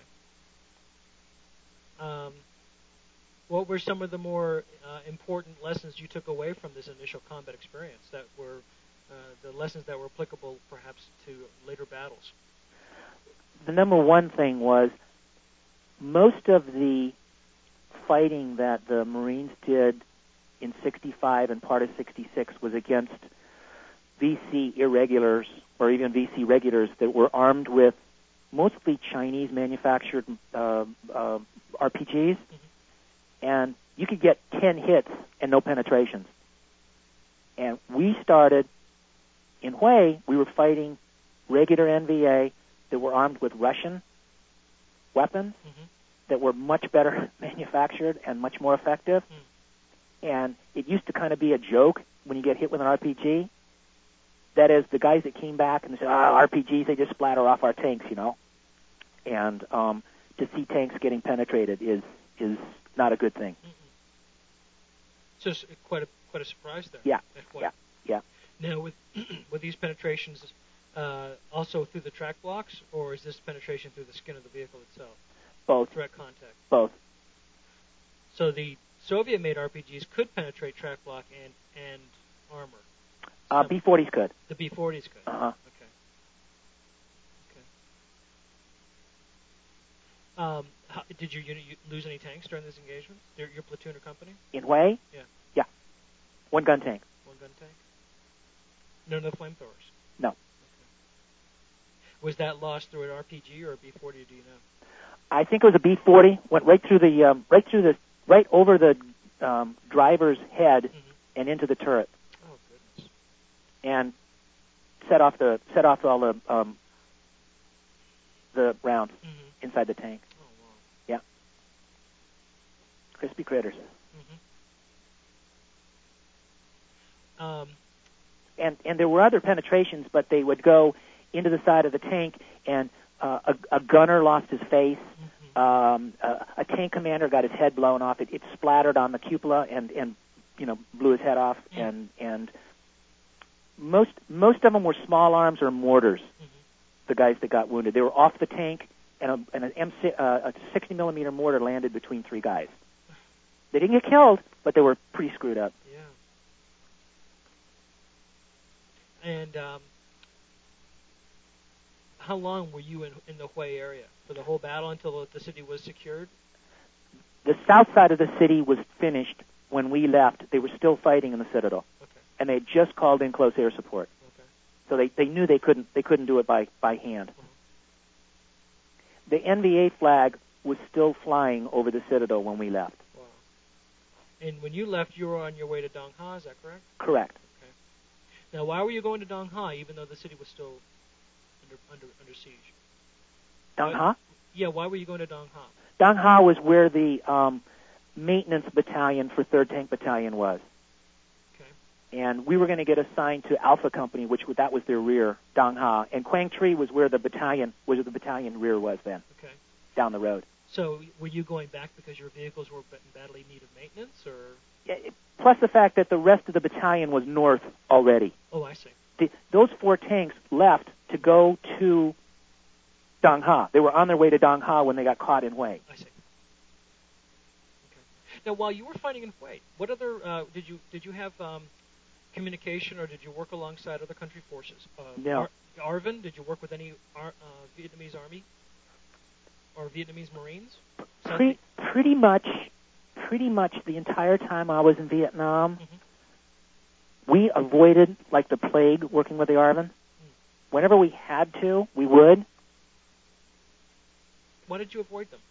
Um, what were some of the more uh, important lessons you took away from this initial combat experience that were uh, the lessons that were applicable perhaps to later battles? The number one thing was most of the fighting that the Marines did in sixty-five and part of sixty-six was against V C irregulars or even V C regulars that were armed with mostly Chinese manufactured uh, uh, R P Gs, mm-hmm. and you could get ten hits and no penetrations. And we started in Hue, we were fighting regular N V A that were armed with Russian weapons mm-hmm. that were much better manufactured and much more effective. Mm. And it used to kind of be a joke when you get hit with an R P G. That is, the guys that came back and said, ah, R P Gs, they just splatter off our tanks, you know. And um, to see tanks getting penetrated is is not a good thing. Mm-hmm. So it's quite a quite a surprise there. Yeah, yeah, yeah. Now, with with these penetrations, uh, also through the track blocks, or is this penetration through the skin of the vehicle itself? Both. Direct contact. Both. So the Soviet-made R P Gs could penetrate track block and and armor. Uh, B forties could. The B forties could. Uh-huh. Okay. Okay. Um, how, did your unit lose any tanks during this engagement? Your, your platoon or company? In Hue? Yeah. Yeah. One gun tank. One gun tank. No, no flamethrowers. No. Okay. Was that lost through an R P G or a B forty? Do you know? I think it was a B forty. Went right through the um, right through the right over the um, driver's head mm-hmm. and into the turret. Oh goodness! And set off the set off all the um, the rounds mm-hmm. inside the tank. Oh wow! Yeah. Crispy critters. Mm-hmm. Um. And and there were other penetrations, but they would go into the side of the tank, and uh, a, a gunner lost his face. Mm-hmm. Um, a, a tank commander got his head blown off. It, it splattered on the cupola and, and you know blew his head off. Mm-hmm. And and most most of them were small arms or mortars. Mm-hmm. The guys that got wounded, they were off the tank, and a, and an M uh, a sixty millimeter mortar landed between three guys. They didn't get killed, but they were pretty screwed up. Yeah. And um, how long were you in, in the Hue area? For the whole battle until the city was secured? The south side of the city was finished when we left. They were still fighting in the Citadel. Okay. And they had just called in close air support. Okay. So they, they knew they couldn't they couldn't do it by, by hand. Mm-hmm. The N V A flag was still flying over the Citadel when we left. Wow. And when you left, you were on your way to Dong Ha, is that correct? Correct. Now, why were you going to Dong Ha, even though the city was still under under under siege? Dong Ha? Yeah, why were you going to Dong Ha? Dong Ha was where the um, maintenance battalion for third Tank Battalion was. Okay. and we were going to get assigned to Alpha Company, which w- that was their rear, Dong Ha, and Quang Tri was where the battalion was. The battalion rear was then, Okay. down the road. So were you going back because your vehicles were in badly need of maintenance, or? Yeah, it- plus the fact that the rest of the battalion was north already. Oh, I see. The, those four tanks left to go to Dong Ha. They were on their way to Dong Ha when they got caught in Hue. I see. Okay. Now, while you were fighting in Hue, what other uh, did you did you have um, communication, or did you work alongside other country forces? Uh, No. Ar- Arvin, did you work with any Ar- uh, Vietnamese Army or Vietnamese Marines? Pre- pretty much, pretty much the entire time I was in Vietnam, Mm-hmm. we avoided like the plague working with the Arvin. Whenever we had to, we would. Why did you avoid them?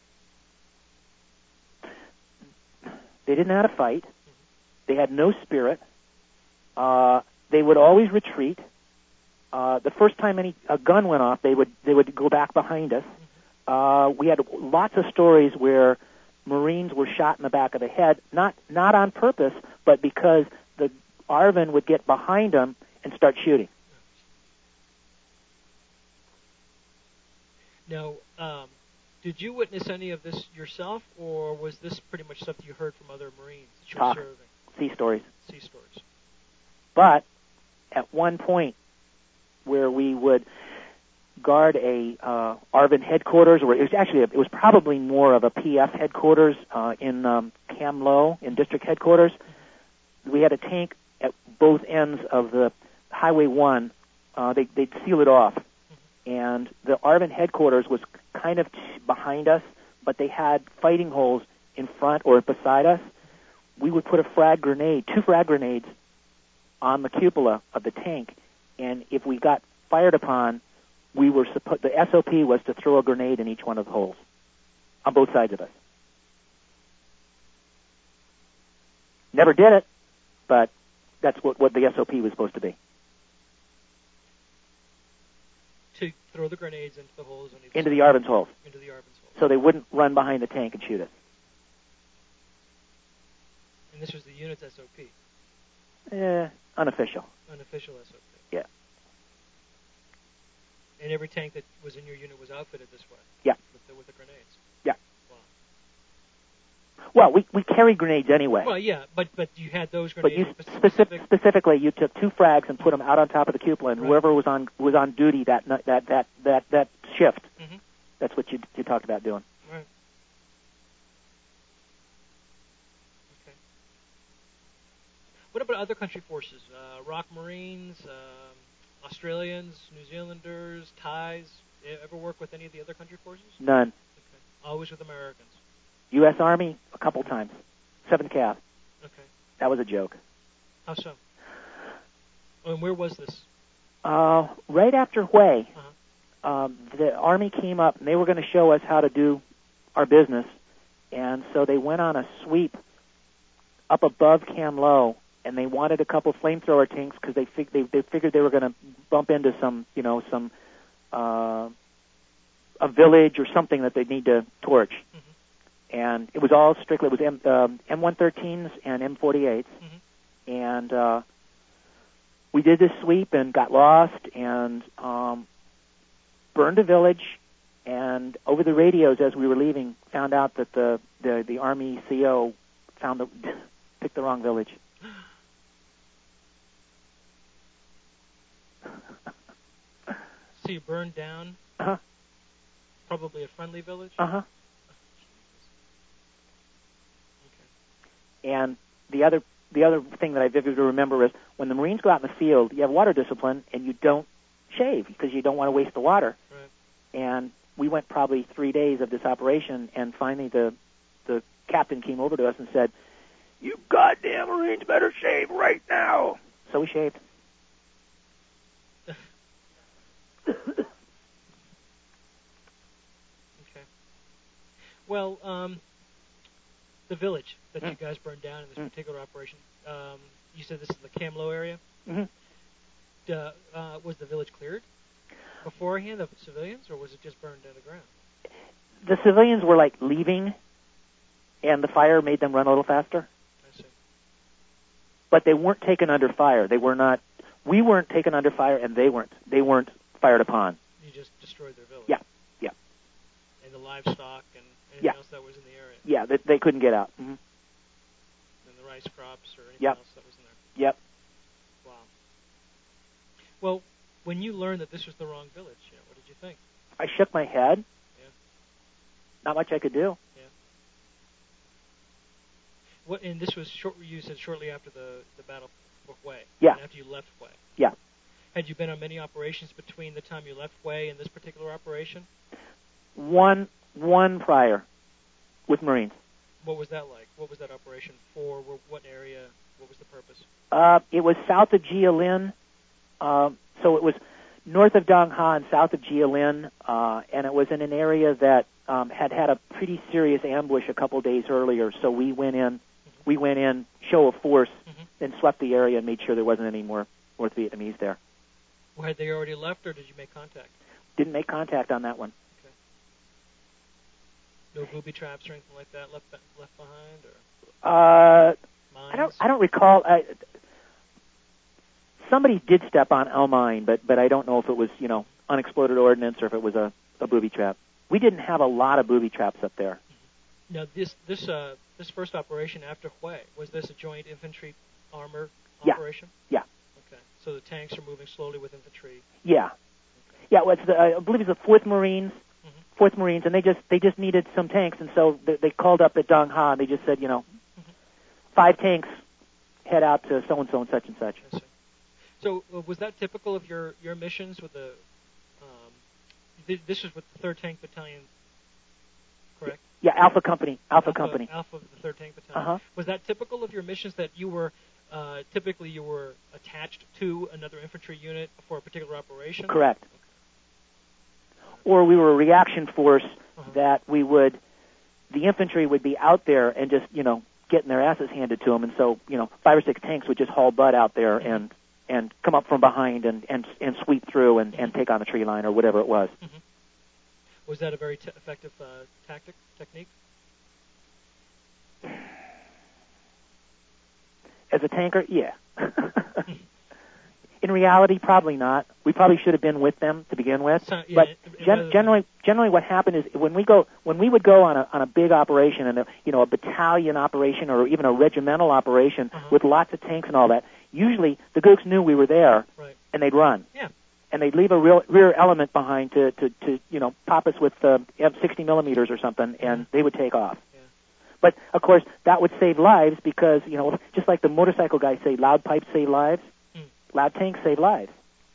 They didn't know how to fight. They had no spirit. Uh, they would always retreat. Uh, the first time any a gun went off, they would they would go back behind us. Uh, we had lots of stories where Marines were shot in the back of the head, not not on purpose, but because the Arvin would get behind them and start shooting. Now, um, did you witness any of this yourself, or was this pretty much stuff you heard from other Marines that you were Talk. serving? Sea stories. Sea stories. But at one point where we would guard a uh, Arvin headquarters, or it was actually, a, it was probably more of a P F headquarters uh, in um, Cam Lo, in district headquarters. We had a tank at both ends of the Highway one. Uh, they, they'd seal it off. And the Arvin headquarters was kind of t- behind us, but they had fighting holes in front or beside us. We would put a frag grenade, two frag grenades, on the cupola of the tank, and if we got fired upon, we were supposed. The S O P was to throw a grenade in each one of the holes, on both sides of us. Never did it, but that's what, what the S O P was supposed to be. To throw the grenades into the holes on either Into side. the Arvin's holes, Into the Arvin's holes. so they wouldn't run behind the tank and shoot us. And this was the unit's S O P. Eh, unofficial. Unofficial S O P. Yeah. And every tank that was in your unit was outfitted this way. Yeah. With the, with the grenades. Yeah. Wow. Well, we we carried grenades anyway. Well, yeah, but but you had those But grenades. you with specific, specifically, you took two frags and put them out on top of the cupola, and Right. whoever was on was on duty that ni- that that that that shift, Mhm. that's what you you talked about doing. Right. Okay. What about other country forces? Uh, Rock Marines, um, Australians, New Zealanders, Thais? You ever work with any of the other country forces? None. Okay. Always with Americans. U S Army a couple times, seventh Cav. Okay. That was a joke. How so? Oh, and where was this? Uh, right after Hue, Uh-huh. um, the Army came up and they were going to show us how to do our business, and so they went on a sweep up above Cam Lo, and they wanted a couple flamethrower tanks because they, fig- they they figured they were going to bump into some you know some uh, a village or something that they'd need to torch. Mhm. And it was all strictly, it was M, um, M one thirteens and M forty-eights. Mhm. And uh, we did this sweep and got lost and um, burned a village. And over the radios as we were leaving, found out that the, the, the Army C O found the, picked the wrong village. So you burned down Uh-huh. probably a friendly village? Uh-huh. Okay. And the other the other thing that I vividly remember is when the Marines go out in the field, you have water discipline, and you don't shave because you don't want to waste the water. Right. And we went probably three days of this operation, and finally the the captain came over to us and said, "You goddamn Marines better shave right now." So we shaved. Okay. Well, um, the village that Mm. you guys burned down in this Mm. particular operation, um, you said this is the Cam Lo area? Mm-hmm. Uh, uh, was the village cleared beforehand of civilians, or was it just burned to the ground? The civilians were like leaving, and the fire made them run a little faster. I see. but they weren't taken under fire. They were not. We weren't taken under fire, and they weren't. They weren't fired upon. You just destroyed their village. Yeah, yeah. And the livestock and anything yeah. else that was in the area. Yeah, they, they couldn't get out. Mm-hmm. And the rice crops or anything yep. else that was in there. Yep. Wow. Well, when you learned that this was the wrong village, you know, what did you think? I shook my head. Yeah. Not much I could do. Yeah. What? And this was short. You said shortly after the the battle of Hue. Yeah. And after you left Hue. Yeah. Had you been on many operations between the time you left Hue and this particular operation? One one prior with Marines. What was that like? What was that operation for? What area? What was the purpose? Uh, it was south of Jilin, uh, so it was north of Dong Ha and south of Jilin, uh, and it was in an area that um, had had a pretty serious ambush a couple days earlier. So we went in, mm-hmm. we went in, show of force, mm-hmm. and swept the area and made sure there wasn't any more North Vietnamese there. Well, had they already left, or did you make contact? Didn't make contact on that one. Okay. No booby traps or anything like that left left behind, or? Uh, Mines? I don't. I don't recall. I, somebody did step on a mine, but but I don't know if it was you know unexploded ordnance or if it was a, a booby trap. We didn't have a lot of booby traps up there. Now this this uh this first operation after Hue, was this a joint infantry armor yeah. operation? Yeah. Okay. So the tanks are moving slowly with infantry. Yeah. Okay. Yeah. Well, it's the, I believe it's the Fourth Marines. Mm-hmm. Fourth Marines, and they just they just needed some tanks, and so they, they called up at Dong Ha, and they just said, you know, mm-hmm. five tanks, head out to so and so and such and such. I see. So uh, was that typical of your, your missions with the? Um, th- this was with the Third Tank Battalion, correct? Yeah, Alpha Company. Alpha, Alpha Company. Alpha, the Third Tank Battalion. Uh-huh. Was that typical of your missions that you were uh, typically you were attached to another infantry unit for a particular operation? Correct. Okay. Or we were a reaction force uh-huh. that we would, the infantry would be out there and just, you know, getting their asses handed to them, and so, you know, five or six tanks would just haul butt out there mm-hmm. and and come up from behind and, and, and sweep through and, mm-hmm. and take on the tree line or whatever it was. Mm-hmm. Was that a very t- effective uh, tactic, technique? As a tanker, yeah. In reality, probably not. We probably should have been with them to begin with. So, yeah, but it, gen- generally, generally, what happened is when we go, when we would go on a on a big operation, and a, you know, a battalion operation or even a regimental operation uh-huh. with lots of tanks and all that, usually the Gooks knew we were there, right. and they'd run. Yeah. And they'd leave a real, rear element behind to, to, to you know pop us with uh, sixty millimeters or something, and mm-hmm. they would take off. Yeah. But of course, that would save lives because you know just like the motorcycle guys say, loud pipes save lives. Mm. Loud tanks save lives.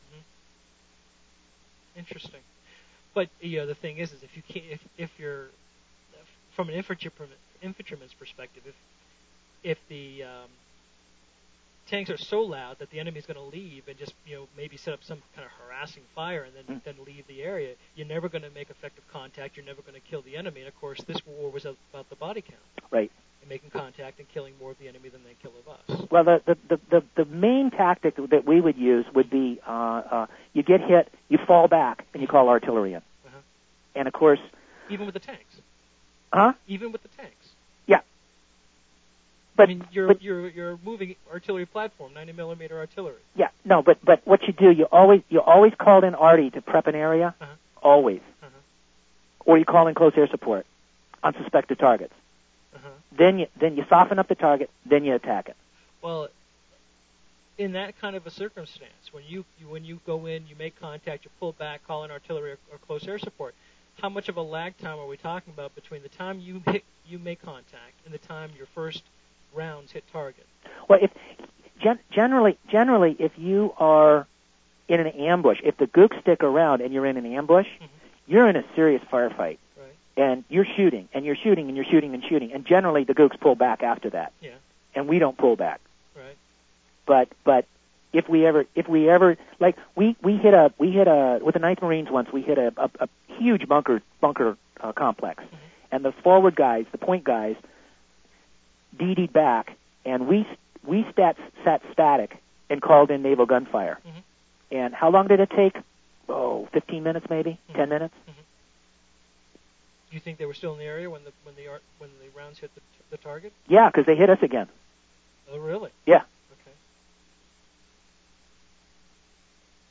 Interesting, but you know the thing is, is if you can't, if if you're from an infantryman, infantryman's perspective, if if the um, tanks are so loud that the enemy's going to leave and just you know maybe set up some kind of harassing fire and then mm. then leave the area, you're never going to make effective contact. You're never going to kill the enemy. And of course, this war was about the body count, right? And making contact and killing more of the enemy than they kill of us. Well, the the the, the, the main tactic that we would use would be uh, uh, you get hit, you fall back, and you call artillery in. Uh-huh. And of course, even with the tanks. Huh? Even with the tanks. Yeah. But I mean, you're but, you're you're moving artillery platform, ninety millimeter artillery. Yeah. No, but but what you do, you always you always call in arty to prep an area. Uh-huh. Always. Uh-huh. Or you call in close air support on suspected targets. Uh-huh. Then you then you soften up the target, then you attack it. Well, in that kind of a circumstance, when you, you when you go in, you make contact, you pull back, call in artillery or, or close air support, how much of a lag time are we talking about between the time you hit, you make contact and the time your first rounds hit target? Well, if gen- generally generally if you are in an ambush, if the Gooks stick around and you're in an ambush, mm-hmm. you're in a serious firefight. And you're shooting, and you're shooting, and you're shooting, and shooting, and generally the Gooks pull back after that. Yeah. And we don't pull back. Right. But but if we ever if we ever like we, we hit a we hit a with the ninth Marines once we hit a, a, a huge bunker bunker uh, complex, mm-hmm. and the forward guys, the point guys, D D'd back, and we we stat, sat static and called in naval gunfire. Mm-hmm. And how long did it take? Oh, fifteen minutes maybe, mm-hmm. ten minutes. Mm-hmm. Do you think they were still in the area when the when the when the rounds hit the, the target? Yeah, because they hit us again. Oh, really? Yeah. Okay.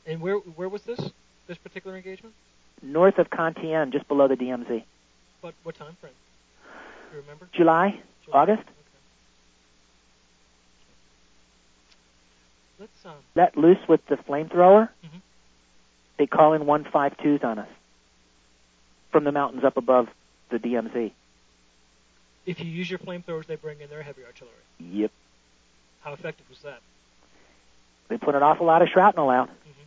And where where was this this particular engagement? North of Cantienne, just below the D M Z. What what time frame? Do you remember? July, July. August. Okay. Let's um. Let loose with the flamethrower. Mm-hmm. They call in one five twos on us from the mountains up above the D M Z. If you use your flamethrowers, they bring in their heavy artillery. Yep. How effective was that? They put an awful lot of shrapnel out. Mm-hmm.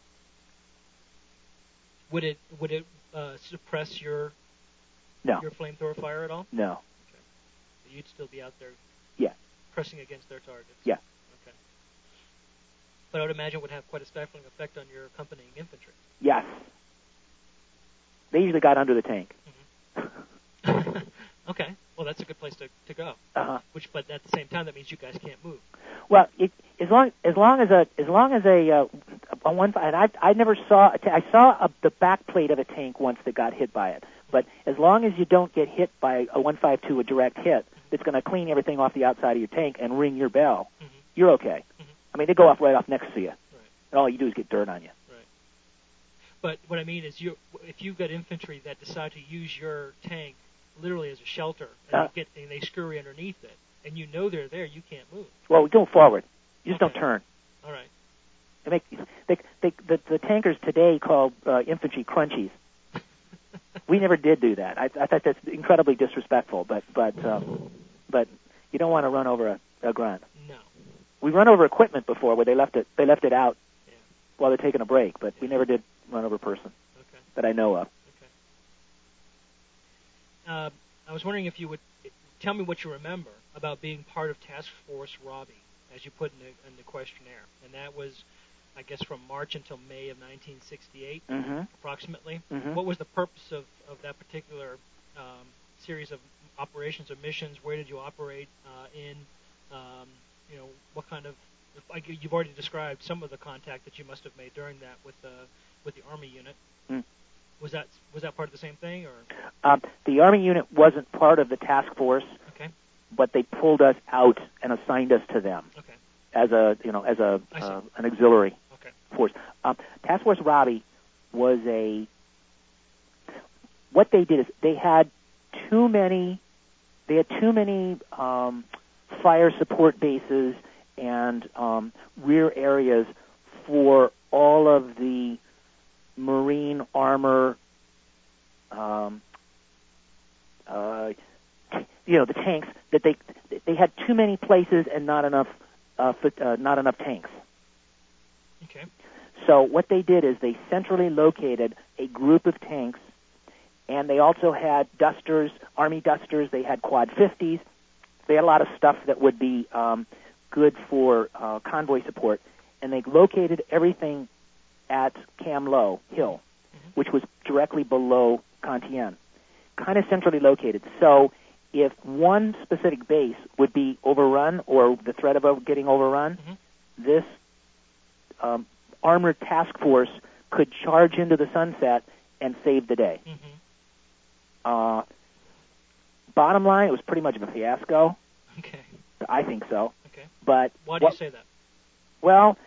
Would it would it uh, suppress your no. your flamethrower fire at all? No. Okay. So you'd still be out there. Yeah. Pressing against their targets. Yeah. Okay. But I would imagine it would have quite a stifling effect on your accompanying infantry. Yes. They usually got under the tank. Mm-hmm. Okay. Well, that's a good place to, to go. Uh-huh. Which, but at the same time, that means you guys can't move. Well, it, as long as long as a as long as a, uh, a one and I I never saw a ta- I saw a, the back plate of a tank once that got hit by it. But as long as you don't get hit by a one five two, a direct hit, mm-hmm. that's going to clean everything off the outside of your tank and ring your bell, mm-hmm. you're okay. Mm-hmm. I mean, they go off right off next to you, right. And all you do is get dirt on you. Right. But what I mean is, you if you've got infantry that decide to use your tank literally as a shelter, and, uh, they, get, and they scurry underneath it, and you know they're there, you can't move. Well, we go forward. You just okay. don't turn. All right. They make they, they, the, the tankers today called uh, infantry crunchies. We never did do that. I, I thought that's incredibly disrespectful, but but um, but you don't want to run over a, a grunt. No. We run over equipment before where they left it they left it out yeah. while they're taking a break, but yeah. we never did run over a person okay. that I know of. Okay. Uh, I was wondering if you would tell me what you remember about being part of Task Force Robbie, as you put in the, in the questionnaire, and that was, I guess, from March until May of nineteen sixty-eight, mm-hmm. approximately. Mm-hmm. What was the purpose of, of that particular um, series of operations or missions? Where did you operate uh, in? Um, you know, what kind of? Like you've already described some of the contact that you must have made during that with the with the Army unit. Mm. Was that was that part of the same thing, or? Um, the Army unit wasn't part of the task force. Okay. But they pulled us out and assigned us to them. Okay. As a you know as a uh, an auxiliary okay. force. Um, Task Force Robbie was a. What they did is they had too many. They had too many um, fire support bases and um, rear areas for all of the Marine armor. Um, uh, you know the tanks that they they had too many places and not enough uh, uh, not enough tanks. Okay. So what they did is they centrally located a group of tanks, and they also had dusters, Army dusters. They had quad fifties. They had a lot of stuff that would be um, good for uh, convoy support, and they located everything at Cam Low Hill, mm-hmm. which was directly below Cantienne, kind of centrally located. So if one specific base would be overrun or the threat of getting overrun, mm-hmm. this um, armored task force could charge into the sunset and save the day. Mm-hmm. Uh, bottom line, it was pretty much of a fiasco. Okay. I think so. Okay. But why do what, you say that? Well,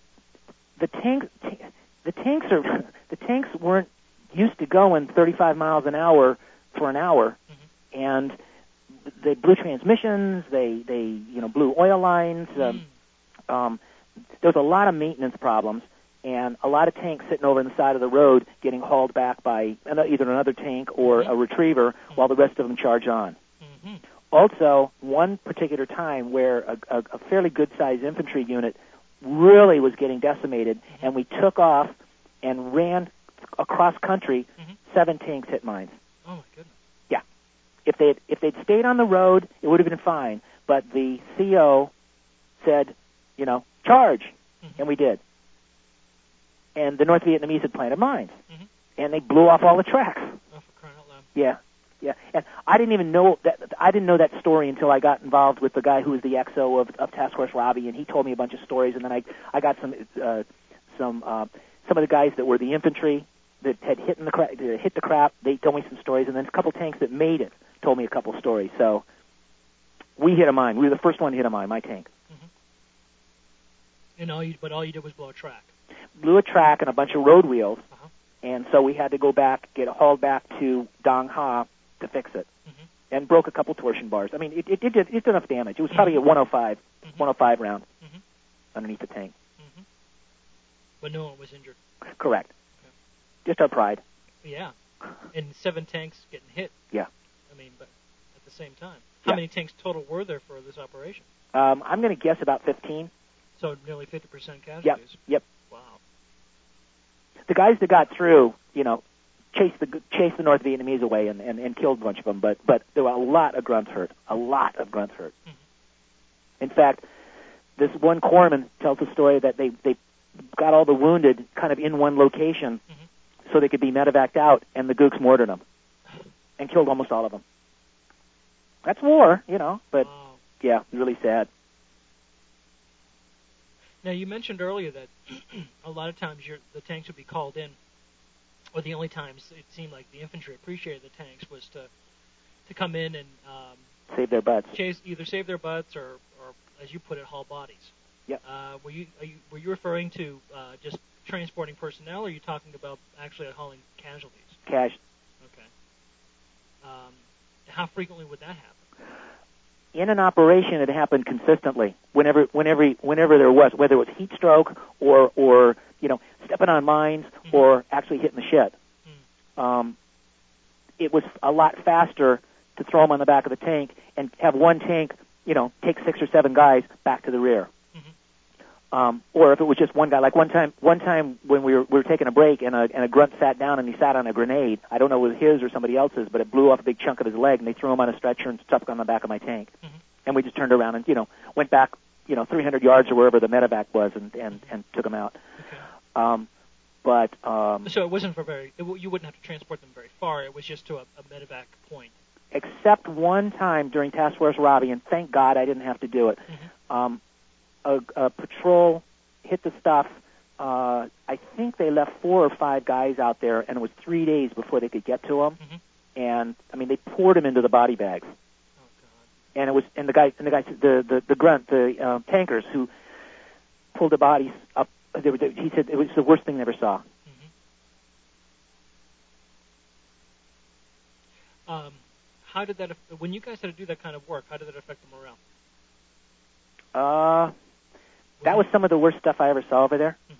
the tanks, t- the tanks are the tanks weren't used to going thirty-five miles an hour for an hour, mm-hmm. and they blew transmissions. They they you know blew oil lines. Um, mm. um, there was a lot of maintenance problems, and a lot of tanks sitting over on the side of the road getting hauled back by either another tank or mm-hmm. a retriever, mm-hmm. while the rest of them charge on. Mm-hmm. Also, one particular time where a, a, a fairly good-sized infantry unit really was getting decimated, mm-hmm. and we took off and ran across country. Mm-hmm. Seven tanks hit mines. Oh my goodness! Yeah, if they if they'd stayed on the road, it would have been fine. But the C O said, you know, charge, mm-hmm. and we did. And the North Vietnamese had planted mines, mm-hmm. and they blew off all the tracks. Oh, for crying out loud! Yeah. Yeah, and I didn't even know that. I didn't know that story until I got involved with the guy who was the X O of, of Task Force Robbie, and he told me a bunch of stories. And then I, I got some, uh, some, uh, some of the guys that were the infantry that had hit in the cra- hit the crap. They told me some stories, and then a couple tanks that made it told me a couple stories. So we hit a mine. We were the first one to hit a mine. My tank. Mm-hmm. And all you, but all you did was blow a track. blew a track and a bunch of road wheels, Uh-huh. and so we had to go back, get hauled back to Dong Ha to fix it, Mm-hmm. and broke a couple torsion bars. I mean, it, it, did, it did enough damage. It was probably a one oh five, Mm-hmm. one oh five round Mm-hmm. underneath the tank. Mm-hmm. But no one was injured. Correct. Okay. Just our pride. Yeah. And seven tanks getting hit. Yeah. I mean, but at the same time. How Yeah. many tanks total were there for this operation? Um, I'm going to guess about fifteen. So nearly fifty percent Yep. casualties. Yep. Wow. The guys that got through, you know, chased the chased the North Vietnamese away and, and, and killed a bunch of them. But but there were a lot of grunts hurt. A lot of grunts hurt. Mm-hmm. In fact, this one corpsman tells a story that they they got all the wounded kind of in one location, Mm-hmm. so they could be medevaced out, and the Gooks mortared them and killed almost all of them. That's war, you know. But Wow. yeah, really sad. Now, you mentioned earlier that a lot of times your, the tanks would be called in, or the only times it seemed like the infantry appreciated the tanks was to to come in and um, Save their butts. chase, either save their butts or, or, as you put it, haul bodies. Yep. Uh, were you, are you were you referring to uh, just transporting personnel, or are you talking about actually hauling casualties? Cash. Okay. Um, how frequently would that happen? In an operation, it happened consistently. Whenever, whenever, whenever there was, whether it was heat stroke or, or you know, stepping on mines Mm-hmm. or actually hitting the shit, Mm. um, it was a lot faster to throw them on the back of the tank and have one tank, you know, take six or seven guys back to the rear. Mm-hmm. Um, or if it was just one guy, like one time, one time when we were we were taking a break and a and a grunt sat down and he sat on a grenade. I don't know if it was his or somebody else's, but it blew off a big chunk of his leg and they threw him on a stretcher and stuck him on the back of my tank. Mm-hmm. And we just turned around and you know went back, you know, three hundred yards or wherever the medevac was and and and took him out. Okay. Um, but um, So it wasn't for very. It, w- you wouldn't have to transport them very far. It was just to a, a medevac point. except one time during Task Force Robbie, and thank God I didn't have to do it. Mm-hmm. Um, a, a patrol hit the stuff. Uh, I think they left four or five guys out there, and it was three days before they could get to them. Mm-hmm. And I mean, they poured them into the body bags. Oh God. And it was, and the guys, and the guys, the the, the grunt, the uh, tankers who pulled the bodies up. They were, he said it was the worst thing they ever saw. Mm-hmm. Um, how did that? Aff- when you guys had to do that kind of work, how did that affect the morale? Uh, that was some of the worst stuff I ever saw over there. Mm-hmm.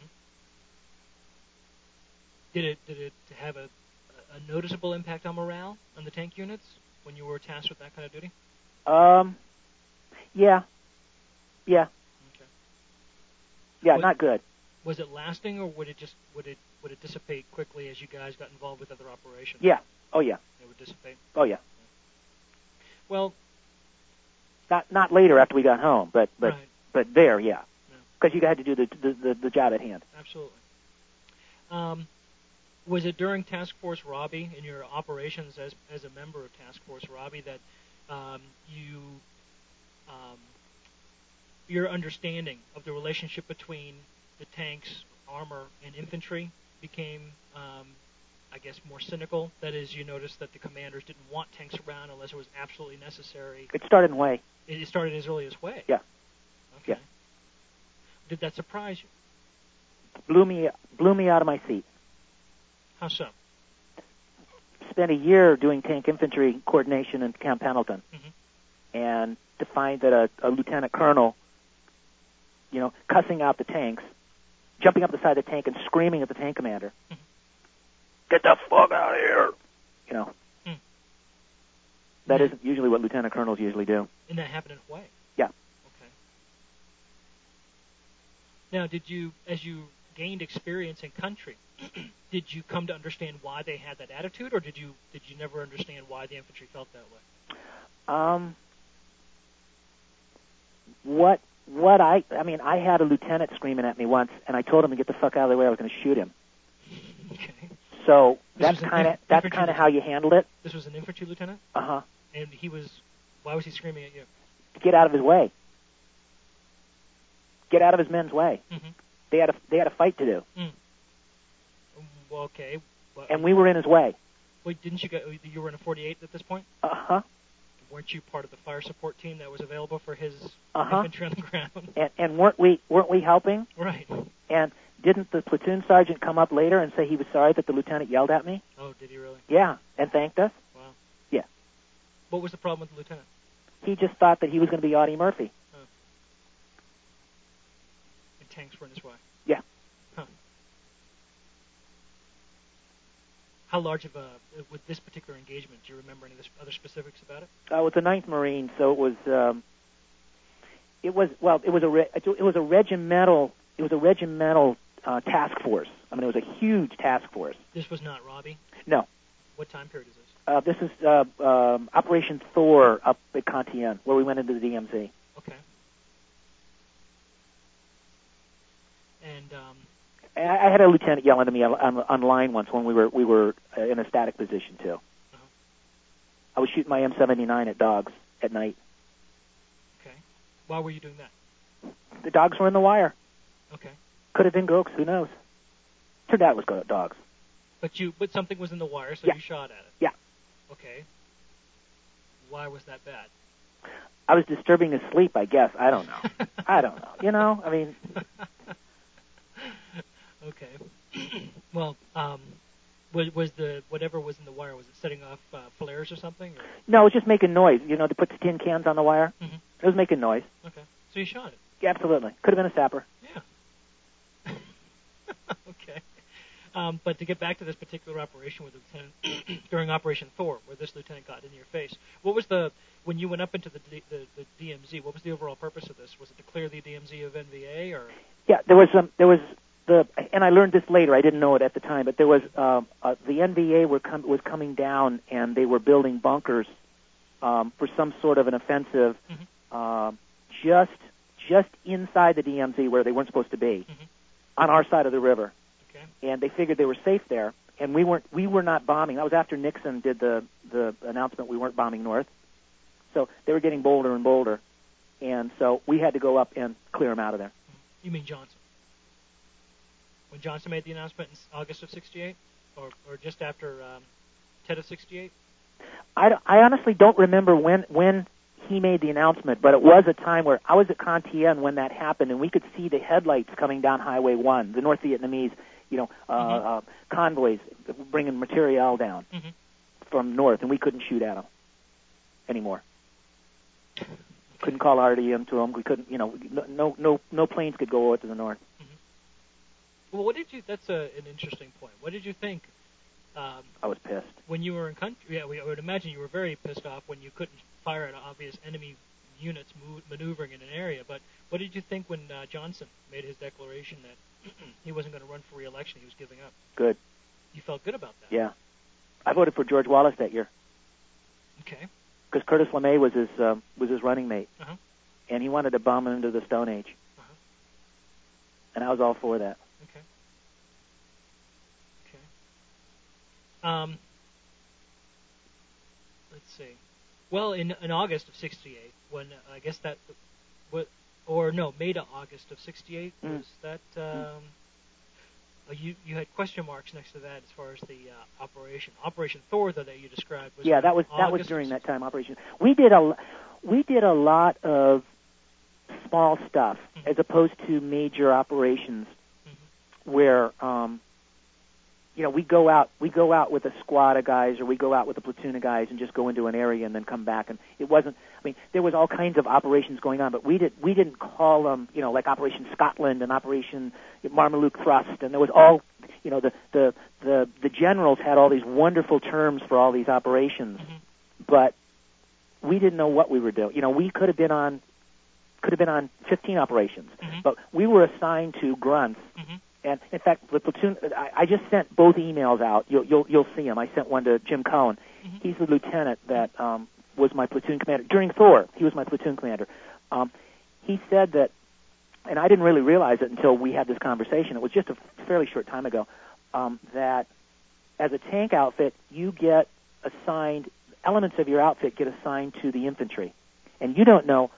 Did it did it have a, a noticeable impact on morale on the tank units when you were tasked with that kind of duty? Um, yeah, yeah, Okay. yeah, What- not good. Was it lasting, or would it just would it would it dissipate quickly as you guys got involved with other operations? Yeah, oh yeah, It would dissipate. oh yeah. Well, Not not later after we got home, but but right. but there, yeah, Yeah. because you had to do the, the the the job at hand. Absolutely. Um, was it during Task Force Robbie, in your operations as as a member of Task Force Robbie, that um, you um, your understanding of the relationship between the tanks, armor, and infantry became, um, I guess, more cynical? That is, you noticed that the commanders didn't want tanks around unless it was absolutely necessary. It started in Way. It started as early as Way. Yeah. Okay. Yeah. Did that surprise you? Blew me blew me out of my seat. How so? Spent a year doing tank infantry coordination in Camp Pendleton, Mm-hmm. and to find that a, a lieutenant colonel, you know, cussing out the tanks, jumping up the side of the tank and screaming at the tank commander, Mhm. "Get the fuck out of here!" You know, Mm. that Yeah. isn't usually what lieutenant colonels usually do. And that happened in Hawaii? Yeah. Okay. Now, did you, as you gained experience in country, did you come to understand why they had that attitude, or did you did you never understand why the infantry felt that way? Um, what what I I mean, I had a lieutenant screaming at me once, and I told him to get the fuck out of the way. I was going to shoot him. Okay. So This that's was an kind of inf- that's infantry kind of how you handled it. This was an infantry lieutenant, Uh huh. and he was. Why was he screaming at you? Get out of his way. Get out of his men's way. Mm-hmm. They had a they had a fight to do, Mm. Well, okay. Well, and we were in his way. wait, didn't you go? You were in a forty-eight at this point. Uh huh. weren't you part of the fire support team that was available for his uh-huh. infantry on the ground? And, and weren't we weren't we helping? Right. And didn't the platoon sergeant come up later and say he was sorry that the lieutenant yelled at me? Oh, did he really? Yeah, and thanked us. Wow. Yeah. What was the problem with the lieutenant? He just thought that he was going to be Audie Murphy. Oh. And tanks were in his way. Yeah. Huh. How large of a, with this particular engagement, do you remember any of the other specifics about it? Uh, it was the ninth Marine, so it was, um, it was, well, it was a, re- it was a regimental, it was a regimental uh, task force. I mean, it was a huge task force. This was not Robbie? No. What time period is this? Uh, this is uh, um, Operation Thor up at Cantillon, where we went into the D M Z. Okay. And, um... I had a lieutenant yelling at me on, on line once when we were we were uh, in a static position too. Uh-huh. I was shooting my M seventy-nine at dogs at night. Okay. Why were you doing that? The dogs were in the wire. Okay. Could have been gokes. Who knows? Turned out it was go- dogs. But you, but something was in the wire, so yeah. you shot at it. Yeah. Okay. Why was that bad? I was disturbing his sleep, I guess. I don't know. I don't know. You know, I mean. Okay. Well, um, was, was the whatever was in the wire, was it setting off uh, flares or something? Or? No, it was just making noise. You know, to put the tin cans on the wire. Mm-hmm. It was making noise. Okay. So you shot it? Yeah, absolutely. Could have been a sapper. Yeah. Okay. Um, but to get back to this particular operation with the lieutenant, during Operation Thor, where this lieutenant got in your face, what was the, when you went up into the, D, the, the D M Z, what was the overall purpose of this? Was it to clear the D M Z of N V A, or? Yeah, there was some, there was the, and I learned this later, I didn't know it at the time, but there was, uh, uh, the N V A were com- was coming down and they were building bunkers, um, for some sort of an offensive, mm-hmm. uh, just, just inside the D M Z where they weren't supposed to be, mm-hmm. on our side of the river. Okay. And they figured they were safe there, and we weren't. We were not bombing. That was after Nixon did the the announcement we weren't bombing north. So they were getting bolder and bolder, and so we had to go up and clear them out of there. You mean Johnson? When Johnson made the announcement in August of sixty-eight, or or just after um, Tet of sixty-eight? I, I honestly don't remember when when he made the announcement, but it was a time where I was at Cantillon when that happened, and we could see the headlights coming down Highway one, the North Vietnamese. You know, uh, mm-hmm. uh, convoys bringing material down mm-hmm. from north, and we couldn't shoot at them anymore. Couldn't call R D M to them. We couldn't, you know, no, no, no planes could go over to the north. Mm-hmm. Well, what did you? That's a, an interesting point. What did you think? Um, I was pissed when you were in country. Yeah, we, I would imagine you were very pissed off when you couldn't fire at obvious enemy units move, maneuvering in an area. But what did you think when uh, Johnson made his declaration that he wasn't going to run for re-election? He was giving up. Good. You felt good about that? Yeah. I voted for George Wallace that year. Okay. Because Curtis LeMay was his uh, was his running mate, uh-huh. and he wanted to bomb him into the Stone Age, uh-huh. and I was all for that. Okay. Okay. Um. Let's see. Well, in in August of sixty-eight, when uh, I guess that, what, or no, May to August of sixty-eight, mm. was that um, uh, you you had question marks next to that as far as the uh, operation Operation Thor that you described. Was yeah, that was August that was during that time operation. We did a we did a lot of small stuff mm-hmm. as opposed to major operations, mm-hmm. where um, you know we go out we go out with a squad of guys or we go out with a platoon of guys and just go into an area and then come back. And it wasn't. I mean, there was all kinds of operations going on, but we did we didn't call them, you know, like Operation Scotland and Operation Marmaluke Thrust, and there was all, you know, the the the, the generals had all these wonderful terms for all these operations, mm-hmm. but we didn't know what we were doing. You know, we could have been on could have been on fifteen operations, mm-hmm. but we were assigned to grunts. Mm-hmm. And in fact, the platoon, I, I just sent both emails out. You'll you'll, you'll see them. I sent one to Jim Cohen. Mm-hmm. He's the lieutenant that um, was my platoon commander during Thor. He was my platoon commander. Um, he said that, and I didn't really realize it until we had this conversation. It was just a fairly short time ago. Um, that as a tank outfit, you get assigned elements of your outfit get assigned to the infantry, and you don't know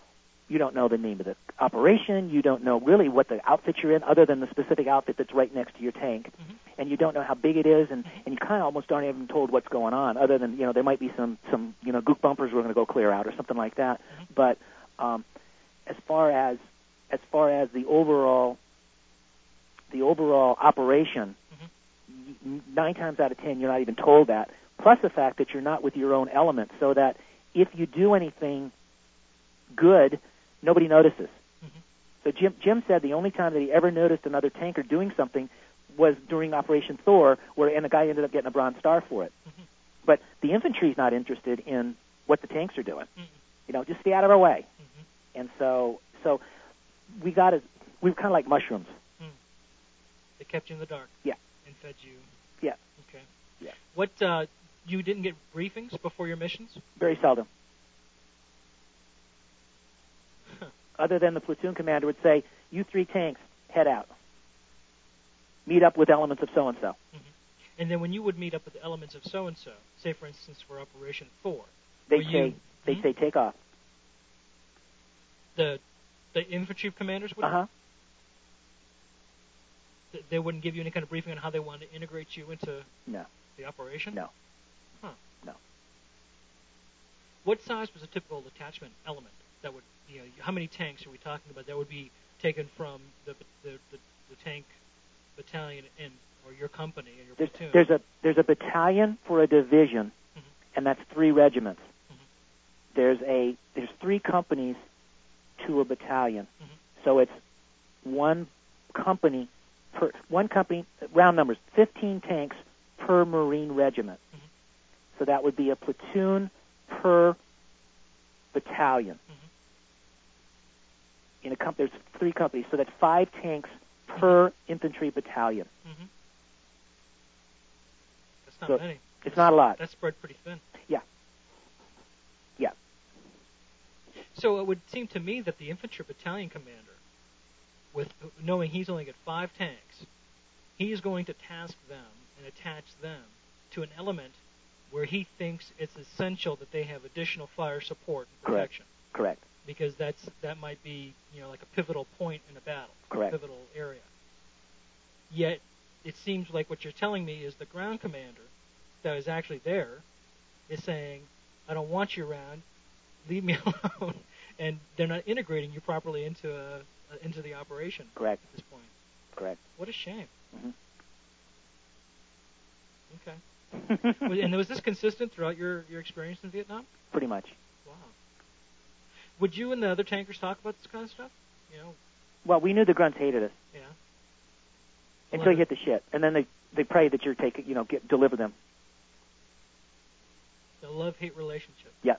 you don't know the name of the operation. You don't know really what the outfit you're in, other than the specific outfit that's right next to your tank. Mm-hmm. And you don't know how big it is, and, and you kind of almost aren't even told what's going on, other than, you know, there might be some, some you know, gook bumpers we're going to go clear out or something like that. Mm-hmm. But um, as far as as far as the overall the overall operation, mm-hmm. nine times out of ten you're not even told that. Plus the fact that you're not with your own element, so that if you do anything good, nobody notices. Mm-hmm. So Jim Jim said the only time that he ever noticed another tanker doing something was during Operation Thor, where and the guy ended up getting a Bronze Star for it. Mm-hmm. But the infantry's not interested in what the tanks are doing. Mm-hmm. You know, just stay out of our way. Mm-hmm. And so, so we got it. We were kind of like mushrooms. Mm. They kept you in the dark. Yeah. And fed you. Yeah. Okay. Yeah. What uh, you didn't get briefings before your missions? Very seldom. Huh. Other than the platoon commander would say, "You three tanks, head out. Meet up with elements of so-and-so." Mm-hmm. And then when you would meet up with the elements of so-and-so, say, for instance, for Operation Thor, they'd say, you, they'd hmm? say, take off. The the infantry commanders would? Uh-huh. Th- they wouldn't give you any kind of briefing on how they wanted to integrate you into no. the operation? No. Huh. No. What size was a typical detachment element that would, you know, how many tanks are we talking about that would be taken from the the, the, the tank battalion and or your company and your there's, platoon? There's a there's a battalion for a division, mm-hmm. and that's three regiments. Mm-hmm. There's a there's three companies to a battalion, mm-hmm. so it's one company per one company. Round numbers, fifteen tanks per Marine regiment. Mm-hmm. So that would be a platoon per battalion. Mm-hmm. In a comp- there's three companies, so that's five tanks per infantry battalion. Mm-hmm. That's not so many. It's that's, not a lot. That's spread pretty thin. Yeah. Yeah. So it would seem to me that the infantry battalion commander, with knowing he's only got five tanks, he is going to task them and attach them to an element where he thinks it's essential that they have additional fire support and protection. Correct. Correct. Because that's that might be, you know, like a pivotal point in a battle. Correct. A pivotal area. Yet it seems like what you're telling me is the ground commander that is actually there is saying, I don't want you around, leave me alone, and they're not integrating you properly into a, into the operation. Correct. At this point. Correct. What a shame. Mm-hmm. Okay. And was this consistent throughout your, your experience in Vietnam? Pretty much. Wow. Would you and the other tankers talk about this kind of stuff? You know. Well, we knew the grunts hated us. Yeah. Until you hit the shit, and then they they pray that you're taking, you know, get deliver them. The love-hate relationship. Yeah.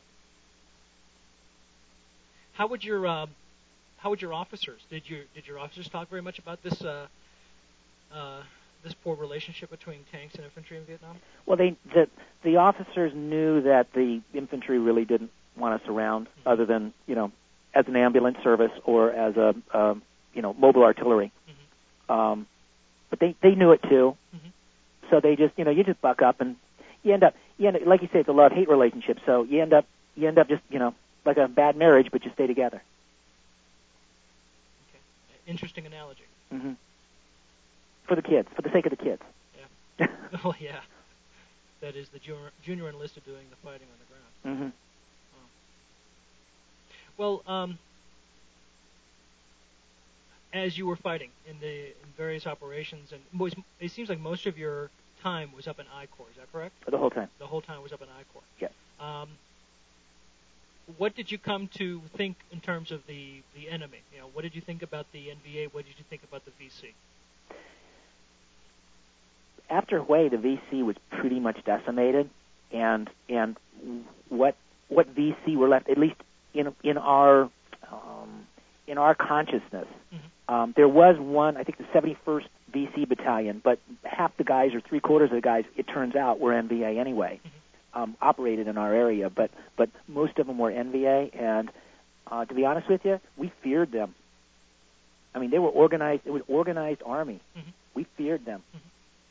How would your um, how would your officers? Did your did your officers talk very much about this uh, uh, this poor relationship between tanks and infantry in Vietnam? Well, they the the officers knew that the infantry really didn't want us around, mm-hmm. other than, you know, as an ambulance service or as a um, you know, mobile artillery. Mm-hmm. Um, but they they knew it too, mm-hmm. so they just, you know, you just buck up and you end up you end up, like you say, it's a love hate relationship. So you end up you end up just, you know, like a bad marriage, but you stay together. Okay. Interesting analogy. Mm-hmm. For the kids, for the sake of the kids. Yeah. Oh yeah. That is the junior, junior enlisted doing the fighting on the ground. Mm-hmm. Well, um, as you were fighting in the in various operations, and was, it seems like most of your time was up in I Corps. Is that correct? The whole time. The whole time was up in I Corps. Yes. Um, what did you come to think in terms of the, the enemy? You know, what did you think about the N V A? What did you think about the V C? After Hue, the V C was pretty much decimated, and and what what V C were left, at least in in our um, in our consciousness. Mm-hmm. Um, there was one, I think, the seventy-first V C battalion, but half the guys or three quarters of the guys, it turns out, were N V A anyway. Mm-hmm. Um, operated in our area, but but most of them were N V A, and uh, to be honest with you, we feared them. I mean, they were organized. It was organized army. Mm-hmm. We feared them. Mm-hmm.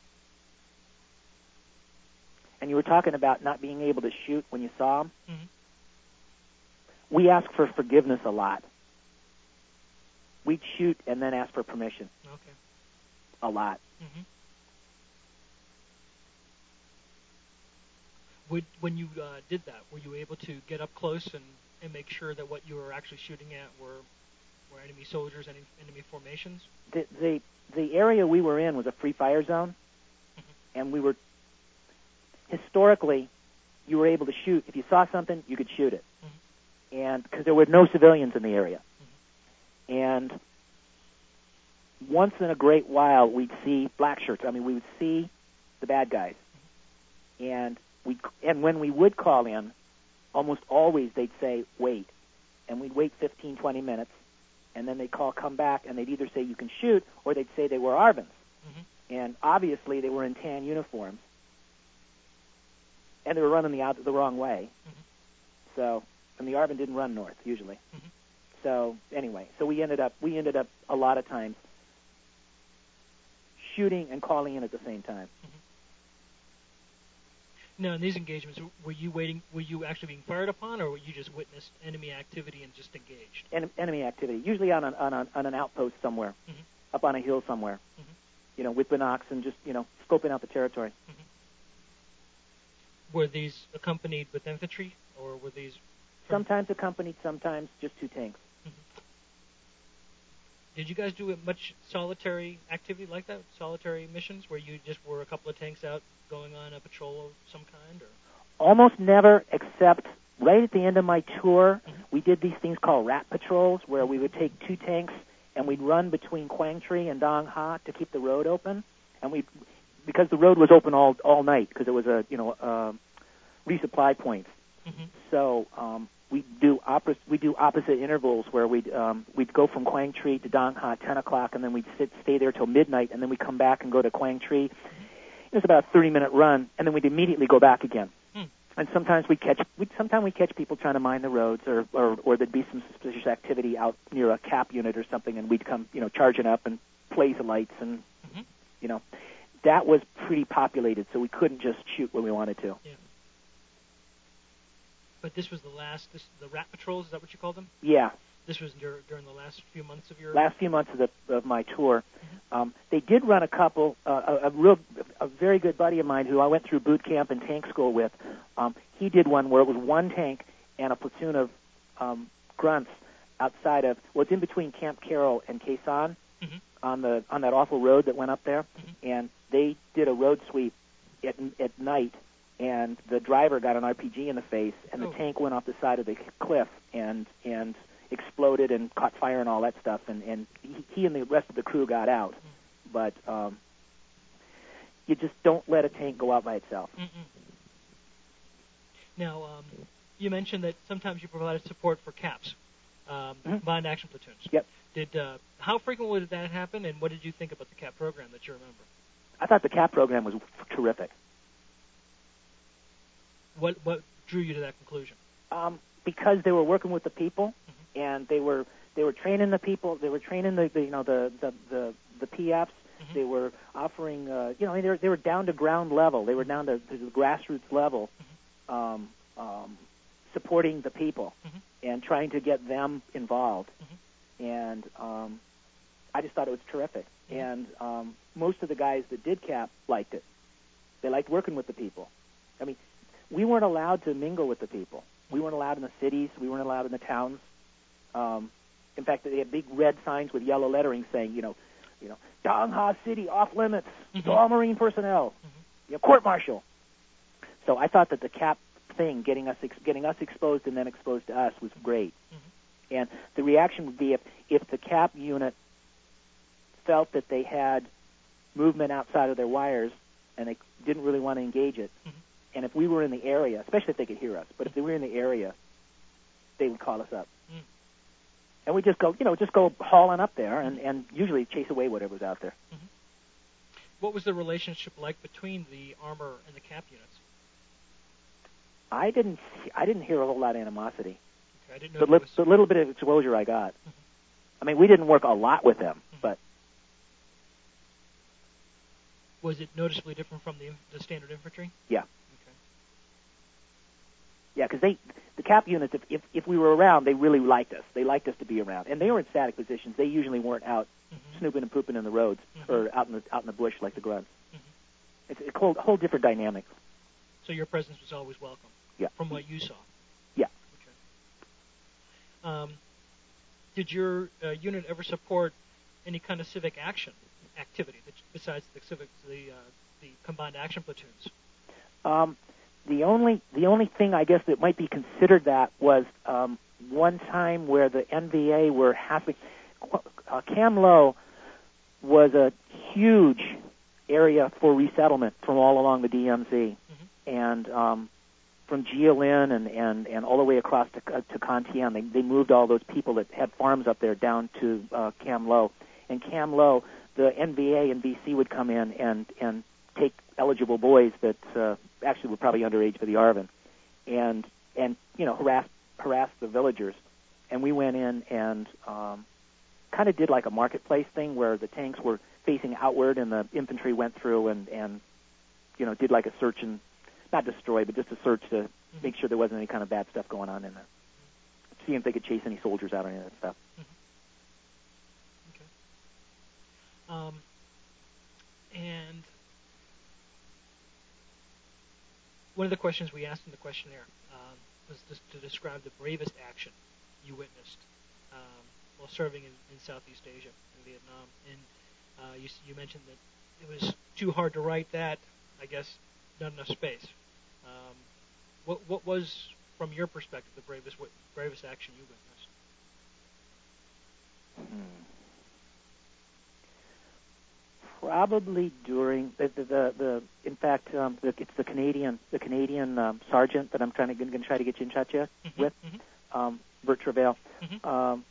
And you were talking about not being able to shoot when you saw them. Mm-hmm. We asked for forgiveness a lot. we'd shoot and then ask for permission. Okay. A lot. Mm-hmm. Would, when you uh, did that, were you able to get up close and, and make sure that what you were actually shooting at were were enemy soldiers, any enemy formations? The the, the area we were in was a free fire zone, mm-hmm. and we were historically you were able to shoot if you saw something, you could shoot it, mm-hmm. and because there were no civilians in the area, mm-hmm. and once in a great while we'd see black shirts. I mean, we would see the bad guys, mm-hmm. and we and when we would call in, almost always they'd say wait, and we'd wait fifteen, twenty minutes. And then they'd call, come back, and they'd either say you can shoot, or they'd say they were A R B Ns. Mm-hmm. And obviously they were in tan uniforms, and they were running the out the wrong way. Mm-hmm. So, and the A R B N didn't run north usually. Mm-hmm. So anyway, so we ended up we ended up a lot of times shooting and calling in at the same time. Mm-hmm. Now, in these engagements, were you waiting? Were you actually being fired upon, or were you just witnessed enemy activity and just engaged? En- enemy activity, usually on an on, an, on an outpost somewhere, mm-hmm. up on a hill somewhere, mm-hmm. you know, with binocs and just you know scoping out the territory. Mm-hmm. Were these accompanied with infantry, or were these? Sometimes accompanied, sometimes just two tanks. Mm-hmm. Did you guys do much solitary activity like that? Solitary missions where you just were a couple of tanks out going on a patrol of some kind? Or? Almost never, except right at the end of my tour, mm-hmm. we did these things called rat patrols where we would take two tanks and we'd run between Quang Tri and Dong Ha to keep the road open. And we, because the road was open all all night because it was a, you know, uh, resupply points. Mm-hmm. So um, we do opposite we do opposite intervals where we'd um, we'd go from Quang Tri to Dong Ha at ten o'clock, and then we'd sit stay there till midnight, and then we'd come back and go to Quang Tri. Mm-hmm. It was about a thirty minute run, and then we'd immediately go back again. Mm. And sometimes we'd catch we'd sometimes we'd catch people trying to mine the roads, or, or or there'd be some suspicious activity out near a cap unit or something, and we'd come you know charging up and blaze the lights, and mm-hmm. you know that was pretty populated, so we couldn't just shoot when we wanted to. Yeah. But this was the last, this, the rat patrols, is that what you called them? Yeah. This was dur- during the last few months of your... Last few months of, the, of my tour. Mm-hmm. Um, they did run a couple, uh, a, a real, a very good buddy of mine who I went through boot camp and tank school with. Um, he did one where it was one tank and a platoon of um, grunts outside of, well, it's in between Camp Carroll and Khe Sanh mm-hmm. on the on that awful road that went up there. Mm-hmm. And they did a road sweep at, at night. And the driver got an R P G in the face, and oh. the tank went off the side of the cliff and and exploded and caught fire and all that stuff. And, and he, he and the rest of the crew got out. Mm. But um, you just don't let a tank go out by itself. Mm-mm. Now, um, you mentioned that sometimes you provided support for CAPs, um, mm-hmm. combined action platoons. Yep. Did uh, how frequently did that happen, and what did you think about the CAP program that you remember? I thought the CAP program was terrific. What what drew you to that conclusion? Um, because they were working with the people, mm-hmm. and they were they were training the people. They were training the, the you know the the the, the P Fs. Mm-hmm. They were offering uh, you know they were they were down to ground level. They were down to, to the grassroots level, mm-hmm. um, um, supporting the people mm-hmm. and trying to get them involved. Mm-hmm. And um, I just thought it was terrific. Mm-hmm. And um, most of the guys that did CAP liked it. They liked working with the people. I mean. We weren't allowed to mingle with the people. We weren't allowed in the cities. We weren't allowed in the towns. Um, in fact, they had big red signs with yellow lettering saying, you know, you know, Dong Ha City off limits mm-hmm. to all Marine personnel. Mm-hmm. You know, court martial. So I thought that the CAP thing, getting us ex- getting us exposed and them exposed to us, was great. Mm-hmm. And the reaction would be if if the CAP unit felt that they had movement outside of their wires and they didn't really want to engage it. Mm-hmm. And if we were in the area, especially if they could hear us, but if they were in the area, they would call us up. Mm. And we just go, you know, just go hauling up there and, and usually chase away whatever was out there. Mm-hmm. What was the relationship like between the armor and the CAP units? I didn't see, I didn't hear a whole lot of animosity. Okay, I didn't know the, li- was... the little bit of exposure I got. Mm-hmm. I mean, we didn't work a lot with them, mm-hmm. but... Was it noticeably different from the, the standard infantry? Yeah. Yeah, because they the cap units, if, if if we were around, they really liked us. They liked us to be around, and they were in static positions. They usually weren't out mm-hmm. snooping and pooping in the roads mm-hmm. or out in the out in the bush like the grunts. Mm-hmm. It's a whole, whole different dynamic. So your presence was always welcome. Yeah. From what you saw. Yeah. Okay. Um, did your uh, unit ever support any kind of civic action activity that, besides the civic the uh, the combined action platoons? Um, the only the only thing I guess that might be considered that was um, one time where the N V A were having uh, Cam Low was a huge area for resettlement from all along the D M Z, mm-hmm. and um, from Jialin and, and, and all the way across to, uh, to Kantian. They, they moved all those people that had farms up there down to uh, Cam Low. And Cam Low, the N V A and V C would come in and, and take eligible boys that uh, actually were probably underage for the Arvin, and and you know harass harass the villagers. And we went in and um, kind of did like a marketplace thing where the tanks were facing outward and the infantry went through and, and you know did like a search and not destroy, but just a search to mm-hmm. make sure there wasn't any kind of bad stuff going on in there. See if they could chase any soldiers out or any of that stuff. Mm-hmm. Okay. Um, and one of the questions we asked in the questionnaire um, was just to describe the bravest action you witnessed um, while serving in, in Southeast Asia, in Vietnam. And uh, you, you mentioned that it was too hard to write that, I guess, not enough space. Um, what, what was, from your perspective, the bravest what, bravest action you witnessed? Hmm. Probably during the the, the, the in fact um, the, it's the Canadian the Canadian um, sergeant that I'm trying to going to try to get you in touch with, mm-hmm, with mm-hmm. Um, Bert Travail. Mm-hmm. Um,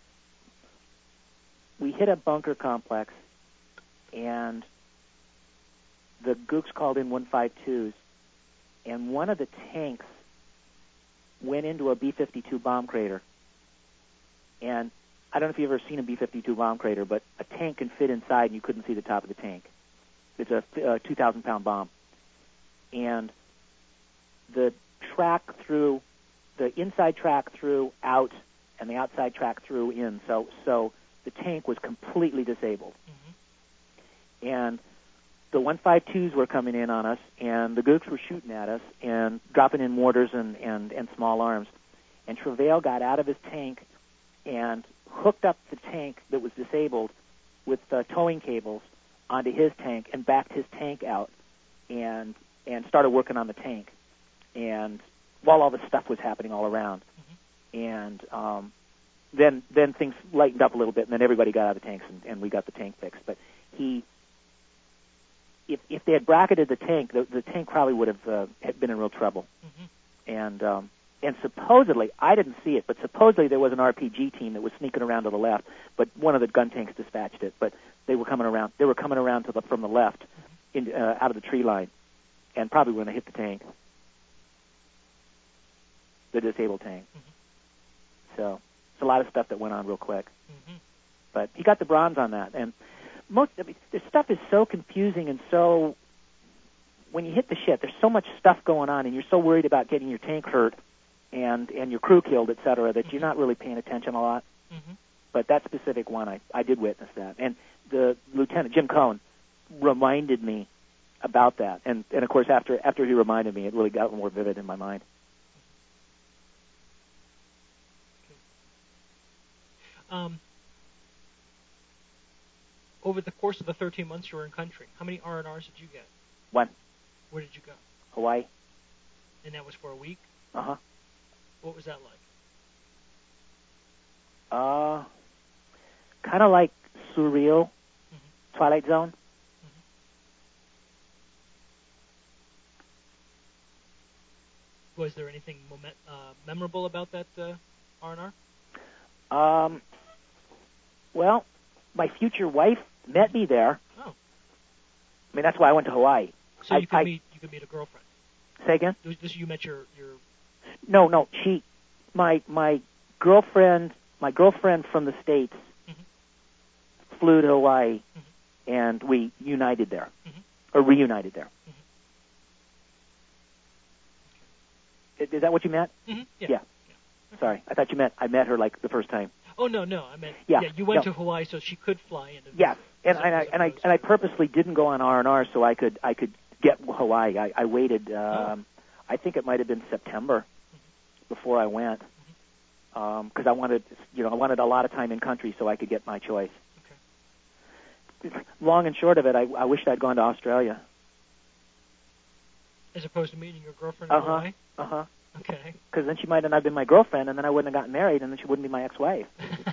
we hit a bunker complex, and the Gooks called in one fifty-twos, and one of the tanks went into a B fifty-two bomb crater. And I don't know if you've ever seen a B fifty-two bomb crater, but a tank can fit inside and you couldn't see the top of the tank. It's a, a two thousand pound bomb. And the track through, the inside track through out, and the outside track through in. So, so the tank was completely disabled. Mm-hmm. And the one fifty-twos were coming in on us, and the Gooks were shooting at us and dropping in mortars and, and, and small arms. And Travail got out of his tank and hooked up the tank that was disabled with uh, towing cables onto his tank and backed his tank out and and started working on the tank. And while all this stuff was happening all around, mm-hmm. and um, then then things lightened up a little bit, and then everybody got out of the tanks, and, and we got the tank fixed. But he, if if they had bracketed the tank, the, the tank probably would have uh, had been in real trouble. Mm-hmm. And um, And supposedly, I didn't see it, but supposedly there was an R P G team that was sneaking around to the left, but one of the gun tanks dispatched it. But they were coming around. They were coming around to the from the left, in, uh, out of the tree line, and probably were going to hit the tank, the disabled tank. Mm-hmm. So it's a lot of stuff that went on real quick. Mm-hmm. But he got the bronze on that, and most I mean, this stuff is so confusing and so. When you hit the shit, there's so much stuff going on, and you're so worried about getting your tank hurt and and your crew killed, et cetera, that mm-hmm. you're not really paying attention a lot. Mm-hmm. But that specific one, I, I did witness that. And the Lieutenant, Jim Cohn, reminded me about that. And, and of course, after after he reminded me, it really got more vivid in my mind. Um, over the course of the thirteen months you were in country, how many R and Rs did you get? One. Where did you go? Hawaii. And that was for a week? Uh-huh. What was that like? Uh, kind of like surreal, mm-hmm. Twilight Zone. Mm-hmm. Was there anything moment, uh, memorable about that uh, R and R? Um, well, my future wife met me there. Oh. I mean, that's why I went to Hawaii. So I, you could I, meet you could meet a girlfriend. Say again? This, this you met your, your No, no. She, my my girlfriend, my girlfriend from the States, mm-hmm. flew to Hawaii, mm-hmm. and we united there, mm-hmm. or reunited there. Mm-hmm. is that what you meant? Mm-hmm. Yeah. Yeah. yeah. Sorry, I thought you meant I met her like the first time. Oh no, no, I meant yeah. yeah. You went no. to Hawaii so she could fly into. Yes, and, and I and I and I purposely didn't go on R and R so I could I could get Hawaii. I, I waited. Um, oh. I think it might have been September mm-hmm. before I went, because mm-hmm. um, I wanted you know I wanted a lot of time in country so I could get my choice. Okay. Long and short of it, I, I wished I'd gone to Australia. As opposed to meeting your girlfriend in uh-huh. Hawaii? Uh-huh. Okay. Because then she might have not been my girlfriend, and then I wouldn't have gotten married, and then she wouldn't be my ex-wife.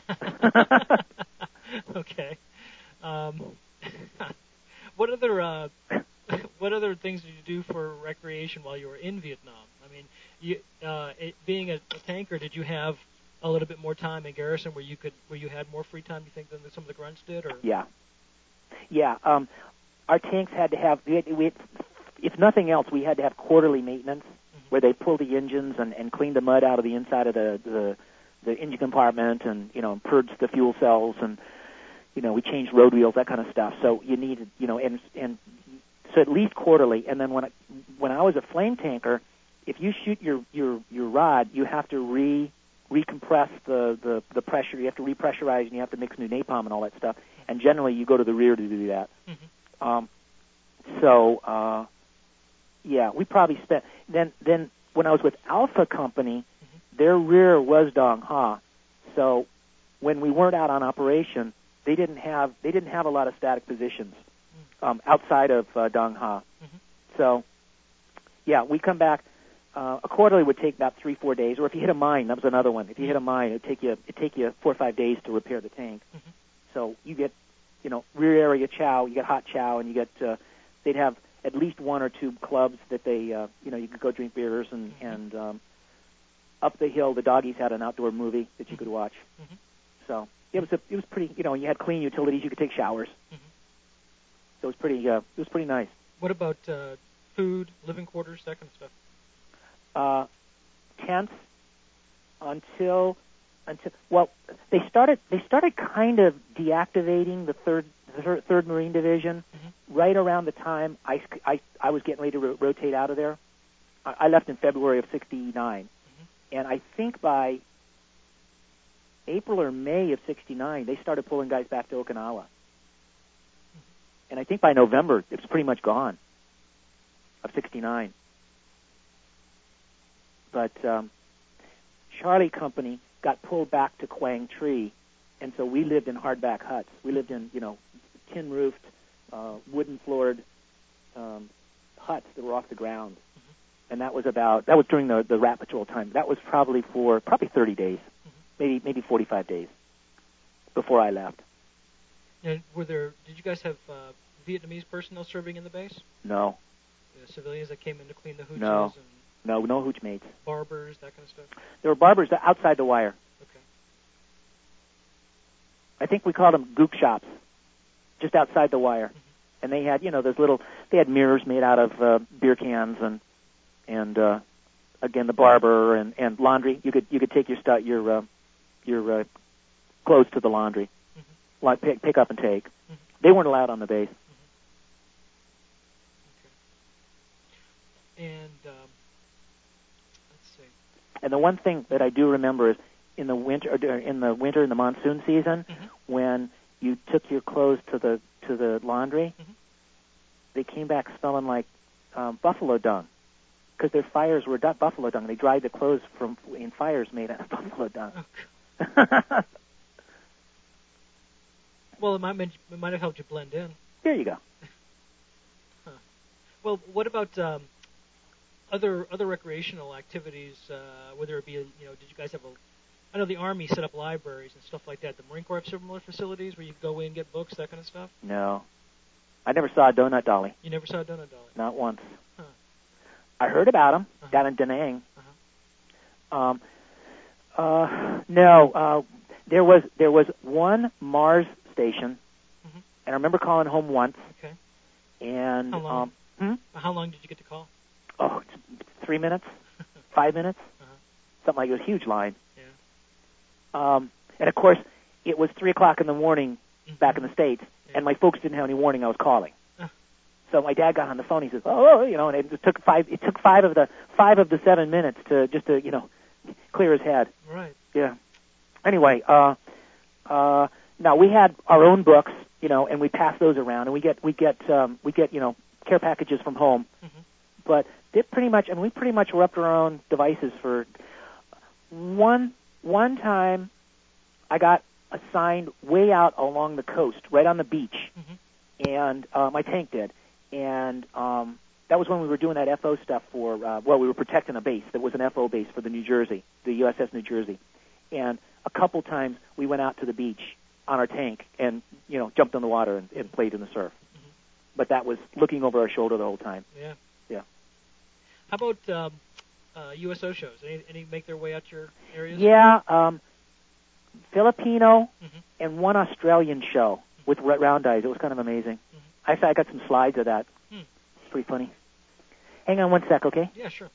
Okay. Um, what other uh, what other things did you do for recreation while you were in Vietnam? I mean, you, uh, it, being a, a tanker, did you have a little bit more time in garrison where you could where you had more free time? You think than some of the grunts did? Or yeah, yeah. Um, our tanks had to have. We had, we had, if nothing else, we had to have quarterly maintenance mm-hmm. where they pull the engines and, and clean the mud out of the inside of the, the the engine compartment and, you know, purge the fuel cells and, you know, we changed road wheels, that kind of stuff. So you needed, you know, and and so at least quarterly. And then when I, when I was a flame tanker, if you shoot your, your, your rod, you have to re recompress the, the, the pressure. You have to repressurize and you have to mix new napalm and all that stuff. And generally you go to the rear to do that. Mm-hmm. Um, so, uh, yeah, we probably spent then. Then when I was with Alpha Company, mm-hmm. their rear was Dong Ha. So when we weren't out on operation, they didn't have they didn't have a lot of static positions um, outside of uh, Dong Ha. Mm-hmm. So yeah, we come back. Uh, a quarterly would take about three four days, or if you hit a mine, that was another one. If you hit a mine, it'd take you it'd take you four or five days to repair the tank. Mm-hmm. So you get you know rear area chow, you get hot chow, and you get uh, they'd have at least one or two clubs that they, uh, you know, you could go drink beers and, mm-hmm. and um, up the hill, the doggies had an outdoor movie that you could watch. Mm-hmm. So it was a, it was pretty, you know, you had clean utilities, you could take showers. Mm-hmm. So it was pretty, uh, it was pretty nice. What about uh, food, living quarters, that kind of stuff? Uh, tents until until well, they started they started kind of deactivating the third the third Marine Division mm-hmm. right around the time I, I, I was getting ready to ro- rotate out of there. I, I left in February of sixty-nine, mm-hmm. and I think by April or May of sixty-nine they started pulling guys back to Okinawa, mm-hmm. and I think by November it was pretty much gone of sixty-nine. But um, Charlie Company got pulled back to Quang Tri, and so we lived in hardback huts. We lived in, you know, tin-roofed, uh, wooden-floored um, huts that were off the ground. Mm-hmm. And that was about, that was during the, the Rat Patrol time. That was probably for, probably thirty days, mm-hmm. maybe maybe forty-five days before I left. And were there, did you guys have uh, Vietnamese personnel serving in the base? No. The civilians that came in to clean the hooches? No. And no, no hooch mates. Barbers, that kind of stuff? There were barbers outside the wire. Okay. I think we called them gook shops, just outside the wire. Mm-hmm. And they had, you know, those little, they had mirrors made out of uh, beer cans and, and uh, again, the barber and, and laundry. You could you could take your stu- your uh, your uh, clothes to the laundry, mm-hmm. like pick, pick up and take. Mm-hmm. They weren't allowed on the base. Mm-hmm. Okay. And um, let's see. And the one thing that I do remember is in the winter, or in the winter, in the monsoon season, mm-hmm. when you took your clothes to the to the laundry, mm-hmm. they came back smelling like um, buffalo dung, because their fires were du- buffalo dung. They dried the clothes from in fires made out of buffalo dung. Okay. Well, it might it might have helped you blend in. There you go. Huh. Well, what about um, other other recreational activities? Uh, whether it be, you know, did you guys have a? I know the Army set up libraries and stuff like that. The Marine Corps have similar facilities where you go in, get books, that kind of stuff? No. I never saw a donut dolly. You never saw a donut dolly? Not once. Huh. I heard about them uh-huh. down in Da Nang. Uh-huh. Um, uh, no, uh, there was there was one Mars station, mm-hmm. and I remember calling home once. Okay. And how long? Um, hmm? How long did you get to call? Oh, three minutes, five minutes, uh-huh. something like it was a huge line. Yeah. Um, and of course, it was three o'clock in the morning mm-hmm. back in the States, yeah. and my folks didn't have any warning I was calling. Uh. So my dad got on the phone. He says, "Oh, you know," and it took five. It took five of the five of the seven minutes to just to you know clear his head. Right. Yeah. Anyway, uh, uh, now we had our own books, you know, and we pass those around, and we get we get um, we get you know care packages from home. Mm-hmm. But they pretty much, and we pretty much were up to our own devices for one one time. I got assigned way out along the coast, right on the beach, mm-hmm. and uh, my tank did, and um, that was when we were doing that F O stuff for. Uh, well, we were protecting a base that was an F O base for the New Jersey, the U S S New Jersey, and a couple times we went out to the beach on our tank and you know jumped in the water and, and played in the surf. Mm-hmm. But that was looking over our shoulder the whole time. Yeah. Yeah. How about um, uh, U S O shows? Any, any make their way out to your areas? Yeah. Um, Filipino mm-hmm. and one Australian show mm-hmm. with round eyes. It was kind of amazing. Mm-hmm. I, I got some slides of that. Hmm. It's pretty funny. Hang on one sec, okay? Yeah, sure.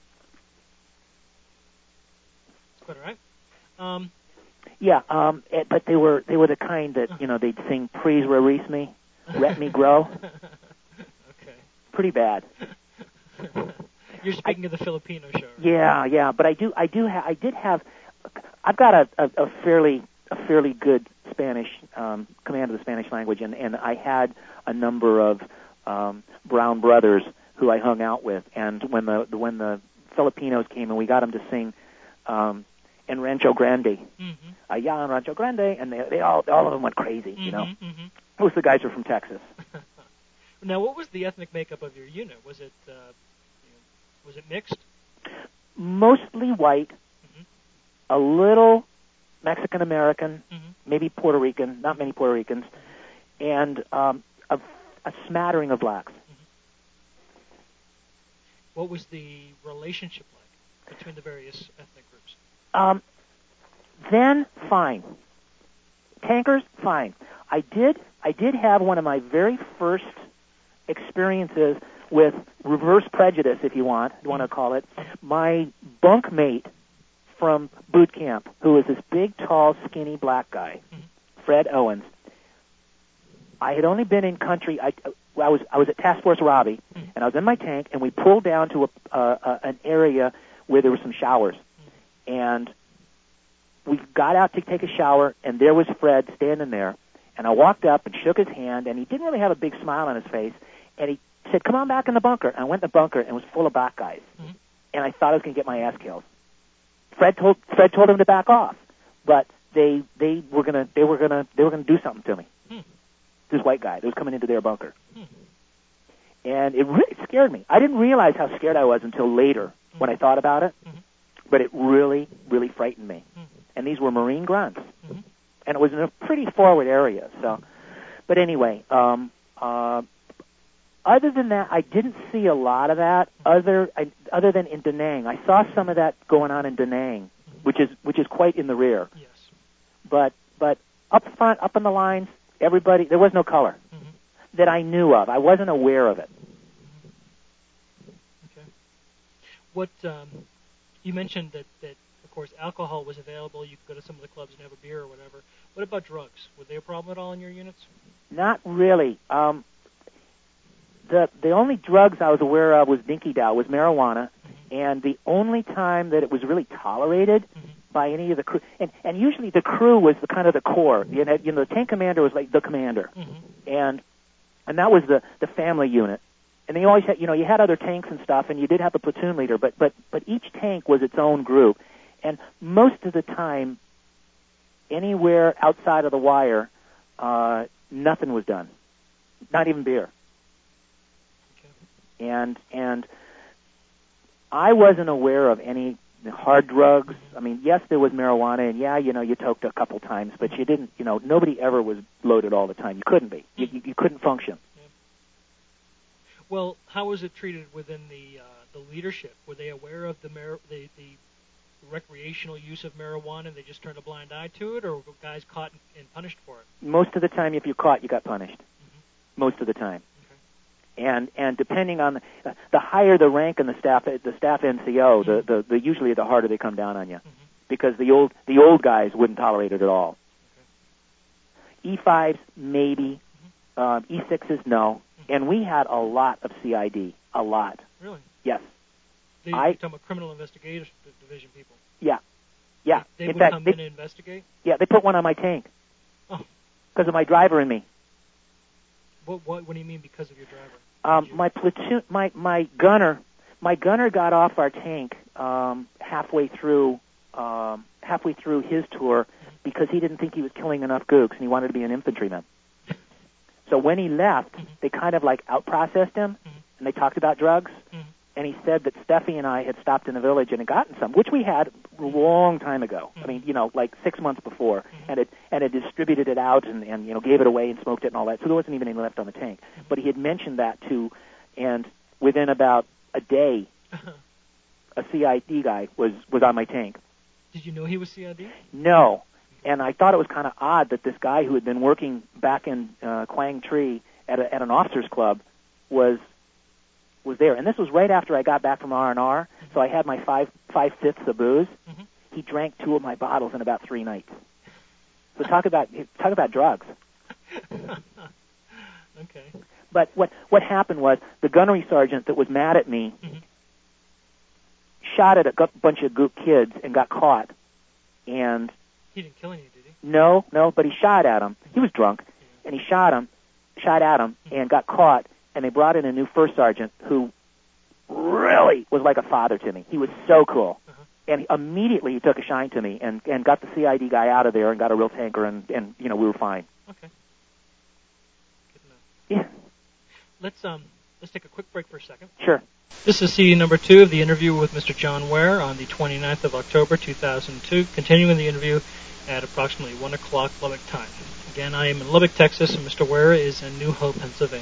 Quite all right. Um, yeah, um, it, but they were they were the kind that you know they'd sing "Please release me, let me grow." Okay. Pretty bad. You're speaking I, of the Filipino show. Right? Yeah, yeah, but I do I do ha- I did have I've got a, a, a fairly a fairly good Spanish um, command of the Spanish language, and, and I had a number of um, brown brothers who I hung out with, and when the, the when the Filipinos came and we got them to sing um, in Rancho Grande, mm-hmm. Allá in Rancho Grande, and they they all all of them went crazy, mm-hmm, you know. Mm-hmm. Most of the guys are from Texas. Now, what was the ethnic makeup of your unit? Was it uh, you know, was it mixed? Mostly white. A little Mexican American, mm-hmm. maybe Puerto Rican, not many Puerto Ricans, and um, a, a smattering of blacks. Mm-hmm. What was the relationship like between the various ethnic groups? Um, then fine, tankers fine. I did I did have one of my very first experiences with reverse prejudice, if you want, you want to call it. My bunkmate from boot camp, who was this big, tall, skinny black guy, mm-hmm. Fred Owens. I had only been in country. I, I was I was at Task Force Robbie, mm-hmm. and I was in my tank, and we pulled down to a, uh, uh, an area where there were some showers, mm-hmm. and we got out to take a shower, and there was Fred standing there, and I walked up and shook his hand, and he didn't really have a big smile on his face, and he said, "Come on back in the bunker." And I went in the bunker, and it was full of black guys, mm-hmm. and I thought I was going to get my ass killed. Fred told Fred told him to back off, but they they were gonna they were gonna they were gonna do something to me. Hmm. This white guy that was coming into their bunker, hmm. and it really scared me. I didn't realize how scared I was until later mm-hmm. when I thought about it, mm-hmm. but it really really frightened me. Mm-hmm. And these were Marine grunts, mm-hmm. and it was in a pretty forward area. So, but anyway, um, uh, other than that, I didn't see a lot of that. Other I, other than in Da Nang, I saw some of that going on in Da Nang, mm-hmm. which is which is quite in the rear. Yes. But but up front, up on the lines, everybody there was no color mm-hmm. that I knew of. I wasn't aware of it. Mm-hmm. Okay. What um, you mentioned that that of course alcohol was available. You could go to some of the clubs and have a beer or whatever. What about drugs? Were they a problem at all in your units? Not really. Um, The the only drugs I was aware of was dinky dow, was marijuana, mm-hmm. and the only time that it was really tolerated mm-hmm. by any of the crew, and, and usually the crew was the kind of the core. You know, you know, the tank commander was like the commander, mm-hmm. and and that was the, the family unit. And they always had, you know, you had other tanks and stuff, and you did have the platoon leader, but but but each tank was its own group, and most of the time, anywhere outside of the wire, uh, nothing was done, not even beer. And and I wasn't aware of any hard drugs. I mean, yes, there was marijuana, and yeah, you know, you toked a couple times, but you didn't, you know, nobody ever was loaded all the time. You couldn't be. You, you, you couldn't function. Yeah. Well, how was it treated within the uh, the leadership? Were they aware of the, mar- the the recreational use of marijuana and they just turned a blind eye to it, or were guys caught and punished for it? Most of the time, if you caught, you got punished. Mm-hmm. Most of the time. And and depending on the, the higher the rank in the staff the staff N C O, mm-hmm. the, the, the usually the harder they come down on you, mm-hmm. because the old the old guys wouldn't tolerate it at all. Okay. E fives maybe, mm-hmm. um, E sixes no, mm-hmm. And we had a lot of C I D, a lot. Really? Yes. They, I, you're talking about criminal investigators division people. Yeah. Yeah. They, they in would fact, come they, in and investigate? Yeah, they put one on my tank. Oh. Because of my driver and me. What, what, what do you mean because of your driver? Um, my platoon, my, my gunner, my gunner got off our tank um, halfway through um, halfway through his tour mm-hmm. because he didn't think he was killing enough gooks and he wanted to be an infantryman. So when he left, mm-hmm. they kind of like out-processed him, mm-hmm. and they talked about drugs, mm-hmm. and he said that Steffi and I had stopped in the village and had gotten some, which we had a long time ago. Mm-hmm. I mean, you know, like six months before, mm-hmm. and it and had distributed it out and, and, you know, gave it away and smoked it and all that, so there wasn't even any left on the tank. Mm-hmm. But he had mentioned that, too, and within about a day, uh-huh. a C I D guy was, was on my tank. Did you know he was C I D? No. And I thought it was kind of odd that this guy who had been working back in uh, Quang Tri at, a, at an officers club was was there. And this was right after I got back from R and R, mm-hmm. so I had my five five fifths of booze. Mm-hmm. He drank two of my bottles in about three nights. So talk about talk about drugs. Okay. But what what happened was the gunnery sergeant that was mad at me mm-hmm. shot at a g- bunch of gook kids and got caught. And he didn't kill any, did he? No, no, but he shot at him. He was drunk, yeah. and he shot him, shot at him, mm-hmm. and got caught. And they brought in a new first sergeant who really was like a father to me. He was so cool. Uh-huh. And he, immediately he took a shine to me and, and got the C I D guy out of there and got a real tanker, and, and you know, we were fine. Okay. Good enough. Yeah. Let's um let's take a quick break for a second. Sure. This is C D number two of the interview with Mister John Ware on the twenty-ninth of October, two thousand two, continuing the interview at approximately one o'clock Lubbock time. Again, I am in Lubbock, Texas, and Mister Ware is in New Hope, Pennsylvania.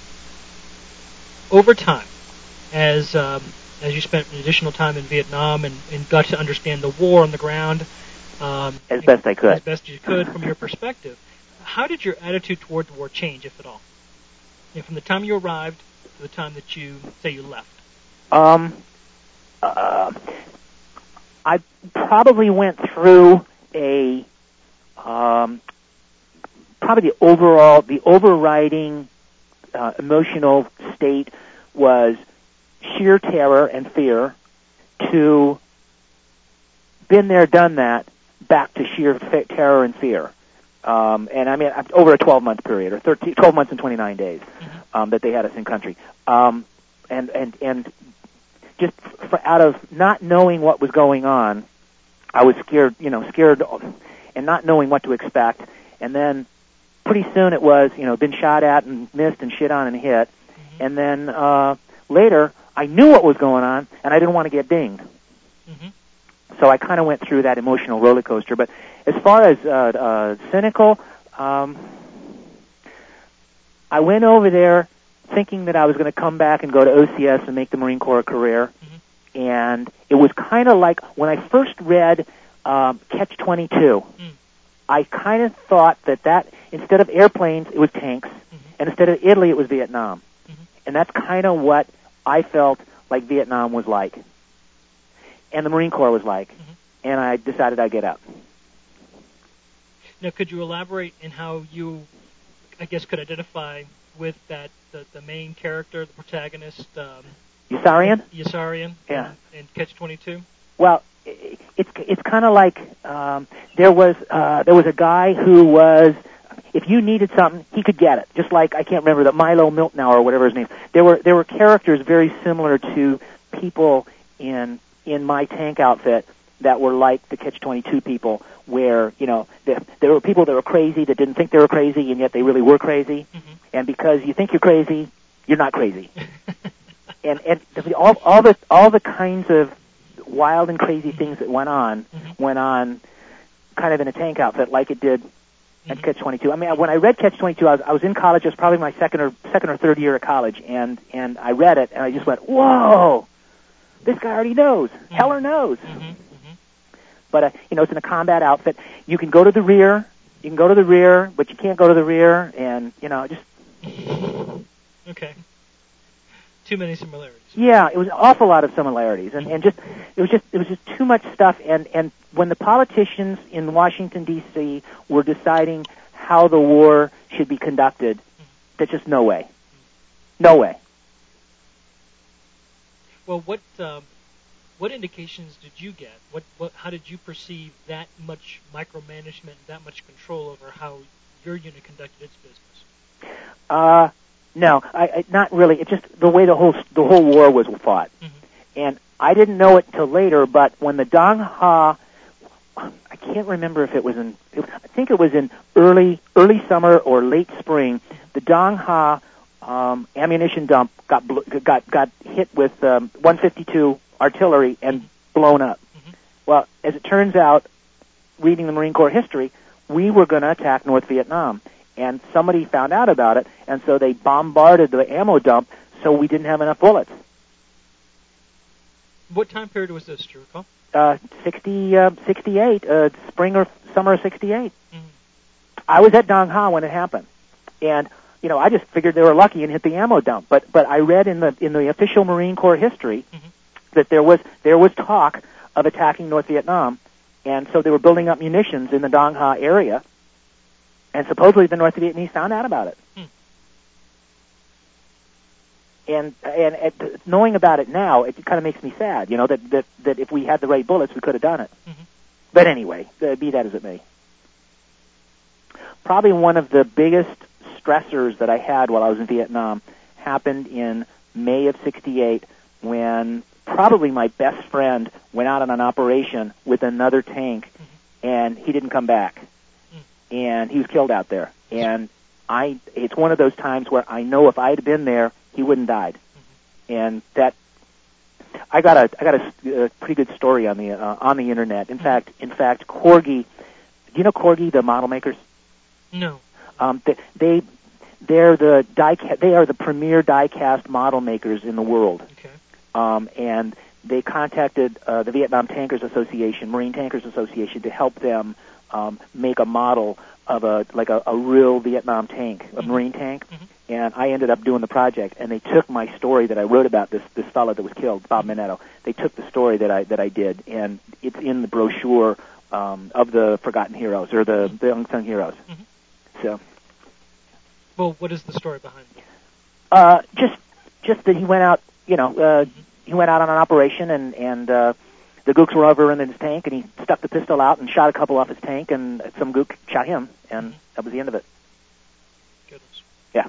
Over time, as um, as you spent additional time in Vietnam and, and got to understand the war on the ground, um, as best I could, as best you could from your perspective, how did your attitude toward the war change, if at all? You know, from the time you arrived to the time that you say you left. Um, uh, I probably went through a um, probably the overall, the overriding uh, emotional state was sheer terror and fear, to been there, done that, back to sheer fe- terror and fear. Um, and I mean, over a twelve-month period, or thirteen, twelve months and twenty-nine days, mm-hmm. um, that they had us in country. Um, and, and, and just for, out of not knowing what was going on, I was scared, you know, scared and not knowing what to expect. And then pretty soon it was, you know, been shot at and missed and shit on and hit. Mm-hmm. And then uh, later, I knew what was going on, and I didn't want to get dinged. Mm-hmm. So I kind of went through that emotional roller coaster. But as far as uh, uh, cynical, um, I went over there thinking that I was going to come back and go to O C S and make the Marine Corps a career. Mm-hmm. And it was kind of like when I first read um, Catch twenty-two, mm. I kind of thought that that instead of airplanes, it was tanks, mm-hmm. and instead of Italy, it was Vietnam. Mm-hmm. And that's kind of what I felt like Vietnam was like, and the Marine Corps was like. Mm-hmm. And I decided I'd get out. Now, could you elaborate in how you, I guess, could identify with that the, the main character, the protagonist, um, Yossarian? Yossarian, yeah, in, in Catch twenty-two. Well, it, it's it's kind of like um, there was uh, there was a guy who was, if you needed something, he could get it. Just like, I can't remember, that Milo Miltnow or whatever his name. There were there were characters very similar to people in in my tank outfit that were like the Catch twenty-two people, where, you know, there, there were people that were crazy that didn't think they were crazy, and yet they really were crazy. Mm-hmm. And because you think you're crazy, you're not crazy. and and all all the all the kinds of wild and crazy mm-hmm. things that went on mm-hmm. went on kind of in a tank outfit, like it did mm-hmm. at Catch twenty-two. I mean, when I read Catch twenty-two, I was, I was in college. It was probably my second or second or third year of college, and and I read it, and I just went, whoa, this guy already knows. Mm-hmm. Heller knows. Mm-hmm. But, uh, you know, it's in a combat outfit. You can go to the rear. You can go to the rear, but you can't go to the rear. And, you know, just... Okay. Too many similarities. Yeah, it was an awful lot of similarities. And, and just, it was just, it was just too much stuff. And, and when the politicians in Washington, D C were deciding how the war should be conducted, there's just no way. No way. Well, what um, what indications did you get? What, what how did you perceive that much micromanagement, that much control over how your unit conducted its business? Uh, no, I, I not really. It's just the way the whole the whole war was fought, mm-hmm. and I didn't know it till later. But when the Dong Ha, I can't remember if it was in. I think it was in early early summer or late spring. The Dong Ha um, ammunition dump got bl- got got hit with um, one fifty-two artillery and mm-hmm. blown up. Mm-hmm. Well, as it turns out, reading the Marine Corps history, we were going to attack North Vietnam, and somebody found out about it, and so they bombarded the ammo dump, so we didn't have enough bullets. What time period was this, do you recall? Uh, sixty, uh, sixty-eight, uh, spring or summer of sixty-eight. Mm-hmm. I was at Dong Ha when it happened, and you know I just figured they were lucky and hit the ammo dump. But but I read in the in the official Marine Corps history mm-hmm. that there was there was talk of attacking North Vietnam, and so they were building up munitions in the Dong Ha area, and supposedly the North Vietnamese found out about it. Hmm. And and at, knowing about it now, it kind of makes me sad, you know, that, that, that if we had the right bullets, we could have done it. Mm-hmm. But anyway, uh, be that as it may. Probably one of the biggest stressors that I had while I was in Vietnam happened in May of sixty-eight when probably my best friend went out on an operation with another tank, mm-hmm. and he didn't come back. Mm. And he was killed out there. And I, it's one of those times where I know if I had been there, he wouldn't died. Mm-hmm. And that, I got a, I got a, a pretty good story on the, uh, on the internet. In mm-hmm. fact, in fact, Corgi, do you know Corgi, the model makers? No. Um, they, they, they're the die, they are the premier die-cast model makers in the world. Okay. Um, and they contacted uh, the Vietnam Tankers Association, Marine Tankers Association, to help them um, make a model of a like a, a real Vietnam tank, a mm-hmm. Marine tank. Mm-hmm. And I ended up doing the project. And they took my story that I wrote about this this fellow that was killed, Bob mm-hmm. Minetto. They took the story that I that I did, and it's in the brochure um, of the Forgotten Heroes or the mm-hmm. the Unsung Heroes. Mm-hmm. So. Well, what is the story behind it? Uh, just just that he went out. You know, uh, mm-hmm. he went out on an operation, and and uh, the gooks were over in his tank, and he stuck the pistol out and shot a couple off his tank, and some gook shot him, and mm-hmm. that was the end of it. Goodness. Yeah.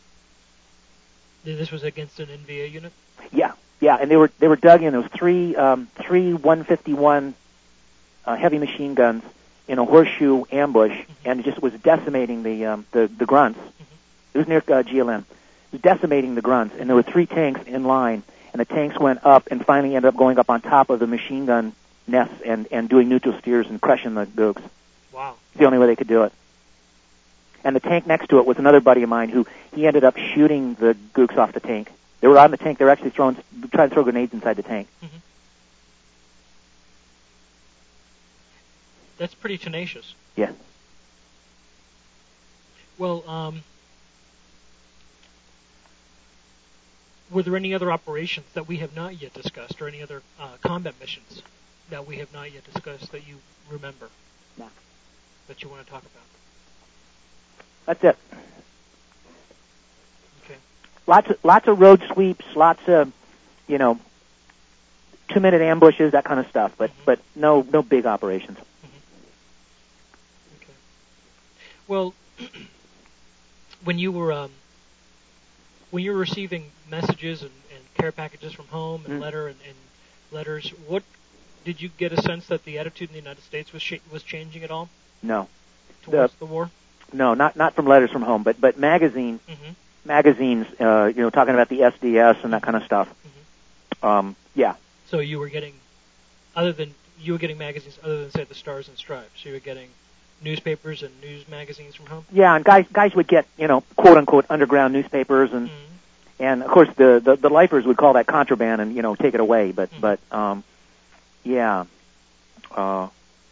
This was against an N V A unit? Yeah, yeah, and they were they were dug in. There was three um, three one fifty-one uh, heavy machine guns in a horseshoe ambush, mm-hmm. and it just was decimating the um, the the grunts. Mm-hmm. It was near uh, G L N. It was decimating the grunts, and there were three tanks in line, and the tanks went up and finally ended up going up on top of the machine gun nests and, and doing neutral steers and crushing the gooks. Wow. It's the only way they could do it. And the tank next to it was another buddy of mine who he ended up shooting the gooks off the tank. They were on the tank. They were actually throwing, trying to throw grenades inside the tank. Mm-hmm. That's pretty tenacious. Yeah. Well, um... were there any other operations that we have not yet discussed, or any other uh, combat missions that we have not yet discussed that you remember? No. That you want to talk about? That's it. Okay. Lots of lots of road sweeps, lots of, you know, two minute ambushes, that kind of stuff, but mm-hmm. but no no big operations. Mm-hmm. Okay. Well, when you were um, when you were receiving messages and, and care packages from home and mm. letter and, and letters, what did you get a sense that the attitude in the United States was sh- was changing at all? No. Towards the, the war? No, not not from letters from home, but but magazine mm-hmm. magazines, uh, you know, talking about the S D S and that kind of stuff. Mm-hmm. Um, yeah. So you were getting, other than you were getting magazines other than say the Stars and Stripes, you were getting newspapers and news magazines from home? Yeah, and guys guys would get, you know, quote unquote underground newspapers, and mm-hmm. and of course the, the the lifers would call that contraband and, you know, take it away. But mm-hmm. but um, yeah, uh,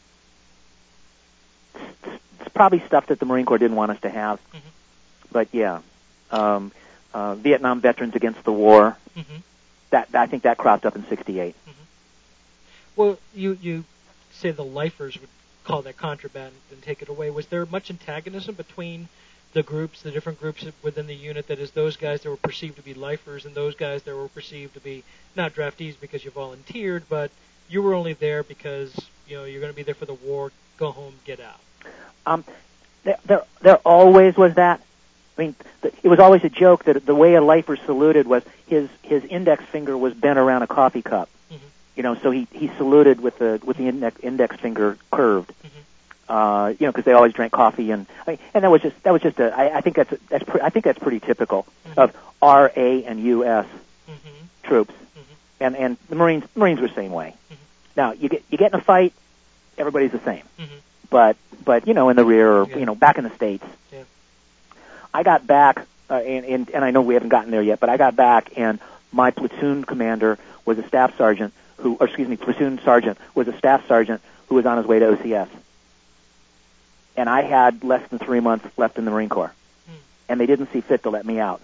it's probably stuff that the Marine Corps didn't want us to have. Mm-hmm. But yeah, um, uh, Vietnam veterans against the war. Mm-hmm. That I think that cropped up in sixty-eight. Mm-hmm. Well, you you say the lifers would call that contraband and take it away. Was there much antagonism between the groups, the different groups within the unit. That is, those guys that were perceived to be lifers, and those guys that were perceived to be not draftees because you volunteered, but you were only there because you know you're going to be there for the war. Go home, get out. Um, there, there, there always was that. I mean, the, it was always a joke that the way a lifer saluted was his his index finger was bent around a coffee cup. Mm-hmm. You know, so he he saluted with the with the index index finger curved. Mm-hmm. Uh, you know, because they always drank coffee, and I mean, and that was just that was just a. I, I think that's a, that's pre- I think that's pretty typical mm-hmm. of R A and U S mm-hmm. troops, mm-hmm. and and the Marines Marines were the same way. Mm-hmm. Now you get you get in a fight, everybody's the same, mm-hmm. but but you know in the rear or yeah. you know back in the States. Yeah. I got back, uh, and, and and I know we haven't gotten there yet, but I got back, and my platoon commander was a staff sergeant who, or excuse me, platoon sergeant was a staff sergeant who was on his way to O C S. And I had less than three months left in the Marine Corps, hmm. and they didn't see fit to let me out.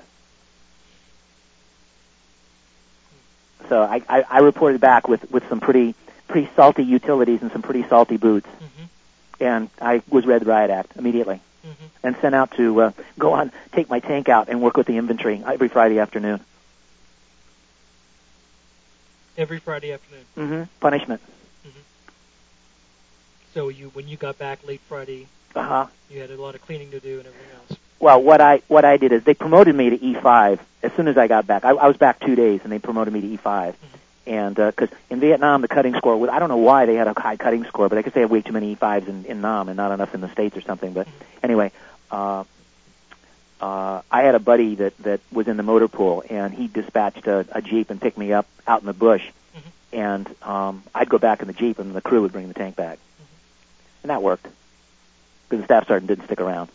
So I, I, I reported back with, with some pretty pretty salty utilities and some pretty salty boots, mm-hmm. and I was read the riot act immediately, mm-hmm. and sent out to uh, go on, take my tank out, and work with the infantry every Friday afternoon. Every Friday afternoon. Mm-hmm. Punishment. Mm-hmm. So you, when you got back late Friday. Uh-huh. You had a lot of cleaning to do and everything else. Well, what I what I did is they promoted me to E five as soon as I got back. I, I was back two days, and they promoted me to E five. Mm-hmm. And because uh, in Vietnam, the cutting score was, I don't know why they had a high cutting score, but I guess they had way too many E fives in, in Nam and not enough in the States or something. But mm-hmm. anyway, uh, uh, I had a buddy that, that was in the motor pool, and he dispatched a, a Jeep and picked me up out in the bush. Mm-hmm. And um, I'd go back in the Jeep, and the crew would bring the tank back. Mm-hmm. And that worked. Because the staff sergeant didn't stick around.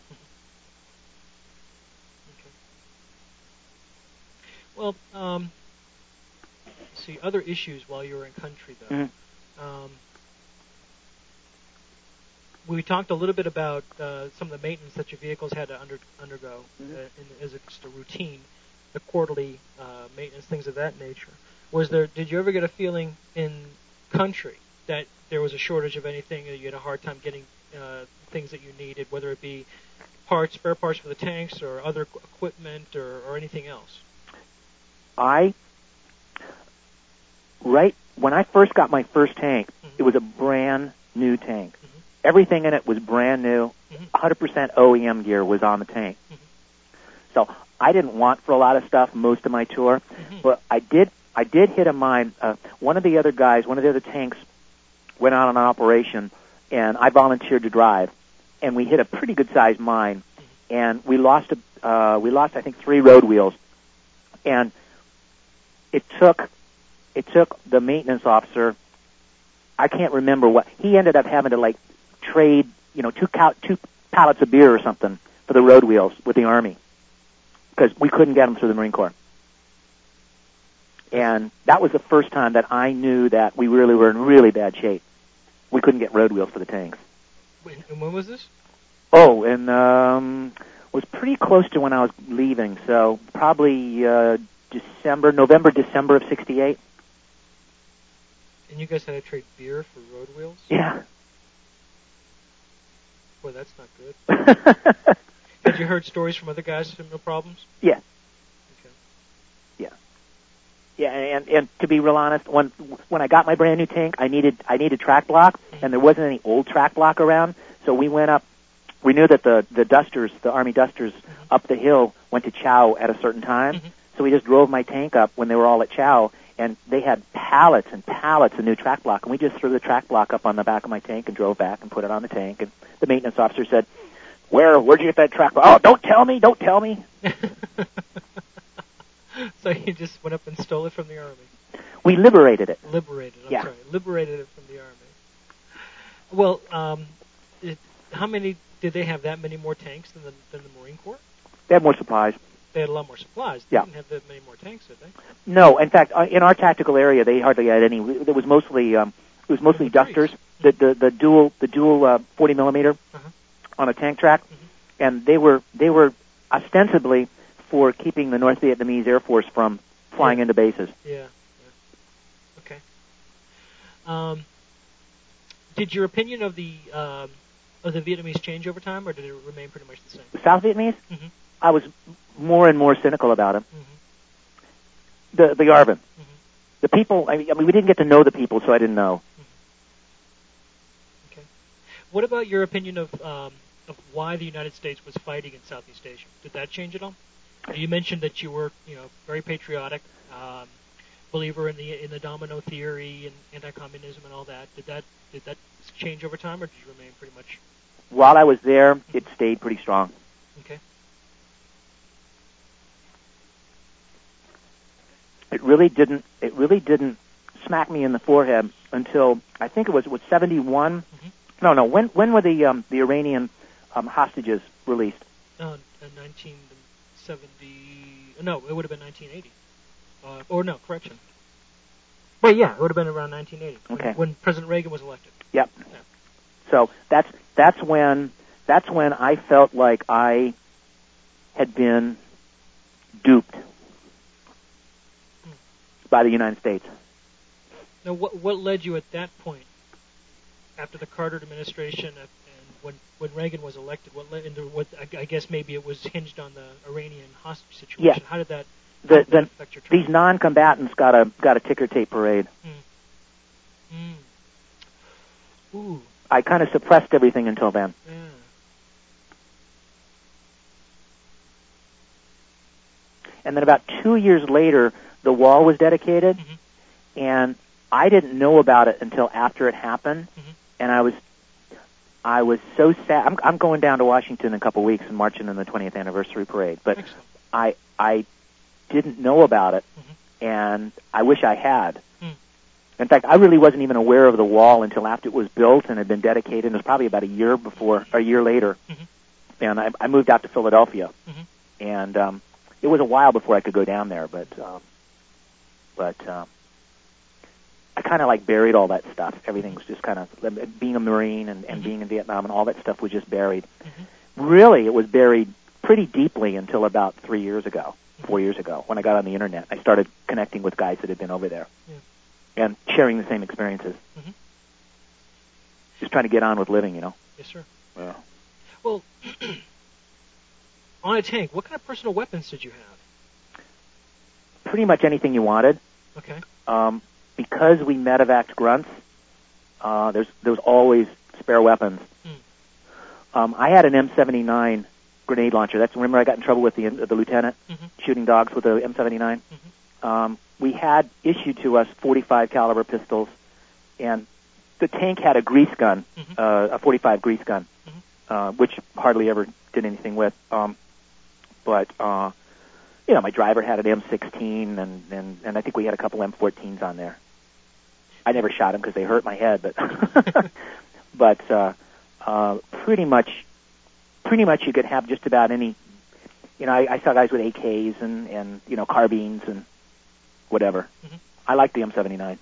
Okay. Well, um, let's see, other issues while you were in country, though. Mm-hmm. Um, we talked a little bit about uh, some of the maintenance that your vehicles had to under, undergo mm-hmm. uh, in, as a, just a routine, the quarterly uh, maintenance, things of that nature. Was there? Did you ever get a feeling in country that there was a shortage of anything, or you had a hard time getting uh, things that you needed, whether it be parts, spare parts for the tanks, or other equipment, or, or anything else? I, right, when I first got my first tank, mm-hmm. it was a brand new tank. Mm-hmm. Everything in it was brand new. Mm-hmm. one hundred percent O E M gear was on the tank. Mm-hmm. So I didn't want for a lot of stuff most of my tour, mm-hmm. but I did I did hit a mine. Uh, one of the other guys, one of the other tanks went out on an operation, and I volunteered to drive, and we hit a pretty good-sized mine, and we lost, a, uh, we lost, I think, three road wheels, and it took, it took the maintenance officer, I can't remember what, he ended up having to, like, trade, you know, two, cow, two pallets of beer or something for the road wheels with the Army, because we couldn't get them through the Marine Corps. And that was the first time that I knew that we really were in really bad shape. We couldn't get road wheels for the tanks. And when was this? Oh, and um, it was pretty close to when I was leaving, so probably uh, December, November, December of sixty-eight. And you guys had to trade beer for road wheels? Yeah. Boy, that's not good. Had you heard stories from other guys with similar problems? Yeah. Okay. Yeah. Yeah, and, and to be real honest, when when I got my brand new tank, I needed I needed track block, mm-hmm. and there wasn't any old track block around. So we went up. We knew that the the dusters, the Army dusters, mm-hmm. up the hill went to chow at a certain time. Mm-hmm. So we just drove my tank up when they were all at chow, and they had pallets and pallets of new track block, and we just threw the track block up on the back of my tank and drove back and put it on the tank. And the maintenance officer said, "Where where'd you get that track block?" "Oh, don't tell me, don't tell me." So you just went up and stole it from the Army. We liberated it. Liberated, I'm yeah. sorry. Liberated it from the Army. Well, um, it, how many, did they have that many more tanks than the, than the Marine Corps? They had more supplies. They had a lot more supplies. They yeah. didn't have that many more tanks, did they? No, in fact, uh, in our tactical area, they hardly had any. It was mostly, um, it was mostly dusters. Mm-hmm. The, the the dual the dual uh, forty millimeter uh-huh. on a tank track, mm-hmm. and they were they were ostensibly for keeping the North Vietnamese Air Force from flying yeah. into bases. Yeah. yeah. Okay. Um, did your opinion of the um, Oh, the Vietnamese change over time, or did it remain pretty much the same? The South Vietnamese? Mm-hmm. I was more and more cynical about them. Mm-hmm. The the Yarvin. Mm-hmm. The people, I mean, I mean, we didn't get to know the people, so I didn't know. Mm-hmm. Okay. What about your opinion of um, of why the United States was fighting in Southeast Asia? Did that change at all? You mentioned that you were, you know, very patriotic, um, believer in the in the domino theory and anti-communism and all that. Did that did that change over time, or did you remain pretty much? While I was there, it stayed pretty strong. Okay. It really didn't. It really didn't smack me in the forehead until I think it was was seventy-one. Mm-hmm. No, no. When when were the um, the Iranian um, hostages released? Uh, in nineteen seventy. No, it would have been nineteen eighty. Uh, or no, correction. Wait, yeah, it would have been around nineteen eighty. When, Okay. When President Reagan was elected. Yep. Yeah. So that's that's when that's when I felt like I had been duped Hmm. by the United States. Now, what what led you at that point, after the Carter administration and when when Reagan was elected? What led into what I, I guess maybe it was hinged on the Iranian hostage situation. Yeah. How did that, how The, did that the, affect your training? these non-combatants got a got a ticker tape parade. Mm. Mm. Ooh. I kind of suppressed everything until then. Yeah. And then about two years later, the wall was dedicated, Mm-hmm. and I didn't know about it until after it happened. Mm-hmm. And I was, I was so sad. I'm, I'm going down to Washington in a couple weeks and marching in the twentieth anniversary parade. But Excellent. I, I didn't know about it, Mm-hmm. and I wish I had. Mm. In fact, I really wasn't even aware of the wall until after it was built and had been dedicated. It was probably about a year before, or a year later. Mm-hmm. And I, I moved out to Philadelphia, Mm-hmm. and um, it was a while before I could go down there. But, um, but um, I kind of like buried all that stuff. Everything was just kind of being a Marine and, and Mm-hmm. being in Vietnam, and all that stuff was just buried. Mm-hmm. Really, it was buried pretty deeply until about three years ago, four years ago, when I got on the internet. I started connecting with guys that had been over there. Yeah. And sharing the same experiences. Mm-hmm. Just trying to get on with living, you know. Yes, sir. Yeah. Well, on a tank, what kind of personal weapons did you have? Pretty much anything you wanted. Okay. Um, because we medevaced grunts, uh, there's there's always spare weapons. Mm. Um, I had an M seventy-nine grenade launcher. That's remember I got in trouble with the the lieutenant Mm-hmm. shooting dogs with the M seventy-nine. Mm-hmm. Um, we had issued to us forty-five caliber pistols, and the tank had a grease gun, Mm-hmm. uh, a forty-five grease gun, Mm-hmm. uh, which hardly ever did anything with. Um, but uh, you know, my driver had an M sixteen, and, and and I think we had a couple M fourteens on there. I never shot them because they hurt my head, but but uh, uh, pretty much, pretty much you could have just about any. You know, I, I saw guys with A Ks and and you know carbines and whatever. Mm-hmm. I like the M seventy-nine.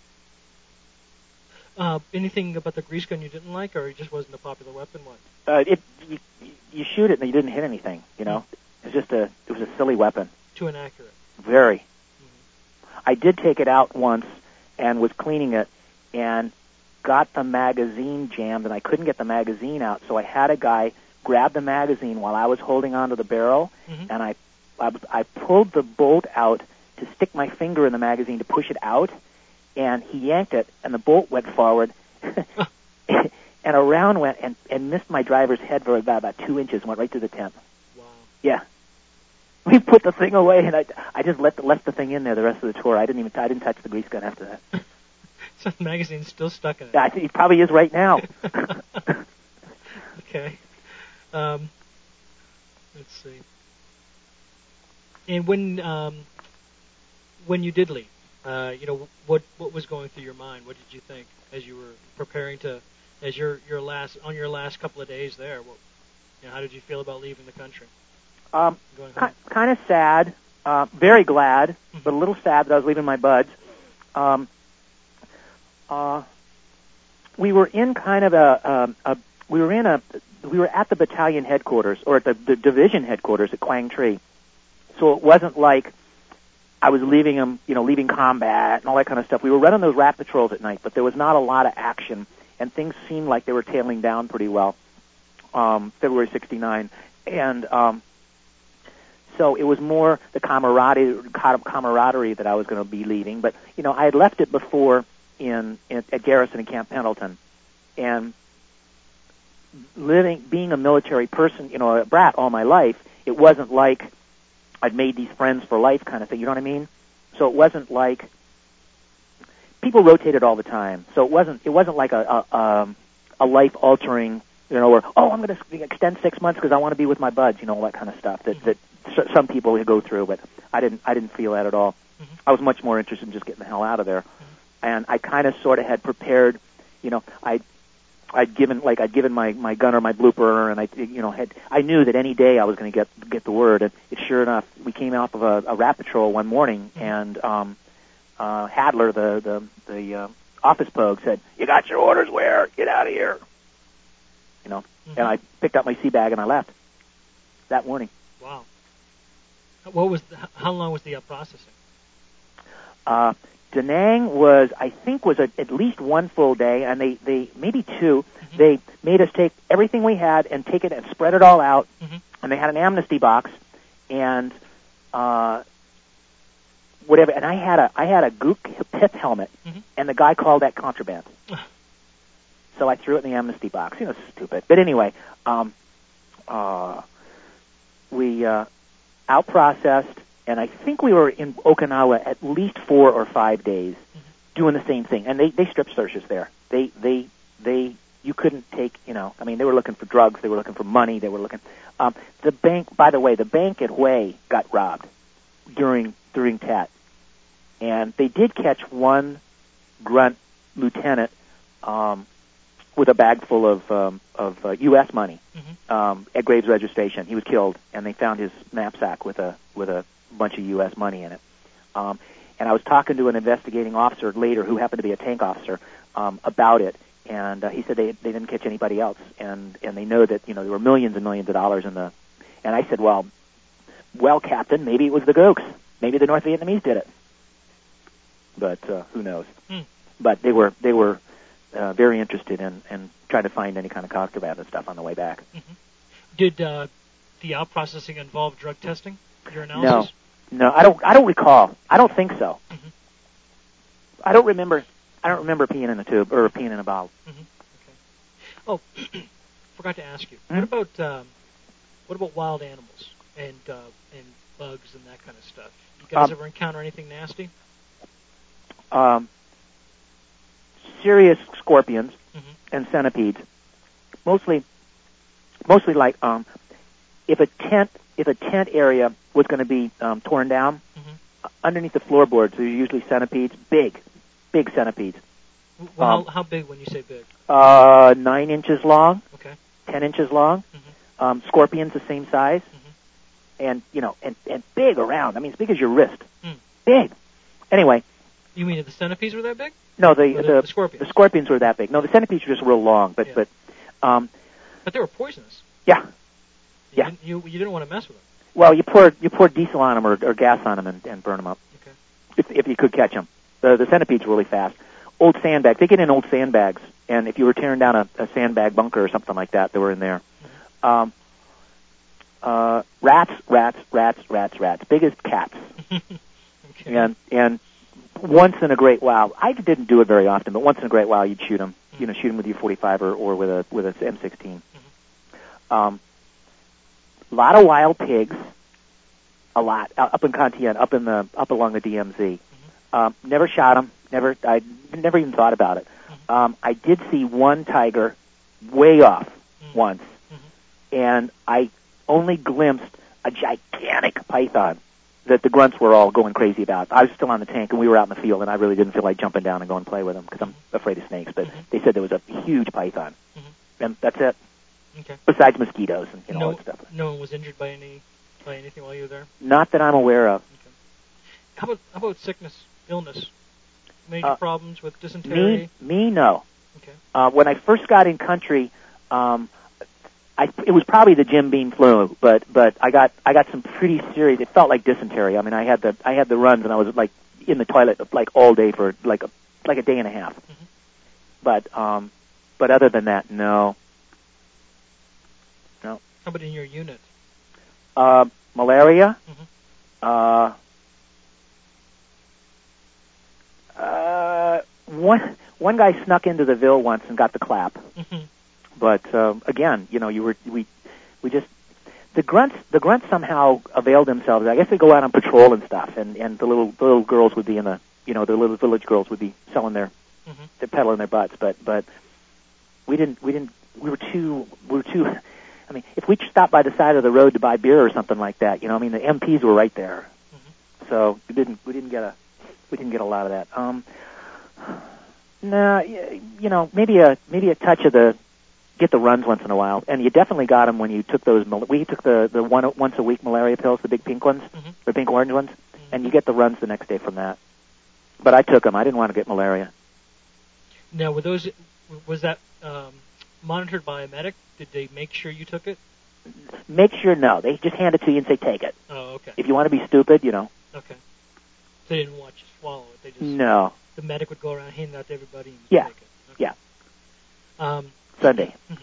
Uh, anything about the grease gun you didn't like, or it just wasn't a popular weapon? What? Uh, it you, you shoot it and you didn't hit anything. You know, it's just a it was a silly weapon. Too inaccurate. Very. Mm-hmm. I did take it out once and was cleaning it and got the magazine jammed, and I couldn't get the magazine out, so I had a guy grab the magazine while I was holding onto the barrel, Mm-hmm. and I, I I pulled the bolt out to stick my finger in the magazine to push it out, and he yanked it, and the bolt went forward, and a round went and, and missed my driver's head for about, about two inches and went right through the tent. Wow. Yeah. We put the thing away, and I, I just let the, left the thing in there the rest of the tour. I didn't even I didn't touch the grease gun after that. So the magazine's still stuck in it. Yeah, I think he probably is right now. Okay. Um, let's see. And when um, when you did leave, uh, you know, what what was going through your mind? What did you think as you were preparing to, as your your last on your last couple of days there? What, you know, how did you feel about leaving the country? Um, Going home? ki- kind of sad, uh, very glad, Mm-hmm. but a little sad that I was leaving my buds. Um, uh, we were in kind of a, a, a we were in a we were at the battalion headquarters or at the, the division headquarters at Quang Tri. So it wasn't like I was leaving them, you know, leaving combat and all that kind of stuff. We were running those rat patrols at night, but there was not a lot of action, and things seemed like they were tailing down pretty well. um, February sixty-nine, and um, so it was more the camaraderie, camaraderie that I was going to be leaving. But you know, I had left it before in, in at Garrison and Camp Pendleton, and living, being a military person, you know, a brat all my life, it wasn't like I'd made these friends for life kind of thing. You know what I mean? So it wasn't like people rotated all the time. So it wasn't it wasn't like a a, um, a life altering, you know, or oh, I'm going to extend six months because I want to be with my buds, you know, all that kind of stuff that that some people would go through. But I didn't I didn't feel that at all. Mm-hmm. I was much more interested in just getting the hell out of there. Mm-hmm. And I kind of sort of had prepared, you know, I. I'd given like I'd given my, my gunner my blooper, and I you know had I knew that any day I was going to get get the word. And it, sure enough, we came off of a, a rat patrol one morning, and um, uh, Hadler, the the the uh, office pogue, said, "You got your orders, Ware? Get out of here!" You know, mm-hmm. and I picked up my sea bag and I left that morning. Wow. What was the, how long was the uh, processing? Uh, Da Nang was, I think, was a, at least one full day, and they, they maybe two. Mm-hmm. They made us take everything we had and take it and spread it all out, mm-hmm. and they had an amnesty box, and uh, whatever. And I had a I had a Gook pith helmet, mm-hmm. and the guy called that contraband. So I threw it in the amnesty box. You know, stupid. But anyway, um, uh, we uh, out processed. And I think we were in Okinawa at least four or five days, mm-hmm. doing the same thing. And they, they strip searched us there. They they they you couldn't take, you know. I mean, they were looking for drugs. They were looking for money. They were looking. Um, the bank, by the way, the bank at Hue got robbed during during Tet, and they did catch one grunt lieutenant um, with a bag full of um, of uh, U S money mm-hmm. um, at Graves registration. He was killed, and they found his knapsack with a with a bunch of U S money in it. Um, and I was talking to an investigating officer later who happened to be a tank officer um, about it, and uh, he said they they didn't catch anybody else, and and they know that, you know, there were millions and millions of dollars in the. And I said, well, well, Captain, maybe it was the Gooks, maybe the North Vietnamese did it, but uh, who knows? Hmm. But they were they were uh, very interested in in trying to find any kind of contraband and stuff on the way back. Mm-hmm. Did uh, the out processing involve drug testing? Your analysis? No, no, I don't. I don't recall. I don't think so. Mm-hmm. I don't remember. I don't remember peeing in a tube or peeing in a bottle. Mm-hmm. Okay. Oh, forgot to ask you. Mm-hmm. What about um, what about wild animals and uh, and bugs and that kind of stuff? You guys um, ever encounter anything nasty? Um, serious scorpions mm-hmm. and centipedes. Mostly, mostly like um, if a tent. If a tent area was going to be um, torn down, mm-hmm. underneath the floorboards, there's usually centipedes, big, big centipedes. Well, um, how, how big when you say big? Uh, nine inches long, okay, ten inches long. Mm-hmm. Um, scorpions the same size, mm-hmm. and you know, and, and big around. I mean, as big as your wrist. Mm. Big. Anyway. You mean the centipedes were that big? No, the the, the, the scorpions. The scorpions were that big. No, the centipedes were just real long, but yeah. but. Um, but they were poisonous. Yeah. You Yeah. Didn't, you you didn't want to mess with them. Well, you pour you pour diesel on them or, or gas on them and, and burn them up. Okay. If if you could catch them, the the centipedes are really fast. Old sandbags, they get in old sandbags, and if you were tearing down a, a sandbag bunker or something like that, they were in there. Mm-hmm. Um, uh, rats, rats, rats, rats, rats, big as cats. Okay. And and once in a great while, I didn't do it very often, but once in a great while, you'd shoot them. Mm-hmm. You know, shoot them with your forty-five or, or with a with a M sixteen. Mm-hmm. Um. A lot of wild pigs, a lot uh, up in Contian, up in the up along the D M Z. Mm-hmm. Um, never shot them. Never, I never even thought about it. Mm-hmm. Um, I did see one tiger, way off mm-hmm. once, mm-hmm. and I only glimpsed a gigantic python that the grunts were all going crazy about. I was still on the tank, and we were out in the field, and I really didn't feel like jumping down and going and play with them because I'm afraid of snakes. But mm-hmm. they said there was a huge python, mm-hmm. and that's it. Okay. Besides mosquitoes and you know no, all that stuff. No one was injured by any by anything while you were there? Not that I'm aware of. Okay. How about how about sickness, illness, major uh, problems with dysentery? Me, me, no. Okay. Uh, when I first got in country, um, I, it was probably the Jim Beam flu, but but I got I got some pretty serious. It felt like dysentery. I mean, I had the I had the runs, and I was like in the toilet like all day for like a like a day and a half. Mm-hmm. But um, but other than that, no. How about in your unit? Uh, malaria. Mm-hmm. Uh, uh, one one guy snuck into the Ville once and got the clap. Mm-hmm. But um, again, you know, you were we we just the grunts the grunts somehow availed themselves. I guess they go out on patrol and stuff, and and the little the little girls would be in the you know the little village girls would be selling their mm-hmm. they're peddling their butts. But but we didn't we didn't we were too we were too. I mean, if we stopped by the side of the road to buy beer or something like that, you know, I mean, the M Ps were right there, mm-hmm. so we didn't we didn't get a we didn't get a lot of that. Um, no, you know, maybe a maybe a touch of the get the runs once in a while, and you definitely got them when you took those. We took the the one once a week malaria pills, the big pink ones, mm-hmm. the pink orange ones, mm-hmm. and you get the runs the next day from that. But I took them. I didn't want to get malaria. Now, were those was that um, monitored by a medic? Did they make sure you took it? Make sure no. They just hand it to you and say, take it. Oh, okay. If you want to be stupid, you know. Okay. They didn't want you to swallow it. They just no. The medic would go around handing it out to everybody and just yeah. take it. Okay. Yeah. Um, Sunday. Mm-hmm.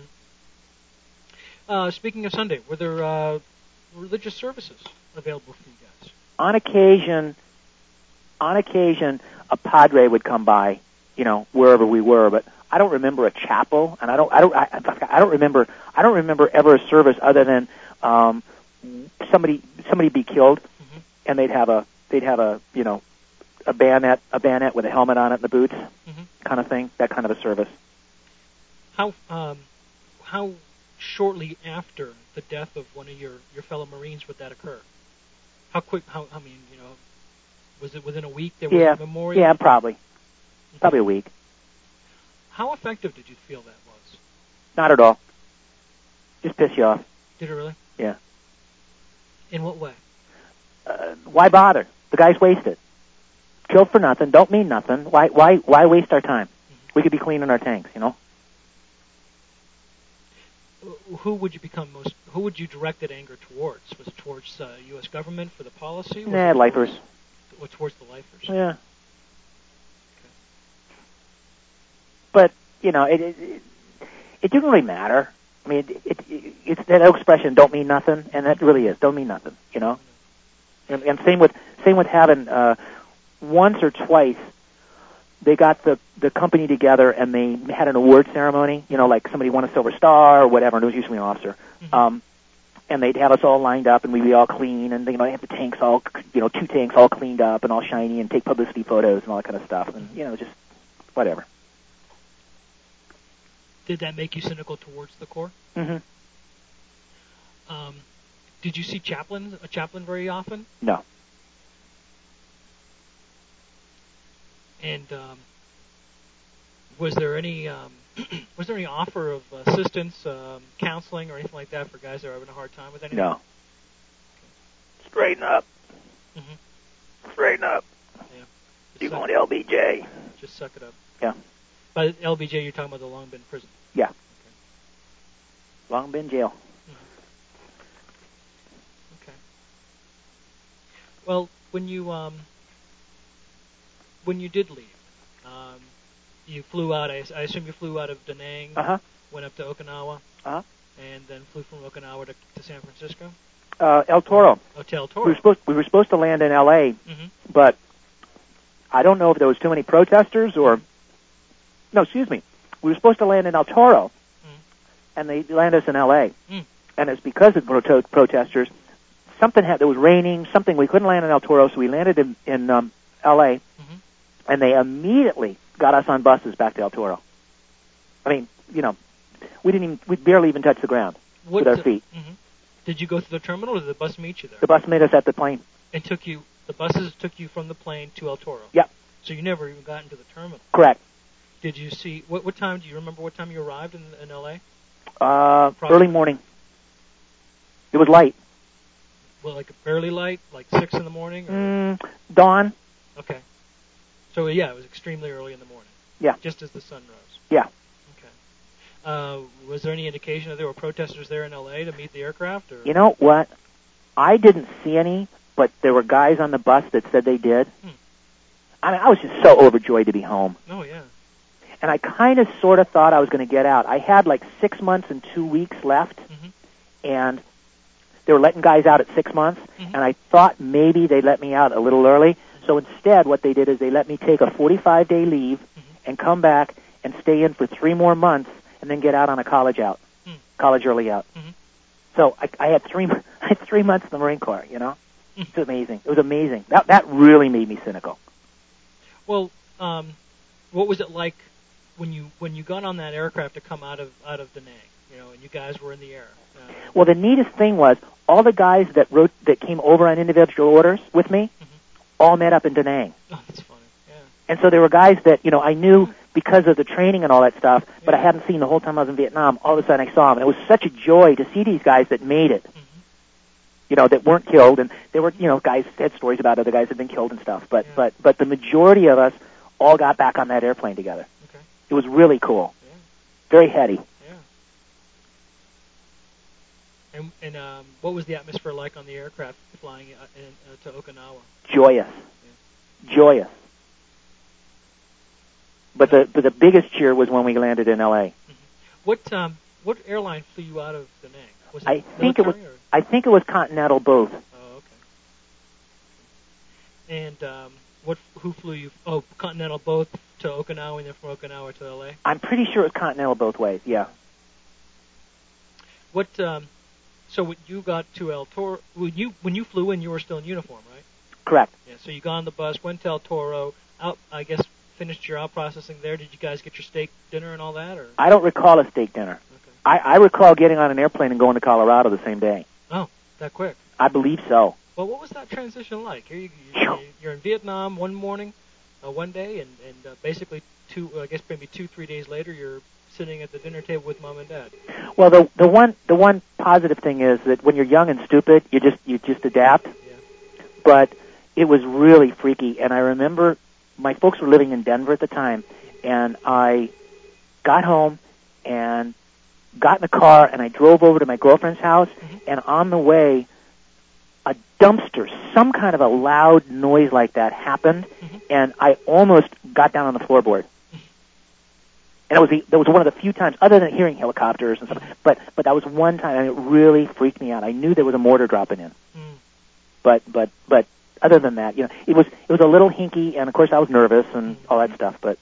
Uh, speaking of Sunday, were there uh, religious services available for you guys? On occasion, on occasion, a padre would come by, you know, wherever we were, but I don't remember a chapel, and I don't, I don't, I, I don't remember, I don't remember ever a service other than um, somebody, somebody be killed, mm-hmm. and they'd have a, they'd have a, you know, a bayonet, a bayonet with a helmet on it and the boots, mm-hmm. kind of thing, that kind of a service. How, um, how shortly after the death of one of your, your fellow Marines would that occur? How quick? How, I mean, you know, was it within a week there was yeah. a memorial? Yeah, probably, okay. probably a week. How effective did you feel that was? Not at all. Just piss you off. Did it really? Yeah. In what way? Uh, why bother? The guy's wasted. Killed for nothing. Don't mean nothing. Why? Why? Why waste our time? Mm-hmm. We could be cleaning our tanks, you know. Who would you become most? Who would you direct that anger towards? Was it towards uh, U S government for the policy? Was nah, lifers. Towards, or towards the lifers? Yeah. But, you know, it, it it didn't really matter. I mean, it, it, it, it's that expression, don't mean nothing, and that really is, don't mean nothing, you know? And, and same with same with having, uh, once or twice, they got the, the company together and they had an award ceremony, you know, like somebody won a Silver Star or whatever, and it was usually an officer. Mm-hmm. Um, and they'd have us all lined up and we'd be all clean, and, you know, they have the tanks all, you know, two tanks all cleaned up and all shiny and take publicity photos and all that kind of stuff, and, you know, just whatever. Did that make you cynical towards the Corps? Mm-hmm. Um, did you see chaplain a chaplain very often? No. And um, was there any um, was there any offer of assistance, um, counseling, or anything like that for guys that are having a hard time with anything? No. Okay. Straighten up. Mm-hmm. Straighten up. Yeah. You're going to L B J. Just suck it up. Yeah. By L B J, you're talking about the Long Binh prison. Yeah. Okay. Long Binh jail. Mm-hmm. Okay. Well, when you um, when you did leave, um, you flew out. I, I assume you flew out of Da Nang, uh-huh. went up to Okinawa, uh-huh. and then flew from Okinawa to, to San Francisco. Uh, El Toro. Oh, to El Toro. We were supposed we were supposed to land in L A, mm-hmm. but I don't know if there was too many protesters or. No, excuse me. We were supposed to land in El Toro, mm. and they landed us in L A. Mm. And it's because of proto- protesters. Something had, it was raining, something, we couldn't land in El Toro, so we landed in, in um, L A, mm-hmm. and they immediately got us on buses back to El Toro. I mean, you know, we didn't even, we barely even touched the ground what with our the, feet. Mm-hmm. Did you go through the terminal, or did the bus meet you there? The bus met us at the plane. And took you, the buses took you from the plane to El Toro? Yep. So you never even got into the terminal? Correct. Did you see, what, what time, do you remember what time you arrived in, in L A? Uh, early morning. It was light. Well, like fairly light, like six in the morning? Or? Mm, dawn. Okay. So, yeah, it was extremely early in the morning. Yeah. Just as the sun rose. Yeah. Okay. Uh, was there any indication that there were protesters there in L A to meet the aircraft? Or? You know what? I didn't see any, but there were guys on the bus that said they did. Hmm. I mean, I was just so overjoyed to be home. Oh, yeah. And I kind of sort of thought I was going to get out. I had like six months and two weeks left. Mm-hmm. and they were letting guys out at six months, mm-hmm. and I thought maybe they'd let me out a little early. So instead, what they did is they let me take a forty-five day leave mm-hmm. and come back and stay in for three more months and then get out on a college out, mm. college early out. Mm-hmm. So I, I had three I had three months in the Marine Corps, you know? Mm. It's amazing. It was amazing. That that really made me cynical. Well, um, what was it like when you when you got on that aircraft to come out of out of Da Nang, you know, and you guys were in the air? Uh, well, the neatest thing was all the guys that wrote that came over on individual orders with me mm-hmm. all met up in Da Nang. Oh, that's funny. Yeah. And so there were guys that, you know, I knew because of the training and all that stuff, but yeah. I hadn't seen the whole time I was in Vietnam. All of a sudden I saw them. And it was such a joy to see these guys that made it, mm-hmm. you know, that weren't killed. And there were, you know, guys had stories about other guys that had been killed and stuff. But, yeah. but, but the majority of us all got back on that airplane together. Okay. It was really cool. Yeah. Very heady. Yeah. And, and um, what was the atmosphere like on the aircraft flying uh, in, uh, to Okinawa? Joyous. Yeah. Joyous. But the but the biggest cheer was when we landed in L A. Mm-hmm. What um what airline flew you out of Da Nang? Was it I think it was or? I think it was Continental both. Oh, okay. And um, what who flew you? Oh, Continental both to Okinawa and then from Okinawa to L A. I'm pretty sure it was Continental both ways. Yeah. What um so when you got to El Toro, when you when you flew in, you were still in uniform, right? Correct. Yeah. So you got on the bus, went to El Toro, out. I guess finished your out processing there. Did you guys get your steak dinner and all that, or? I don't recall a steak dinner. Okay. I, I recall getting on an airplane and going to Colorado the same day. Oh, that quick. I believe so. Well, what was that transition like? Here you, you, you're in Vietnam one morning, uh, one day, and and uh, basically two, I guess maybe two, three days later, you're sitting at the dinner table with mom and dad. Well, the the one the one positive thing is that when you're young and stupid, you just you just adapt. Yeah. But it was really freaky, and I remember my folks were living in Denver at the time, and I got home and got in the car, and I drove over to my girlfriend's house, mm-hmm. and on the way, a dumpster, some kind of a loud noise like that happened, mm-hmm. and I almost got down on the floorboard. And it was the, that was one of the few times, other than hearing helicopters and stuff, but but that was one time, and it really freaked me out. I knew there was a mortar dropping in, mm. but but but other than that, you know, it was it was a little hinky, and of course I was nervous and mm. all that stuff. But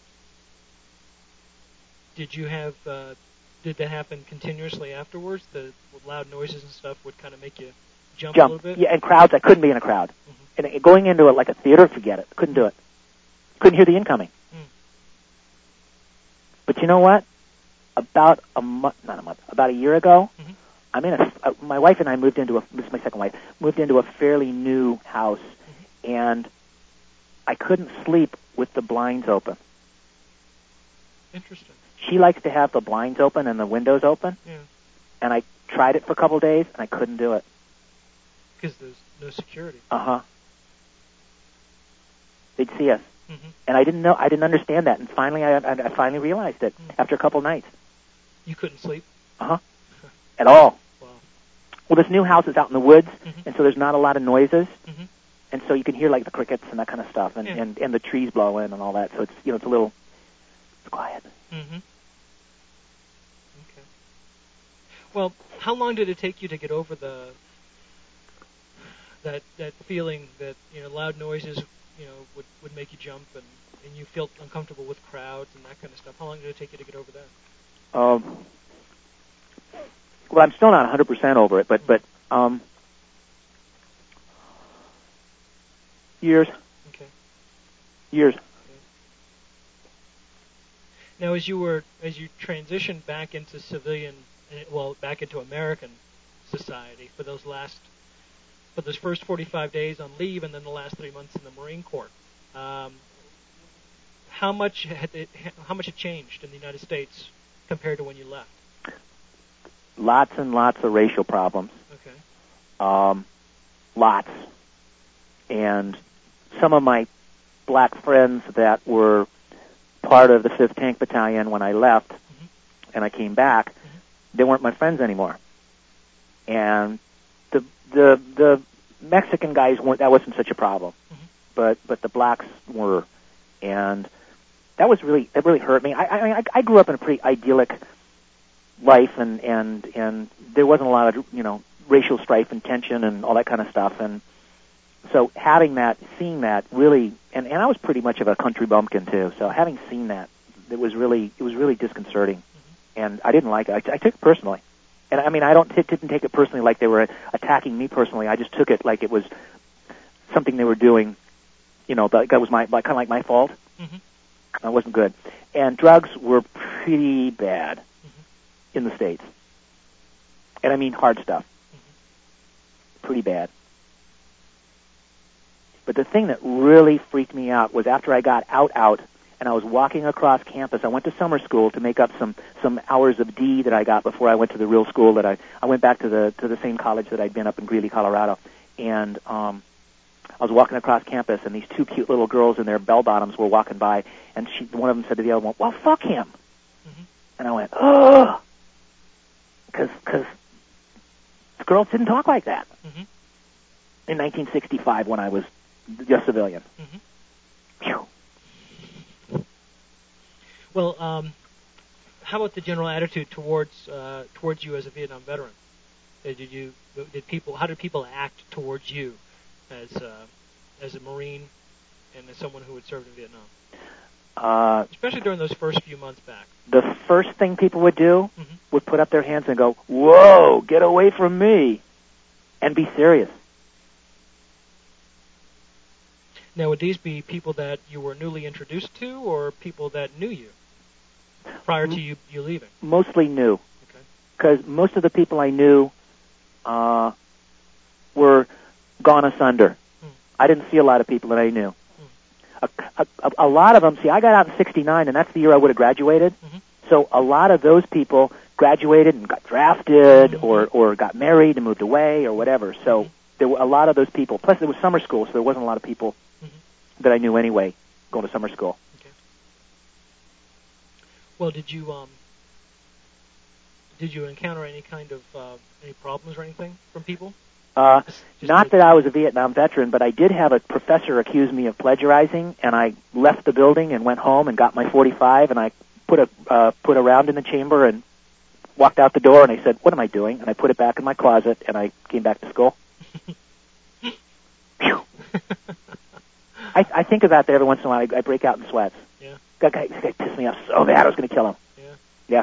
did you have? Uh, did that happen continuously afterwards? The loud noises and stuff would kind of make you jump, jump, a little bit. yeah, and crowds. I couldn't be in a crowd, mm-hmm. and going into it like a theater, forget it. Couldn't do it. Couldn't hear the incoming. Mm. But you know what? About a month, not a month, about a year ago, mm-hmm. I'm in a, uh, my wife and I moved into a, this is my second wife, moved into a fairly new house, mm-hmm. and I couldn't sleep with the blinds open. Interesting. She likes to have the blinds open and the windows open, yeah. and I tried it for a couple of days, and I couldn't do it. Because there's no security. Uh-huh. They'd see us. Mm-hmm. And I didn't know, I didn't understand that, and finally I, I, I finally realized it mm-hmm. after a couple of nights. You couldn't sleep? Uh-huh. At all. Wow. Well, this new house is out in the woods, mm-hmm. and so there's not a lot of noises, mm-hmm. and so you can hear like the crickets and that kind of stuff, and, yeah. and, and the trees blowing and all that. So it's you know it's a little it's quiet. Mm-hmm. Okay. Well, how long did it take you to get over the that that feeling that you know loud noises you know would, would make you jump and, and you felt uncomfortable with crowds and that kind of stuff? How long did it take you to get over that? Um. Well, I'm still not one hundred percent over it, but but um, years. Okay. Years. Okay. Now, as you were as you transitioned back into civilian, well, back into American society for those last for those first forty-five days on leave, and then the last three months in the Marine Corps, um, how much had it, how much had changed in the United States compared to when you left? Lots and lots of racial problems. Okay. Um, lots. And some of my black friends that were part of the fifth Tank Battalion when I left mm-hmm. and I came back, mm-hmm. they weren't my friends anymore. And the the the Mexican guys weren't, that wasn't such a problem. Mm-hmm. But but the blacks were. And that was really, that really hurt me. I I, I grew up in a pretty idyllic life, and and and there wasn't a lot of, you know, racial strife and tension and all that kind of stuff. And so having that, seeing that really, and, and I was pretty much of a country bumpkin too. So having seen that, it was really, it was really disconcerting, mm-hmm. and I didn't like it. I, I took it personally, and I mean, I don't t- didn't take it personally like they were attacking me personally. I just took it like it was something they were doing, you know, that was my like, kind of like my fault. Mm-hmm. It wasn't good, and drugs were pretty bad mm-hmm. in the States, and I mean hard stuff, mm-hmm. pretty bad. But the thing that really freaked me out was after I got out, out, and I was walking across campus. I went to summer school to make up some, some hours of D that I got before I went to the real school that I, I went back to the, to the same college that I'd been up in Greeley, Colorado. And, um, I was walking across campus, and these two cute little girls in their bell-bottoms were walking by, and she, one of them said to the other one, well, fuck him. Mm-hmm. And I went, oh, because, because girls didn't talk like that mm-hmm. in nineteen sixty-five when I was just civilian. Mm-hmm. Phew. Well, um, how about the general attitude towards uh, towards you as a Vietnam veteran? Uh, did you did people how did people act towards you as uh, as a Marine and as someone who had served in Vietnam? Uh, Especially during those first few months back. The first thing people would do mm-hmm. would put up their hands and go, "Whoa, get away from me," and be serious. Now, would these be people that you were newly introduced to, or people that knew you prior to you, you leaving? Mostly new. Okay. Because most of the people I knew uh, were gone asunder. Hmm. I didn't see a lot of people that I knew. Hmm. A, a, a lot of them, see, I got out in sixty-nine, and that's the year I would have graduated. Mm-hmm. So a lot of those people graduated and got drafted mm-hmm. or, or got married and moved away or whatever. So mm-hmm. there were a lot of those people. Plus, there was summer school, so there wasn't a lot of people that I knew anyway, going to summer school. Okay. Well, did you um, did you encounter any kind of uh, any problems or anything from people? Uh, just, just not that I was a Vietnam veteran, but I did have a professor accuse me of plagiarizing, and I left the building and went home and got my forty-five, and I put a uh, put a round in the chamber and walked out the door, and I said, "What am I doing?" And I put it back in my closet, and I came back to school. Phew. I, I think about that every once in a while. I, I break out in sweats. Yeah. That guy, this guy pissed me off so bad I was going to kill him. Yeah. Yeah.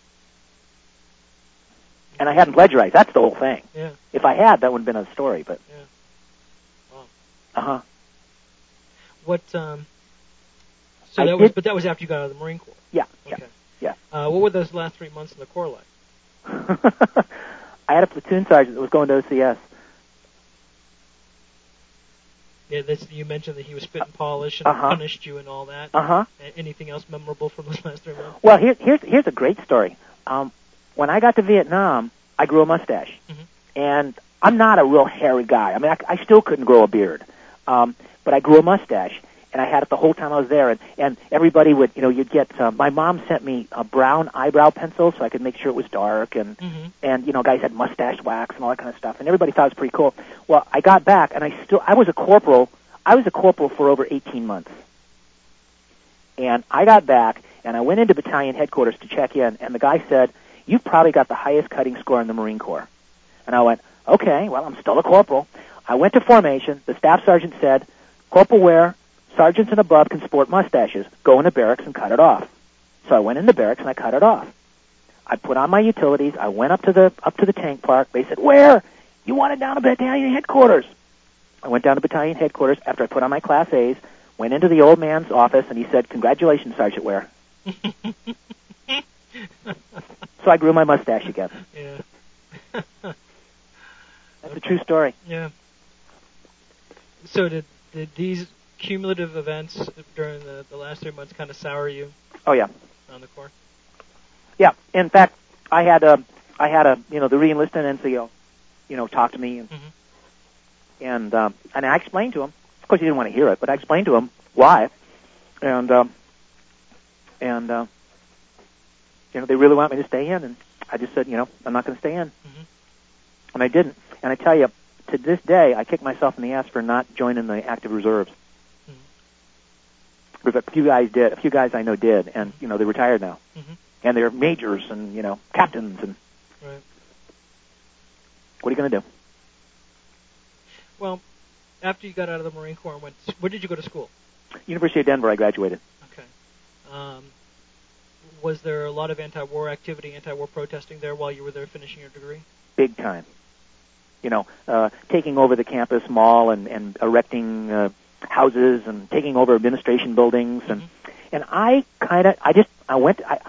And I hadn't plagiarized. That's the whole thing. Yeah. If I had, that would have been a story. But. Yeah. Wow. Uh huh. What? Um. So I that did, was, but that was after you got out of the Marine Corps. Yeah. Okay. Yeah. yeah. Uh, what were those last three months in the Corps like? I had a platoon sergeant that was going to O C S. Yeah, that's, you mentioned that he was spit and polish and uh-huh. punished you and all that. Uh-huh. Anything else memorable from those last three months? Well, here, here's here's a great story. Um, when I got to Vietnam, I grew a mustache, mm-hmm. and I'm not a real hairy guy. I mean, I, I still couldn't grow a beard, um, but I grew a mustache, and I had it the whole time I was there. And, and everybody would, you know, you'd get. Uh, my mom sent me a brown eyebrow pencil so I could make sure it was dark, and mm-hmm. and you know, guys had mustache wax and all that kind of stuff, and everybody thought it was pretty cool. Well, I got back, and I still, I was a corporal. I was a corporal for over eighteen months, and I got back, and I went into battalion headquarters to check in, and the guy said, "You've probably got the highest cutting score in the Marine Corps." And I went, "Okay, well, I'm still a corporal." I went to formation. The staff sergeant said, "Corporal Ware, sergeants and above can sport mustaches. Go into barracks and cut it off." So I went into barracks and I cut it off. I put on my utilities. I went up to the up to the tank park. They said, "Where? You want it down to battalion headquarters?" I went down to battalion headquarters after I put on my Class A's, went into the old man's office, and he said, "Congratulations, Sergeant Ware." So I grew my mustache again. Yeah. That's okay. a true story. Yeah. So did, did these cumulative events during the, the last three months kind of sour you? Oh, yeah. On the Corps? Yeah. In fact, I had a, I had a, you know, the re-enlisted N C O, you know, talk to me, and mm-hmm. and um, and I explained to him. Of course, he didn't want to hear it, but I explained to him why, and um, and uh, you know, they really want me to stay in, and I just said, you know, I'm not going to stay in, mm-hmm. and I didn't. And I tell you, to this day, I kick myself in the ass for not joining the active reserves. Mm-hmm. Because a few guys did, a few guys I know did, and you know, they're retired now. Mm-hmm. and they're majors and, you know, captains. And right. What are you going to do? Well, after you got out of the Marine Corps, and went, where did you go to school? University of Denver, I graduated. Okay. Um, was there a lot of anti-war activity, anti-war protesting there while you were there finishing your degree? Big time. You know, uh, taking over the campus mall and, and erecting uh, houses and taking over administration buildings. And mm-hmm. and I kind of, I just, I went, I,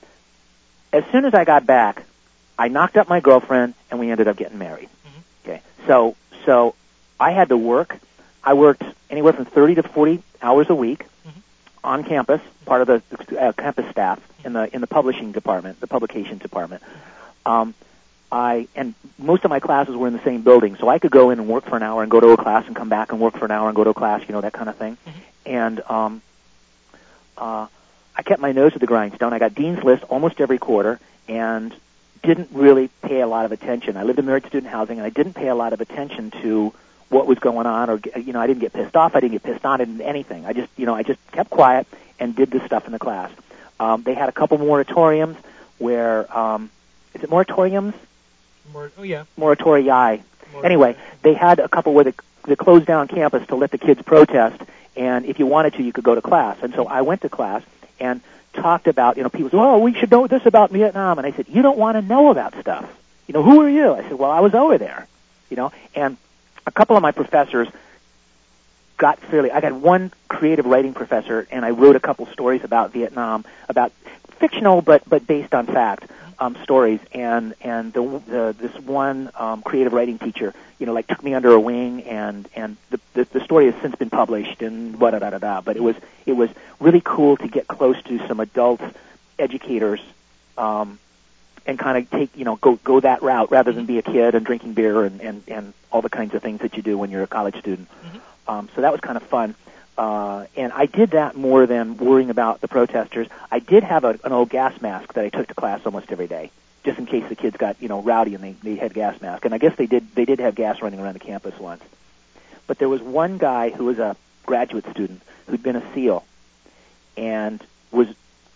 as soon as I got back, I knocked up my girlfriend and we ended up getting married. Mm-hmm. Okay. So, so I had to work. I worked anywhere from thirty to forty hours a week mm-hmm. on campus, part of the uh, campus staff in the in the publishing department, the publications department. Um, I and most of my classes were in the same building, so I could go in and work for an hour and go to a class and come back and work for an hour and go to a class, you know, that kind of thing. Mm-hmm. And um, uh, I kept my nose to the grindstone. I got Dean's List almost every quarter and didn't really pay a lot of attention. I lived in married student housing, and I didn't pay a lot of attention to what was going on, or, you know, I didn't get pissed off, I didn't get pissed on, I didn't anything. I just, you know, I just kept quiet and did this stuff in the class. Um, they had a couple moratoriums where, um, is it moratoriums? Mor- oh, yeah. Moratorii. Moratorium. Anyway, they had a couple where they, they closed down campus to let the kids protest, and if you wanted to, you could go to class. And so I went to class and talked about, you know, people said, oh, we should know this about Vietnam. And I said, you don't want to know about stuff. You know, who are you? I said, well, I was over there, you know, and a couple of my professors got fairly, I got one creative writing professor, and I wrote a couple stories about Vietnam, about fictional but, but based on fact um, stories, and, and the, the, this one um, creative writing teacher, you know, like took me under a wing, and, and the, the, the story has since been published, and da-da-da-da-da, but it was, it was really cool to get close to some adult educators, um, and kind of take, you know, go go that route rather than be a kid and drinking beer and, and, and all the kinds of things that you do when you're a college student. Mm-hmm. Um, so that was kind of fun. Uh, and I did that more than worrying about the protesters. I did have a, an old gas mask that I took to class almost every day, just in case the kids got, you know, rowdy and they, they had gas mask. And I guess they did they did have gas running around the campus once. But there was one guy who was a graduate student who'd been a SEAL and was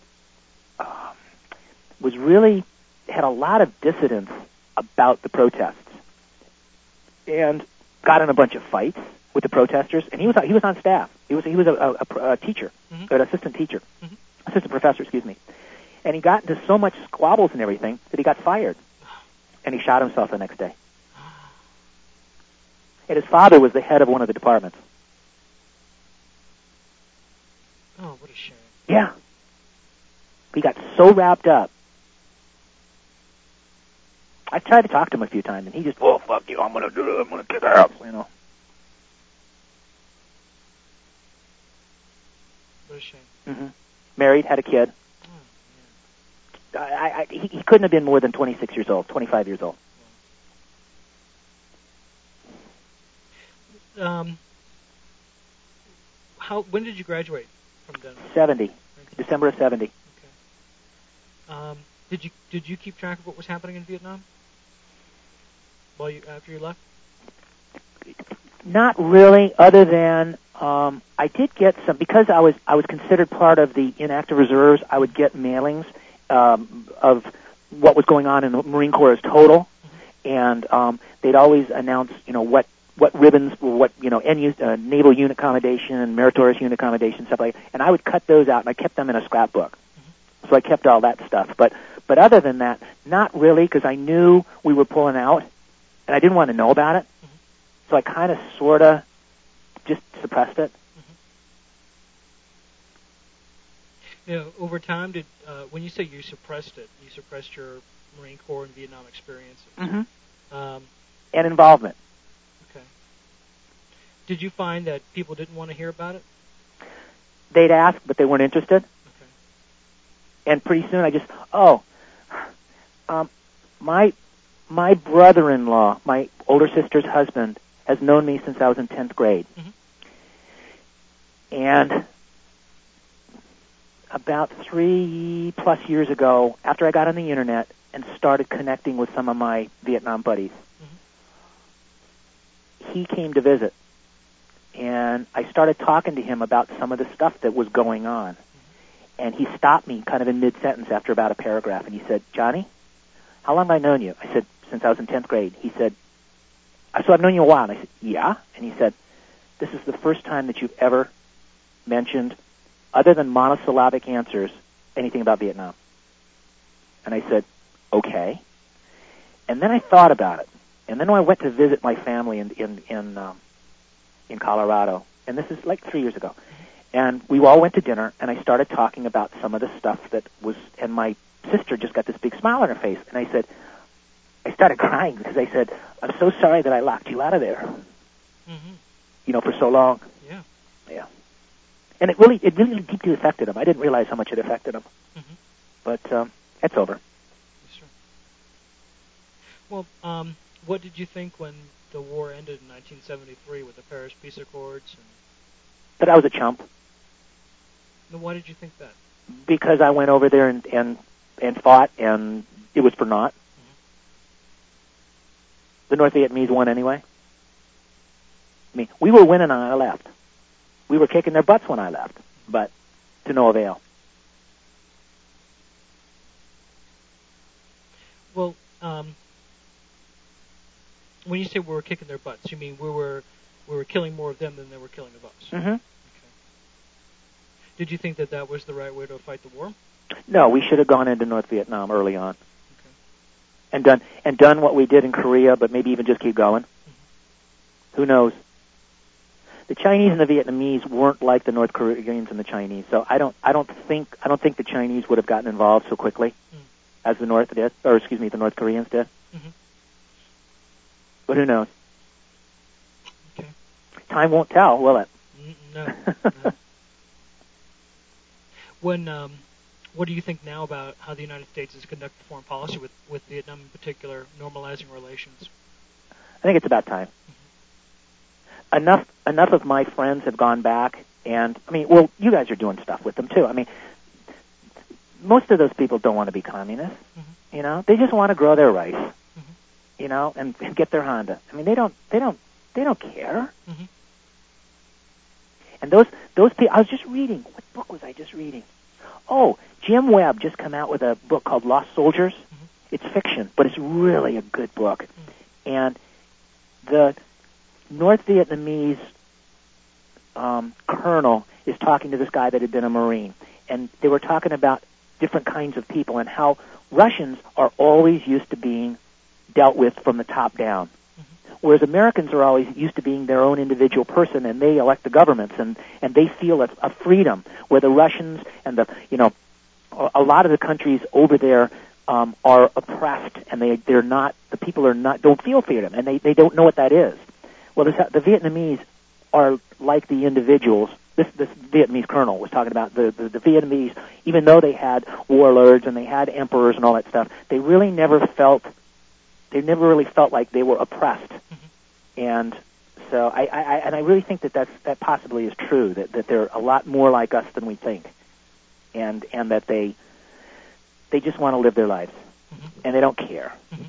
um, was really had a lot of dissidence about the protests and got in a bunch of fights with the protesters. And he was he was on staff. He was he was a, a, a teacher, mm-hmm. an assistant teacher, mm-hmm. assistant professor, excuse me. And he got into so much squabbles and everything that he got fired, and he shot himself the next day. And his father was the head of one of the departments. Oh, what a shame! Yeah, he got so wrapped up. I tried to talk to him a few times, and he just, oh, fuck you, I'm going to do it, I'm going to kick ass, you know. What a shame. Mm-hmm. Married, had a kid. Oh, I, I, he, he couldn't have been more than twenty-six years old, twenty-five years old. Um, how? When did you graduate from Denver? seventy. December of seventy. Okay. Um, did you did you keep track of what was happening in Vietnam? While you after you left? Not really, other than um, I did get some, because I was I was considered part of the inactive reserves. I would get mailings um, of what was going on in the Marine Corps as total, mm-hmm. and um, they'd always announce, you know, what what ribbons, what you know, N U, uh, naval unit commendation and meritorious unit commendation, stuff like that. And I would cut those out, and I kept them in a scrapbook. Mm-hmm. So I kept all that stuff. But but other than that, not really, because I knew we were pulling out. And I didn't want to know about it, mm-hmm. so I kind of, sort of, just suppressed it. Mm-hmm. You know, over time, did uh, when you say you suppressed it, you suppressed your Marine Corps and Vietnam experiences, mm-hmm. um, and involvement. Okay. Did you find that people didn't want to hear about it? They'd ask, but they weren't interested. Okay. And pretty soon, I just, oh, um, my. My brother-in-law, my older sister's husband, has known me since I was in tenth grade. Mm-hmm. And about three plus years ago, after I got on the internet and started connecting with some of my Vietnam buddies, mm-hmm. he came to visit. And I started talking to him about some of the stuff that was going on. Mm-hmm. and he stopped me kind of in mid-sentence after about a paragraph, and he said, "Johnny, how long have I known you?" I said, "Since I was in tenth grade." He said, "So I've known you a while." And I said, "Yeah." And he said, "This is the first time that you've ever mentioned, other than monosyllabic answers, anything about Vietnam." And I said, "Okay." And then I thought about it. And then I went to visit my family in in in, um, in Colorado. And this is like three years ago. And we all went to dinner, and I started talking about some of the stuff that was, and my sister just got this big smile on her face. And I said, I started crying because I said, "I'm so sorry that I locked you out of there, mm-hmm. you know, for so long." Yeah. Yeah. And it really, it really deeply affected him. I didn't realize how much it affected him. Mm-hmm. But um, it's over. Sure. Well, um, what did you think when the war ended in nineteen seventy-three with the Paris Peace Accords? And that I was a chump. Now, why did you think that? Because I went over there and and, and fought, and it was for naught. Mm-hmm. The North Vietnamese won anyway. I mean, we were winning when I left. We were kicking their butts when I left, but to no avail. Well, um, when you say we were kicking their butts, you mean we were we were killing more of them than they were killing of us? Mm-hmm. Did you think that that was the right way to fight the war? No, we should have gone into North Vietnam early on, okay. and done and done what we did in Korea, but maybe even just keep going. Mm-hmm. Who knows? The Chinese and the Vietnamese weren't like the North Koreans and the Chinese, so I don't I don't think I don't think the Chinese would have gotten involved so quickly mm. as the North did, or excuse me, the North Koreans did. Mm-hmm. But who knows? Okay. Time won't tell, will it? No. no. When, um, what do you think now about how the United States has conducted foreign policy with, with Vietnam in particular, normalizing relations? I think it's about time. Mm-hmm. Enough enough of my friends have gone back, and, I mean, well, you guys are doing stuff with them, too. I mean, most of those people don't want to be communists, mm-hmm. you know? They just want to grow their rice, mm-hmm. you know, and, and get their Honda. I mean, they don't, they don't, they don't care. Mm-hmm. And those those people, I was just reading. What book was I just reading? Oh, Jim Webb just come out with a book called Lost Soldiers. Mm-hmm. It's fiction, but it's really a good book. Mm-hmm. And the North Vietnamese um, colonel is talking to this guy that had been a Marine, and they were talking about different kinds of people and how Russians are always used to being dealt with from the top down. Whereas Americans are always used to being their own individual person, and they elect the governments, and, and they feel a, a freedom. Where the Russians and the, you know, a lot of the countries over there um, are oppressed, and they they're not, the people are not, don't feel freedom, and they, they don't know what that is. Well, the, the Vietnamese are like the individuals. This this Vietnamese colonel was talking about the, the the Vietnamese, even though they had warlords and they had emperors and all that stuff, they really never felt. They never really felt like they were oppressed, mm-hmm. and so I, I, I and I really think that that's, that possibly is true. That, that they're a lot more like us than we think, and and that they they just want to live their lives, mm-hmm. and they don't care. Mm-hmm.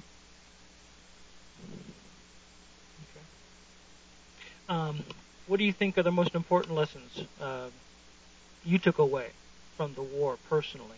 Okay. Um, what do you think are the most important lessons uh, you took away from the war personally?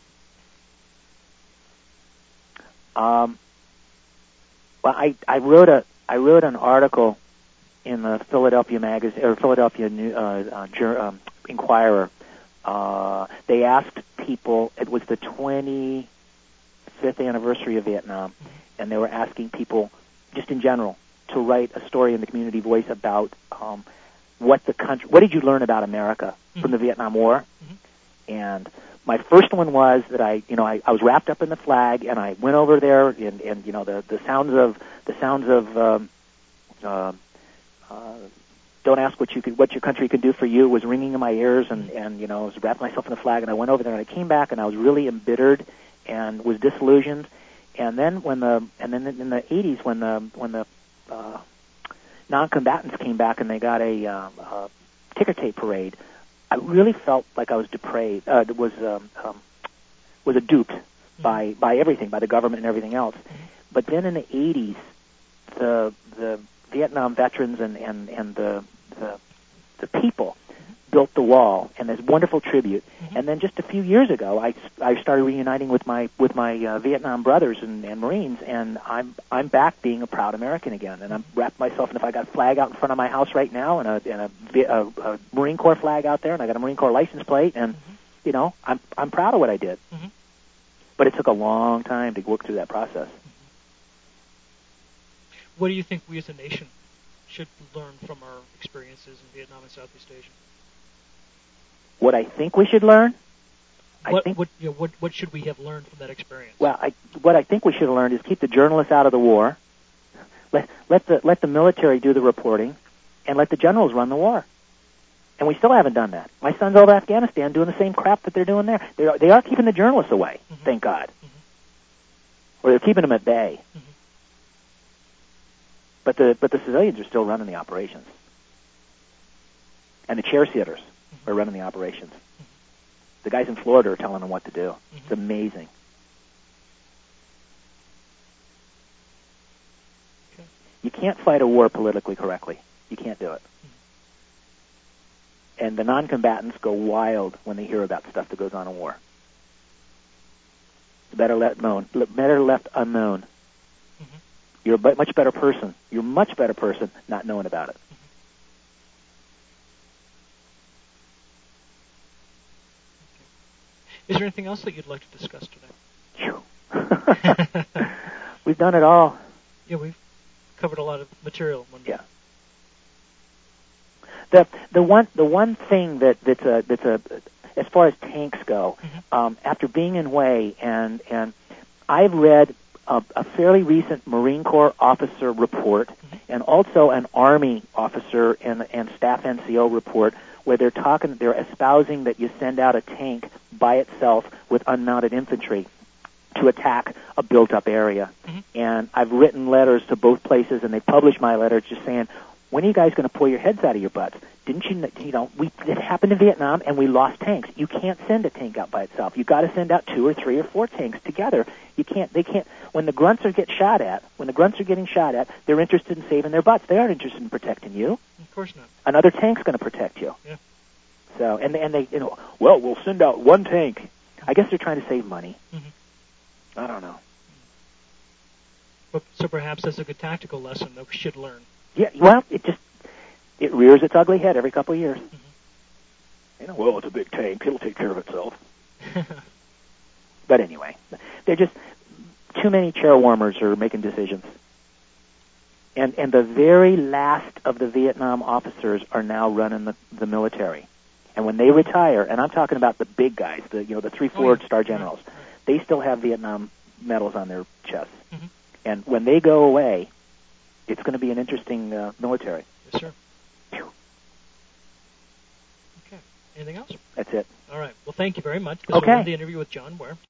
Um. Well, I, I wrote a I wrote an article in the Philadelphia magazine or Philadelphia New, uh, uh, Jur, um, Inquirer. Uh, they asked people. It was the twenty-fifth anniversary of Vietnam, and they were asking people, just in general, to write a story in the Community Voice about um, what the country. What did you learn about America mm-hmm. from the Vietnam War? Mm-hmm. And my first one was that I, you know, I, I was wrapped up in the flag, and I went over there, and, and you know, the, the sounds of the sounds of um, uh, uh, "Don't ask what you could, what your country can do for you" was ringing in my ears, and, and you know, I was wrapped myself in the flag, and I went over there, and I came back, and I was really embittered, and was disillusioned, and then when the and then in the eighties when the when the uh, non-combatants came back and they got a, uh, a ticker tape parade. I really felt like I was depraved. Uh, was um, um, was a duped mm-hmm. by by everything, by the government and everything else. Mm-hmm. But then in the eighties, the the Vietnam veterans and and and the the, the people, built the wall, and this wonderful tribute. Mm-hmm. And then just a few years ago, I, I started reuniting with my with my uh, Vietnam brothers and, and Marines, and I'm I'm back being a proud American again. And I'm wrapped myself, and if I got a flag out in front of my house right now, and a and a, a, a Marine Corps flag out there, and I got a Marine Corps license plate, and mm-hmm. you know, I'm I'm proud of what I did. Mm-hmm. But it took a long time to work through that process. Mm-hmm. What do you think we as a nation should learn from our experiences in Vietnam and Southeast Asia? What I think we should learn? What, I think, what, you know, what, what should we have learned from that experience? Well, I, what I think we should have learned is keep the journalists out of the war, let, let, the, let the military do the reporting, and let the generals run the war. And we still haven't done that. My son's over Afghanistan doing the same crap that they're doing there. They are, they are keeping the journalists away, mm-hmm. thank God. Mm-hmm. Or they're keeping them at bay. Mm-hmm. But the but the civilians are still running the operations. And the chair sitters mm-hmm. are running the operations. Mm-hmm. The guys in Florida are telling them what to do. Mm-hmm. It's amazing. Okay. You can't fight a war politically correctly. You can't do it. Mm-hmm. And the non-combatants go wild when they hear about stuff that goes on in war. It's better let known, better left unknown. Mm-hmm. You're a much better person. You're a much better person not knowing about it. Is there anything else that you'd like to discuss today? We've done it all. Yeah, we've covered a lot of material. One day. Yeah. The the one the one thing that that's a that's a as far as tanks go, mm-hmm. um, after being in Hue and and I've read a, a fairly recent Marine Corps officer report mm-hmm. and also an Army officer and and staff N C O report where they're talking, they're espousing that you send out a tank by itself with unmounted infantry to attack a built-up area. Mm-hmm. And I've written letters to both places, and they published my letter just saying, when are you guys going to pull your heads out of your butts? Didn't you, you know, we, it happened in Vietnam, and we lost tanks. You can't send a tank out by itself. You've got to send out two or three or four tanks together. You can't, they can't, when the grunts are get shot at, when the grunts are getting shot at, they're interested in saving their butts. They aren't interested in protecting you. Of course not. Another tank's going to protect you. Yeah. So, and, and they, you know, well, we'll send out one tank. I guess they're trying to save money. Mm-hmm. I don't know. But, so perhaps that's a good tactical lesson that we should learn. Yeah, well, it just, it rears its ugly head every couple of years. Mm-hmm. You know, well, it's a big tank. It'll take care of itself. But anyway, they're just, too many chair warmers are making decisions. And and the very last of the Vietnam officers are now running the, the military. And when they retire, and I'm talking about the big guys, the you know the three, four oh, yeah. star generals, right. They still have Vietnam medals on their chests. Mm-hmm. And when they go away, it's going to be an interesting uh, military. Yes, sir. Phew. Okay. Anything else? That's it. All right. Well, thank you very much. This okay. is the interview with John Ware.